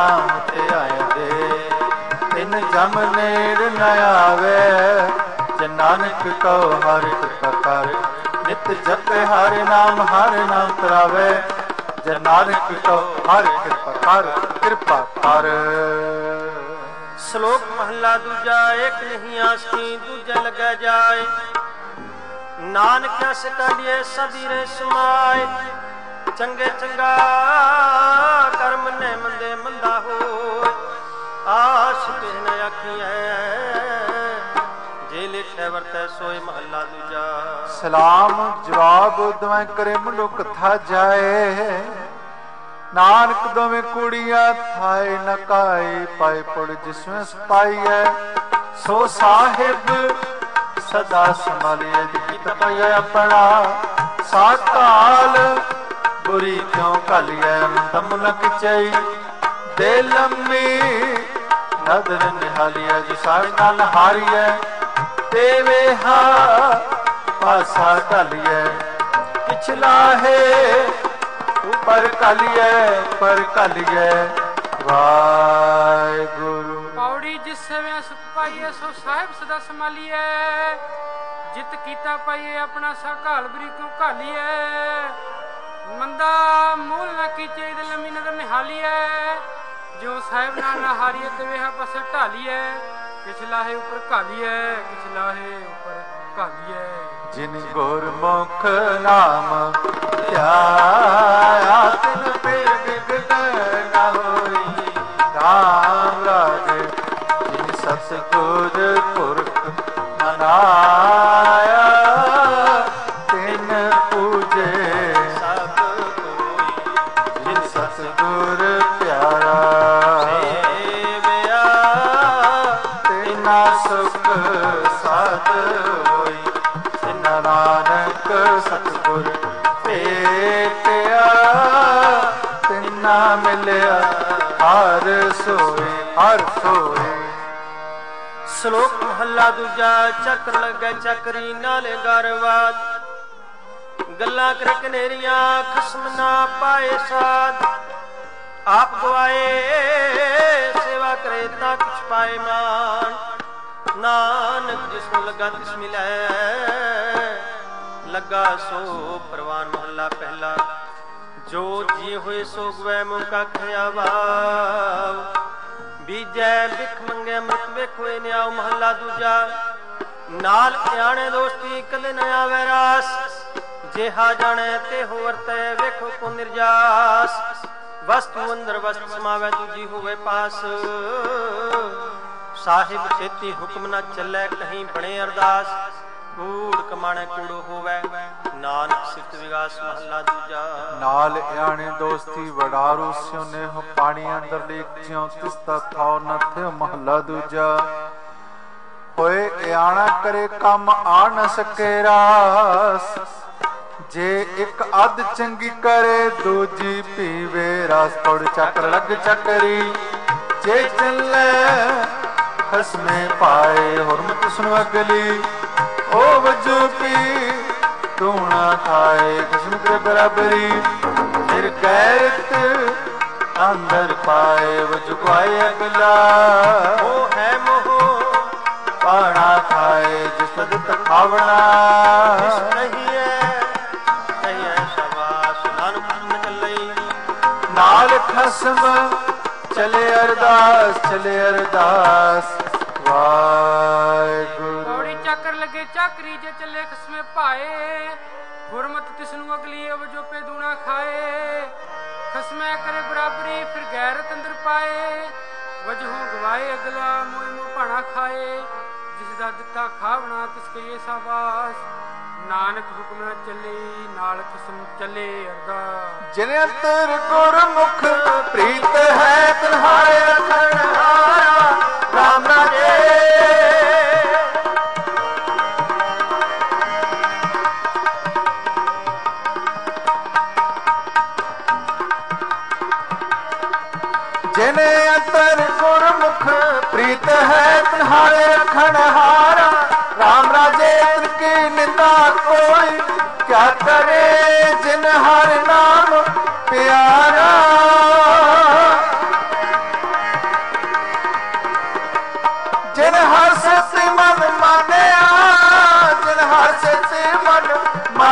ਜਮ ਨੇੜ ਨ ਆਵੇ। ਜੇ ਨਾਨਕ ਕਉ ਹਰਿ ਕਿਰਪਾ ਕਰ, ਨਿਤ ਜਪੇ ਹਰਿ ਨਾਮ ਹਰਿ ਨਾਮ ਤਰਾਵੇ। ਜੇ ਨਾਨਕ ਕਉ ਹਰਿ ਕਿਰਪਾ ਕਰ, ਕਿਰਪਾ ਕਰ। ਸ਼ਲੋਕ ਮਹਲਾ ਦੂਜਾ। ਏਕ ਨਹੀਂ ਆਸੀ ਦੂਜੇ ਲੱਗੈ ਜਾਏ, ਨਾਨਕ ਅਸ ਕਾਢੀਏ ਸਦੀਰੇ ਸਮਾਏ। ਚੰਗੇ ਚੰਗਾ ਕਰਮ ਨੇ ਮੰਦੇ ਮੰਦਾ ਹੋਏ, ਆਸ ਕਿਸ ਨ ਆਖੀਐ ਜੇ ਲਿਖੈ ਵਰਤੈ ਸੋਏ। ਮਹੱਲਾ ਦੂਜਾ। ਸਲਾਮ ਜਵਾਬ ਦੋਵੇਂ ਕਰੇ ਮੁੰਡੋ ਕਥਾ ਜਾਏ। ਨਾਨਕ ਦੋਵੇਂ ਕੁੜੀਆਂ ਥਾਏ ਨ ਕਾਏ, ਪਾਏ ਪੁੜ ਜਿਸਵੇਂ ਸਪਾਈਐ। ਸੋ ਸਾਹਿਬ ਸਦਾ ਸੰਭਾਲੀਐ, ਕੀਤਾ ਪਾਈਐ ਆਪਣਾ ਸਾਕਾਲ। ਬੁਰੀ ਕਿਉਂ ਘਾਲੀਐ ਦਮ ਨ ਕਿਚਈ, ਦੇ ਲੰਮੀ ਨਦਰ ਨਿਹਾਲੀਐ। ਜੋ ਸਾਹਿਬ ਨਾਲ ਹਾਰੀਐ ਦੇਵੇ ਹਾ ਪਾਸਾ ਢਾਲੀਐ। ਪਿਛਲਾ ਹੈ ਉਪਰ ਕਾਲੀਐ ਪਰ ਕਾਲੀਐ। ਵਾਹਿਗੁਰੂ। ਪੌੜੀ ਜਿਸ ਸੇਵਿਆ ਸੁਖ ਪਾਈਏ, ਸੋ ਸਾਹਿਬ ਸਦਾ ਸੰਭਾਲੀਐ। ਜਿਤ ਕੀਤਾ ਪਾਈਏ ਆਪਣਾ ਸਾ ਘਾਲ ਬਰੀ ਕਿਉਂ ਘਾਲੀਐ। ਮੰਦਾ ਮੂਲ ਨਾ ਕੀਚੇ ਦੇ ਲੰਮੀ ਨਦਰ ਨਿਹਾਲੀਐ। ਜੋ ਸਾਹਿਬ ਨਾਲ ਨਾ ਹਾਰੀਏ ਤੇ ਵੇਹਾ ਪਾਸੇ ਢਾਲੀਐ। ਪਿਛਲਾ ਹੈ ਉਪਰ ਘਾਲੀਐ, ਪਿਛਲਾ ਹੈ ਉਪਰ ਘਾਲੀਐ। ਜਿਨ ਗੁਰਮੁਖ ਨਾਮ ਧਿਆਇਆ, ਤਿਨ ਫਿਰ ਬਿਗੜ ਨਾ ਹੋਈ। ਰਾਮ ਰਾਜੇ ਜਿਨ ਸਤਿਗੁਰ ਪੁਰਖ ਮਨਾਇਆ, ਤਿਨ ਪੂਜੇ ਸਭ ਕੋਈ। ਜਿਨ ਸਤਿਗੁਰ ਪਿਆਰਾ ਸੇਵਿਆ, ਤਿਨਾ ਸੁਖ ਸਾਧ ਹੋਈ। ਤਿਨਾ ਨਾਨਕ ਸਤਿਗੁਰ ਭੇਟਿਆ, ਤਿਨਾ ਮਿਲਿਆ ਹਰ ਸੋਏ ਹਰ ਸੋਏ। ਸ਼ਲੋਕ ਮਹੱਲਾ ਦੂਜਾ। ਚੱਕਰ ਲੱਗੈ ਚੱਕਰੀ ਨਾਲੇ ਗਰਵਾਦ, ਗੱਲਾਂ ਕਰ ਕਨੇਰੀਆਂ ਖਸਮ ਨਾ ਪਾਏ ਸਾਧ। ਆਪ ਗਵਾਏ ਸੇਵਾ ਕਰੇ ਤਾਂ ਕੁਛ ਪਾਏ ਮਾਨ। ਨਾਨਕ ਜਿਸ ਨੂੰ ਲੱਗਾ ਤਿਸ ਮਿਲੈ, ਲੱਗਾ ਸੋ ਪ੍ਰਵਾਨ। ਮਹੱਲਾ ਪਹਿਲਾ। ਜੋ ਜੀ ਹੋਏ ਸੋ ਗਵੈ ਮੁਖ ਕਾ ਖਿਆ ਵਾਵ, ਬੀਜੈ ਬਿਖ ਮੰਗੇ ਅੰਮ੍ਰਿਤ ਵੇਖੋਏ ਨਿਆਉ। ਮਹੱਲਾ ਦੂਜਾ। ਨਾਲ ਸਿਆਣੇ ਦੋਸਤੀ ਕਦੇ ਨ ਆਵੇ ਰਾਸ, ਜਿਹਾ ਜਾਣੈ ਤੇ ਹੋ ਵਰਤੈ ਵੇਖੋ ਕੋ ਨਿਰਜਾਸ। ਵਸਤੂ ਅੰਦਰ ਵਸਤ ਸਮਾਵੈ ਦੂਜੀ ਹੋਵੇ ਪਾਸ। ਸਾਹਿਬ ਛੇਤੀ ਹੁਕਮ ਨਾ ਚੱਲੈ ਕਹੀਂ ਬਣੇ ਅਰਦਾਸ। ਕੂੜ ਕਮਾਣੇ ਕੂੜੋ ਹੋਵੇ, ਨਾਨਕ ਸਿਫਤ ਵਿਗਾਸ। ਮਹੱਲਾ ਦੂਜਾ। ਨਾਲ ਆਣੇ ਦੋਸਤੀ ਵਡਾਰੂ ਸਿਉ ਨੇਹ, ਪਾਣੀ ਅੰਦਰ ਲੇਖ ਜਿਉ ਤਿਸਤਾ ਥਾਉ ਨ ਥਿਉ। ਮਹੱਲਾ ਦੂਜਾ। ਹੋਏ ਆਣਾ ਕਰੇ ਕੰਮ ਆ ਨ ਸਕੇ ਰਾਸ, ਜੇ ਇੱਕ ਅੱਧ ਚੰਗੀ ਕਰੇ ਦੂਜੀ ਪੀਵੇ ਰਸ। ਪੌੜ ਚੱਕਰ ਲੱਗ ਚੱਕਰੀ ਜੇ ਚੱਲੇ, ਖਸਮੇ ਪਾਏ ਹੁਰਮਤ ਸੁਣ ਅਗਲੀ। ਉਹ ਵਜੂ ਪੀ ਟੂਣਾ ਖਾਏ, ਖਸਮ ਕੇ ਬਰਾਬਰੀ। ਫਿਰ ਗੈਰਤ ਅੰਦਰ ਪਾਏ, ਵਜੂ ਪਾਏ ਅਗਲਾ। ਉਹ ਹੈ ਮੋਹ ਪਾਣਾ ਖਾਏ, ਜਿਸ ਤਦ ਖਾਵਣਾ। ਨਹੀਂ ਹੈ ਨਹੀਂ ਹੈ ਸ਼ਾਬਾਸ਼। ਨਾਨਕ ਨ ਚੱਲਈ ਨਾਲ ਖਸਮ ਚਲੇ ਅਰਦਾਸ, ਚਲੇ ਅਰਦਾਸ। ਵਾਹਿਗੁਰੂ। ਪੌੜੀ ਚੱਕਰ ਲੱਗੇ ਚੱਕਰੀ ਜੇ ਚੱਲੇ ਖਸਮੇ ਪਾਏ। ਹੁਰਮਤ ਤਿਸਨੂੰ ਅਗਲੀ ਵਜੋ ਪੇ ਦੂਣਾ ਖਾਏ। ਖਸਮੈ ਕਰੇ ਬਰਾਬਰੀ ਫਿਰ ਗੈਰਤ ਅੰਦਰ ਪਾਏ। ਵਜਹੋਂ ਗਵਾਏ ਅਗਲਾ ਮੋਹ ਮੋਹ ਭਾਣਾ ਖਾਏ। ਜਿਸ ਦਾ ਦਿੱਤਾ ਖਾਵਣਾ ਤਿਸ ਕਹੀਏ ਸਾਬਾਸ। ਨਾਨਕ ਹੁਕਮ ਨਾ ਚੱਲੇ ਨਾਲ ਖਸਮ ਚੱਲੇ ਅਰਦਾਸ। ਜਿਨ ਅੰਤਰ ਗੁਰਮੁਖ ਪ੍ਰੀਤ ਹੈ, ਤਿਨਹਾਰੇ ਰਖਣ ਹਾਰਾ। ਰਾਮ ਰਾਜੇ ਜਿਨ ਅੰਤਰ ਗੁਰਮੁਖ ਪ੍ਰੀਤ ਹੈ, ਤਿਨਹਾਰੇ ਰਖਣ ਹਾਰਾ। ਰਾਮ ਰਾਜੇ ਕੀ ਨਿੰਦਾ ਕੋਈ ਕਿਆ ਕਰੇ, ਜਿਨ ਹਰ ਨਾਮ ਪਿਆਰਾ।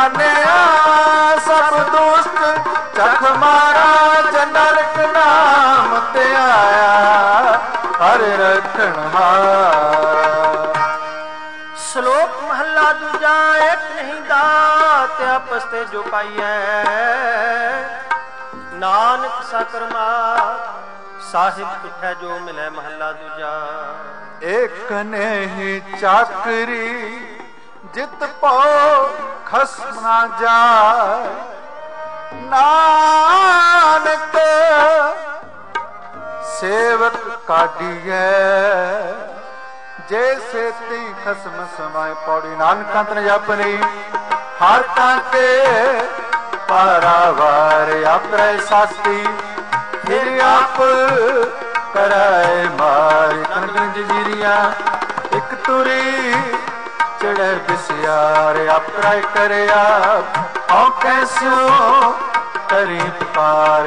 ਮਾਨਿਆ ਸਭ ਦੁਸ਼ਟ ਚਖ ਮਾਰਾ ਜਨਰਕ ਨਾਮ ਤੇ ਆਇਆ ਹਰ ਰਖਣ ਹਾਰਾ। ਸ਼ਲੋਕ ਮਹੱਲਾ ਦੂਜਾ। ਇੱਕ ਨਹੀਂ ਦਾਤ ਆਪਸ ਤੇ ਜੋ ਪਾਈਐ, ਨਾਨਕ ਸਾ ਕਰਮਾ ਸਾਹਿਬ ਤੁਠੈ ਜੋ ਮਿਲੈ। ਮਹੱਲਾ ਦੂਜਾ। ਇੱਕ ਨਹੀਂ ਚਾਕਰੀ ਜਿਤ ਪਾਉ ਖਸਮ ਨਾ ਜਾਏ, ਨਾਨਕ ਸੇਵਕ ਕਾਢੀਐ ਜੇ ਸੇਤੀ ਖਸਮ ਸਮਾਏ। ਪੌੜੀ ਨਾਨਕ ਅੰਤ ਨ ਜਾਪਨੀ ਹਰ ਤਾਂ ਕੇ ਪਾਰਾਵਾਰ ਆਪਰੇ ਸਾਸਤੀ ਫਿਰ ਆਪ ਕਰਾਏ ਮਾਰ। ਤਨ ਜੀਰੀਆਂ ਇੱਕ ਤੁਰੀ ਚੜ੍ਹੇ ਬਿਸਿਆਰ ਆਪਰਾ ਕਰਿਆ ਔ ਕੈਸੋ ਕਰੀ ਪੁਕਾਰ।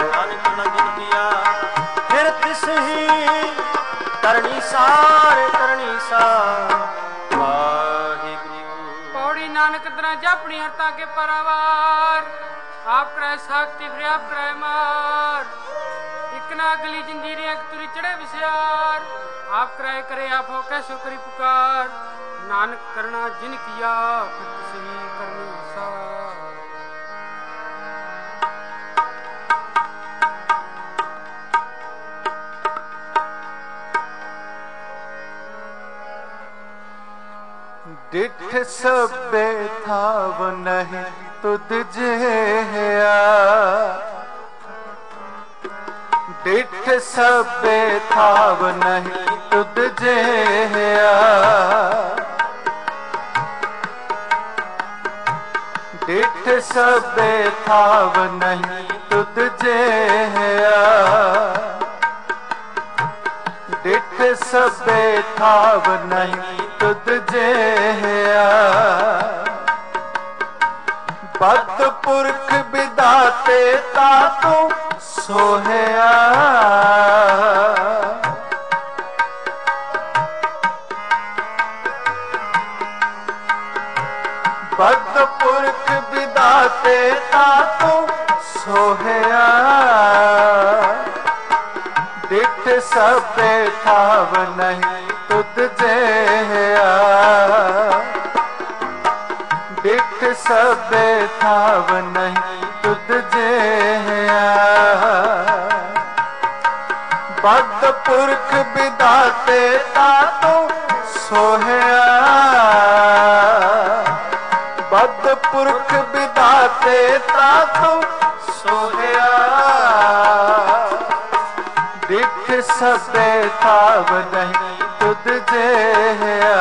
ਫਿਰ ਤਿਸ ਹੀ ਕਰਨੀ ਸਾਰ ਕਰਨੀ ਸਾਰ ਵਾਹਿਗੁਰੂ। ਪੌੜੀ ਨਾਨਕ ਤਰਾ ਜਾਪਣੀ ਹਰਤਾ ਕੇ ਪਰਵਾਰ ਆਪ ਕਰੇ ਸਾਖਤੀ ਫਿਰ ਆਪ ਕਰੇ ਮਾਰ। ਇੱਕ ਨਾ ਅਗਲੀ ਜੰਜੀਰੀਆਂ ਤੁਰੀ ਚੜੇ ਵਿਸਿਆਰ ਆਪ ਕਰਾਏ ਕਰੇ ਆਪ ਹੋ ਕੈਸੋ ਕਰੀ ਪੁਕਾਰ। ਨਾਨਕ ਕਰਨਾ ਜਿਨ ਕੀਆ ਫਿਰ ਤਿਸ ਹੀ ਕਰਨੀ ਸਾਰ। ਡਿਠ ਸਭੇ ਥਾਵ ਨਹੀਂ ਤੁਧ ਜਿਹਾ, ਡਿਠ ਸਭੇ ਥਾਵ ਨਹੀਂ ਤੁਧ ਜਿਹਾ, ਡਿਠ ਸਭੇ ਥਾਵ ਨਹੀਂ ਤੁਧ ਜਿਹਾ, ਡਿਠ ਸਭੇ ਥਾਵ ਨਹੀਂ ਤੁਧ ਜਿਹਾ। ਬਦ ਪੁਰਖ ਵਿਦਾਤੇ ਤਾ ਤੂੰ ਸੋਹਿਆ, ਬਦ ਪੁਰਖ ਵਿਦਾਤੇ ਤਾ ਤੂੰ ਸੋਹਿਆ। ਡਿਠ ਸਭੇ ਥਾਵ ਨਹੀਂ ਤੁਧ ਜਿਹਾ, ਡਿਠ ਸਭੇ ਥਾਵ ਨਹੀਂ ਤੁਧ ਜਿਹਾ। ਬਦ ਪੁਰਖ ਵਿਦਾਤੇ ਤਾ ਤੂੰ ਸੋਹਿਆ, ਬਦ ਪੁਰਖ ਵਿਦਾਤੇ ਤਾ ਤੂੰ ਸੋਹਿਆ। ਡਿਠ ਸਭੇ ਥਾਵ ਨਹੀਂ ਤੁਧ ਜਿਹਾ,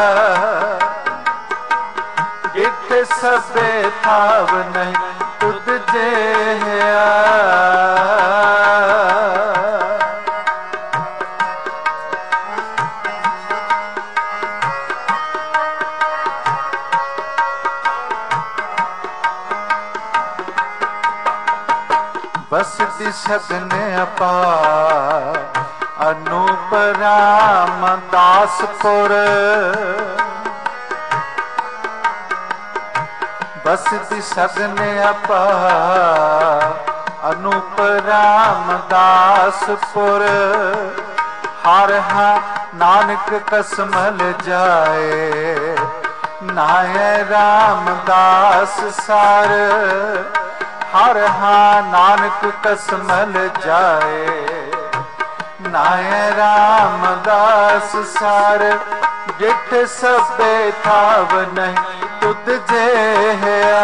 ਡਿਠ ਸਭੇ ਥਾਵ ਨਹੀਂ ਤੁਧ ਜਿਹਾ। ਬਸਤੀ ਸਗਨ ਅਪਾਰ ਅਨੂਪ ਰਾਮ ਦਾਸਪੁਰ, ਬਸਤੀ ਸਗਨ ਅਪਾਰ ਅਨੂਪ ਰਾਮ ਦਾਸਪੁਰ। ਹਰ ਹਾਂ ਨਾਨਕ ਕਸਮਲ ਜਾਏ ਨਾਏ ਰਾਮਦਾਸ ਸਰ। ਹਰ ਹਾਂ ਨਾਨਕ ਕਸਮਲ ਜਾਏ ਨਾਏ ਰਾਮਦਾਸ ਸਰ। ਡਿਠ ਸਭੇ ਥਾਵ ਨਹੀਂ ਤੁਧ ਜਿਹਾ,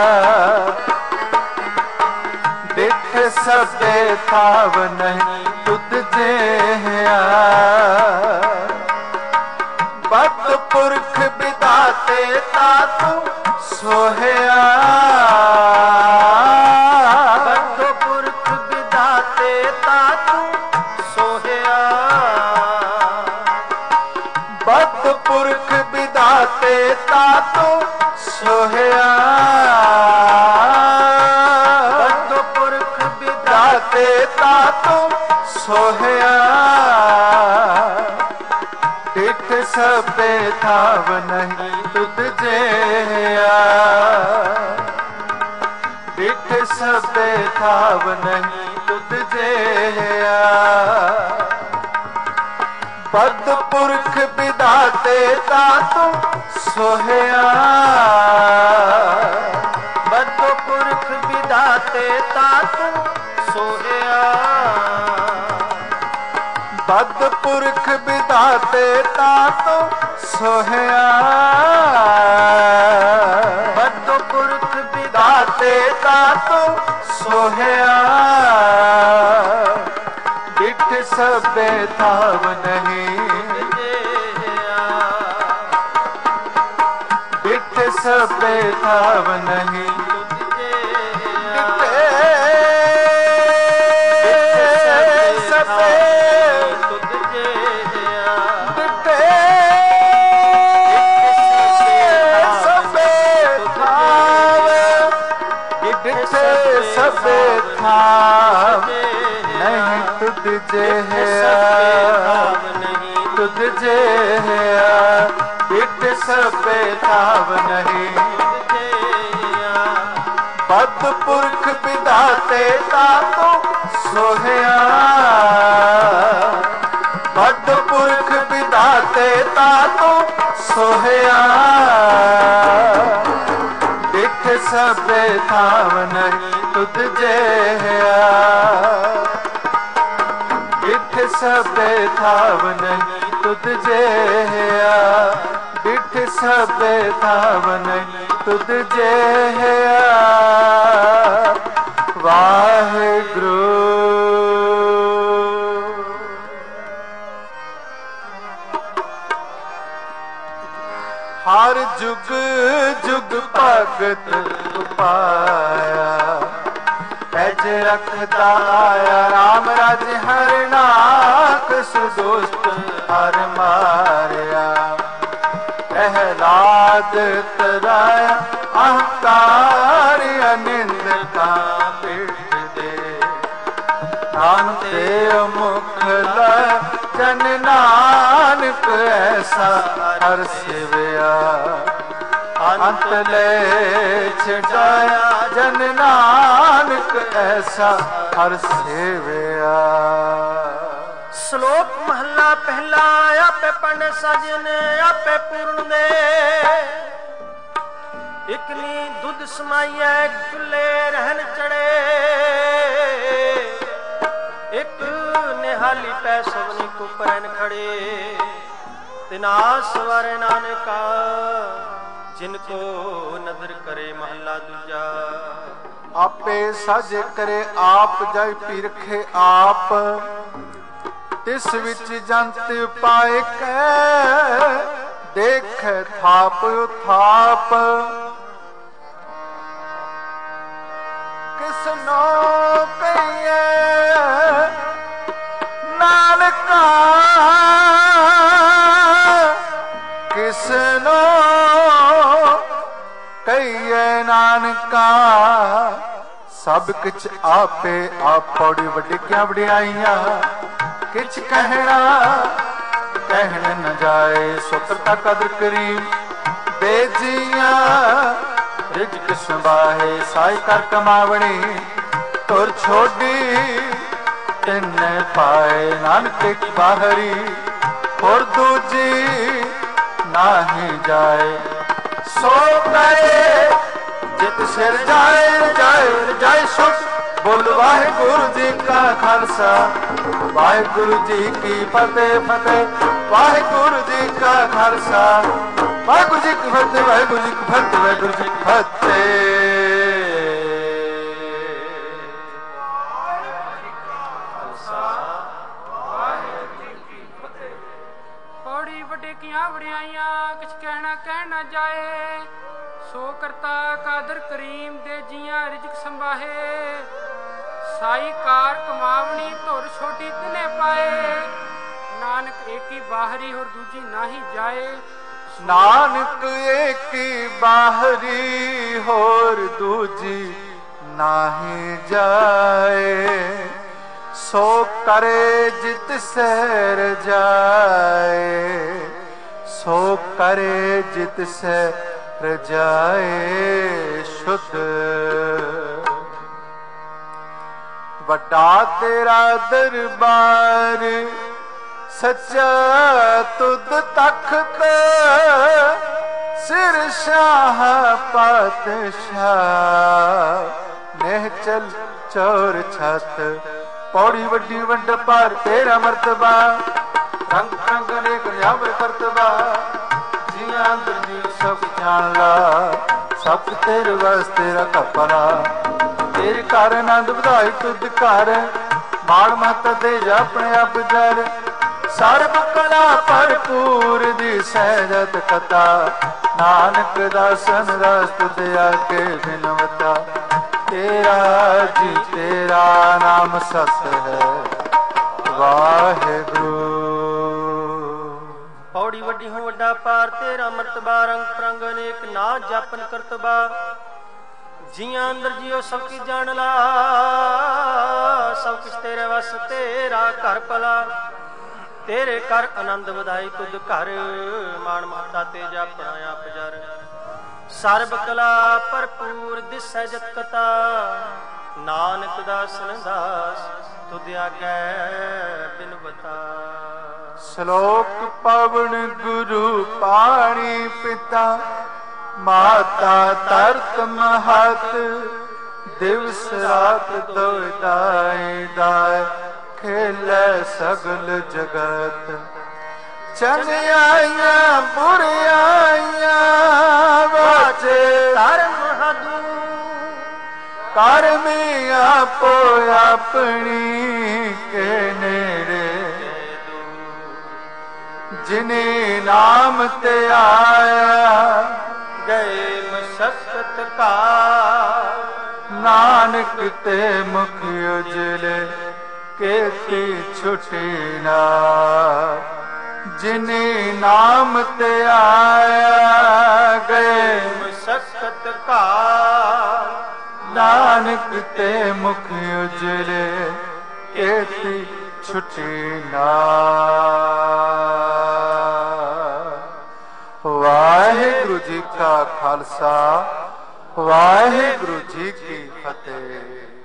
ਡਿਠ ਸਭੇ ਥਾਵ ਨਹੀਂ ਤੁਧ ਜਿਹਾ। ਬਦ ਪੁਰਖ ਵਿਦਾਤੇ ਤਾ ਤੂੰ ਸੋਹਿਆ, ਬਦ ਪੁਰਖ ਵਿਦਾਤੇ ਤਾ ਤੂੰ ਸੋਹਿਆ। ਬਦ ਪੁਰਖ ਵਿਦਾਤੇ ਤਾ ਤੂੰ ਸੋਹਿਆ, ਬਦ ਪੁਰਖ ਵਿਦਾਤੇ ਤਾ ਤੂੰ ਸੋਹਿਆ। ਡਿਠ ਸਭੇ ਥਾਵ ਨਹੀਂ ਤੁਧ ਜਿਹਾ, सबे थाव नहीं तुद जेया। बद पुरख विधाते ता तू सोहया। बद पुरख विधाते ता तू सोहया। बद पुरख विधाते ता तू सोहया। बद पुरख विधाते ता तू सोहया। बिठ सबे थाव नहीं बिठ सबे थाव नहीं सबे सबे थाव नहीं तुद जेया। तुद जेया बिट सबे थाव नहीं। बद पुरख विधाते ता तू सोहया। बद पुरख विधाते ता तू सोहया। बिठ सबे थाव नहीं तुद जेया। बिठ सबे थाव नहीं तुद जेया। बिठ सबे थाव नहीं तुद जेया। वाहिगुरु हर जुग जुग भगत पाया। पैज रखता आया राम राज हर नाक सुदुष्ट हर मारिया। प्रहलाद तराया अहंकार अनिंद का पीठ दे। नानते मुख जन नानक ऐसा हर सेवया। अंत ले छड़ाया जन नानक ऐसा हर सेवया। श्लोक महला पहला। आपे पढ़ सजन आपे पूर्ण दे। इकनी दुध समाइए चुले रहन चढ़े। एक निहाली पै सबनी को परन खड़े। तिना सवर नानका जिनको नदर करे महला दूजा। आपे सज करे आप जाय पीरखे आप। तिस विच जंत पाए कै देख थाप थाप। किसनो कहिए नानका किसनो कहिए नानका। सब किछ आपे आप पौड़ी वडिकियां वडियाइयां। किछ कहना कहन न जाए सुत्रता कदर करी। बेजियां रिजक संभाहे साई कर कमावणी। तुर छोड़ी तिन पाए नानक की बाहरी। और दूजी नाही जाए सो करे। जित सिर जाए जाए जाए सुख। बोल वाहिगुरु जी का खालसा वाहिगुरु जी की फतेह फतेह। वाहिगुरु जी का खालसा वाहिगुरु जी की फतेह। वाहिगुरु जी की फतेह। वाहिगुरु जी की फतेह। पौड़ी वडेकियां वड़ियाइयां किछ कहना कहना जाए। सो करता कादर करीम दे जियां रिजक संभाहे। साई कार कमावनी धुर छोटी तिने पाए। नानक एकी बाहरी और दूजी नाही जाए। नानक एकी बाहरी होर दूजी नाही जाए। सो करे जित सैर जाए। सो करे जित सैर जाए शुद्ध। ਵੱਡਾ ਤੇਰਾ ਦਰਬਾਰ ਸੱਚਾ ਤੁਧ ਤਖਤ ਸਿਰ ਸ਼ਾਹ ਪਾਤਸ਼ਾਹ ਨਹਿ ਚਲ ਚੋਰ ਛਤ ਪੌੜੀ ਵੱਡੀ ਵੰਡ ਪਾਰ ਤੇਰਾ ਮਰਤਬਾ ਰੰਗ ਰੰਗ ਅਨੇਕ ਨਿਆਵਰ ਕਰਤਬਾ ਜੀਆਂ ਅੰਦਰ ਜੀ ਸਭ ਜਾਣ ਲਾ ਸਭ ਤੇਰੇ ਵਾਸਤੇ ਰੱਖਾ ਪਰਾ ਤੇਰੇ ਘਰ ਆਨੰਦ ਵਧਾਈ ਤੁਧ ਘਰ ਮਾਣ ਮਤ ਦੇ ਆਪਣੇ ਆਪ ਜਰ ਸਰਬ ਕਲਾ ਭਰਪੂਰ ਦੀ ਸਹਿਜਤ ਕਥਾ ਨਾਨਕ ਦਾਸਨ ਰਸ ਤੁਧ ਆਗੇ ਬਿਨਵਤਾ ਤੇਰਾ ਜੀ ਤੇਰਾ ਨਾਮ ਸਤ ਹੈ ਵਾਹਿਗੁਰੂ। ਪੌੜੀ ਵੱਡੀ ਹੋ ਵੱਡਾ ਪਾਰ ਤੇਰਾ ਮਰਤਬਾ ਰੰਗ ਪ੍ਰੰਗ ਅਨੇਕ ਨਾ ਜਾਪਨ ਕਰਤਬਾ ਜੀਆਂ ਅੰਦਰ ਜਿਉ ਸਭ ਕੀ ਜਾਣ ਲਾ ਸਭ ਕੁਛ ਤੇਰੇ ਵਸ ਤੇਰਾ ਘਰ ਭਲਾ ਤੇਰੇ ਘਰ ਆਨੰਦ ਵਧਾਈ ਤੁਧ ਘਰ ਮਾਣ ਮਹਤਾ ਤੇ ਜਾਪਣਾ ਆਪ ਜਰ ਸਰਬ ਕਲਾ ਭਰਪੂਰ ਦਿਸੈ ਜਤ ਕਥਾ ਨਾਨਕ ਦਾਸਨ ਦਾਸ ਤੁਧ ਆਗੈ ਬਿਨਵਤਾ। ਸ਼ਲੋਕ ਪਵਨ ਗੁਰੂ ਪਾਣੀ ਪਿਤਾ ਮਾਤਾ ਤਰਤ ਮਹਤ ਦਿਵਸ ਰਾਤ ਦੋਇ ਦਾਇ ਖੇਲੇ ਸਗਲ ਜਗਤ ਚੰਗਿਆਈਆਂ ਬੁਰਿਆਈਆਂ ਵਾਚੇ ਧਰਮ ਹਦੂ ਕਰਮੀ ਆਪੋ ਆਪਣੀ ਕੇ ਨੇੜੇ ਜਿਨੇ ਨਾਮ ਤੇ ਆਇਆ ਗਏ ਮਸਕਤ ਕਾ ਨਾਨਕ ਤੇ ਮੁਖ ਉਜਲੇ ਕੇਤੀ ਛੁਟੀ ਨਾ ਜਿਨੇ ਨਾਮ ਤੇ ਆਇਆ ਗਏ ਮਸਕਤ ਕਾ ਨਾਨਕ ਤੇ ਮੁਖ ਉਜਲੇ ਕੇਤੀ ਛੁਟੀ ਨਾ। ਵਾਹਿਗੁਰੂ ਜੀ ਕਾ ਖਾਲਸਾ ਵਾਹਿਗੁਰੂ ਜੀ ਕੀ ਫਤਿਹ।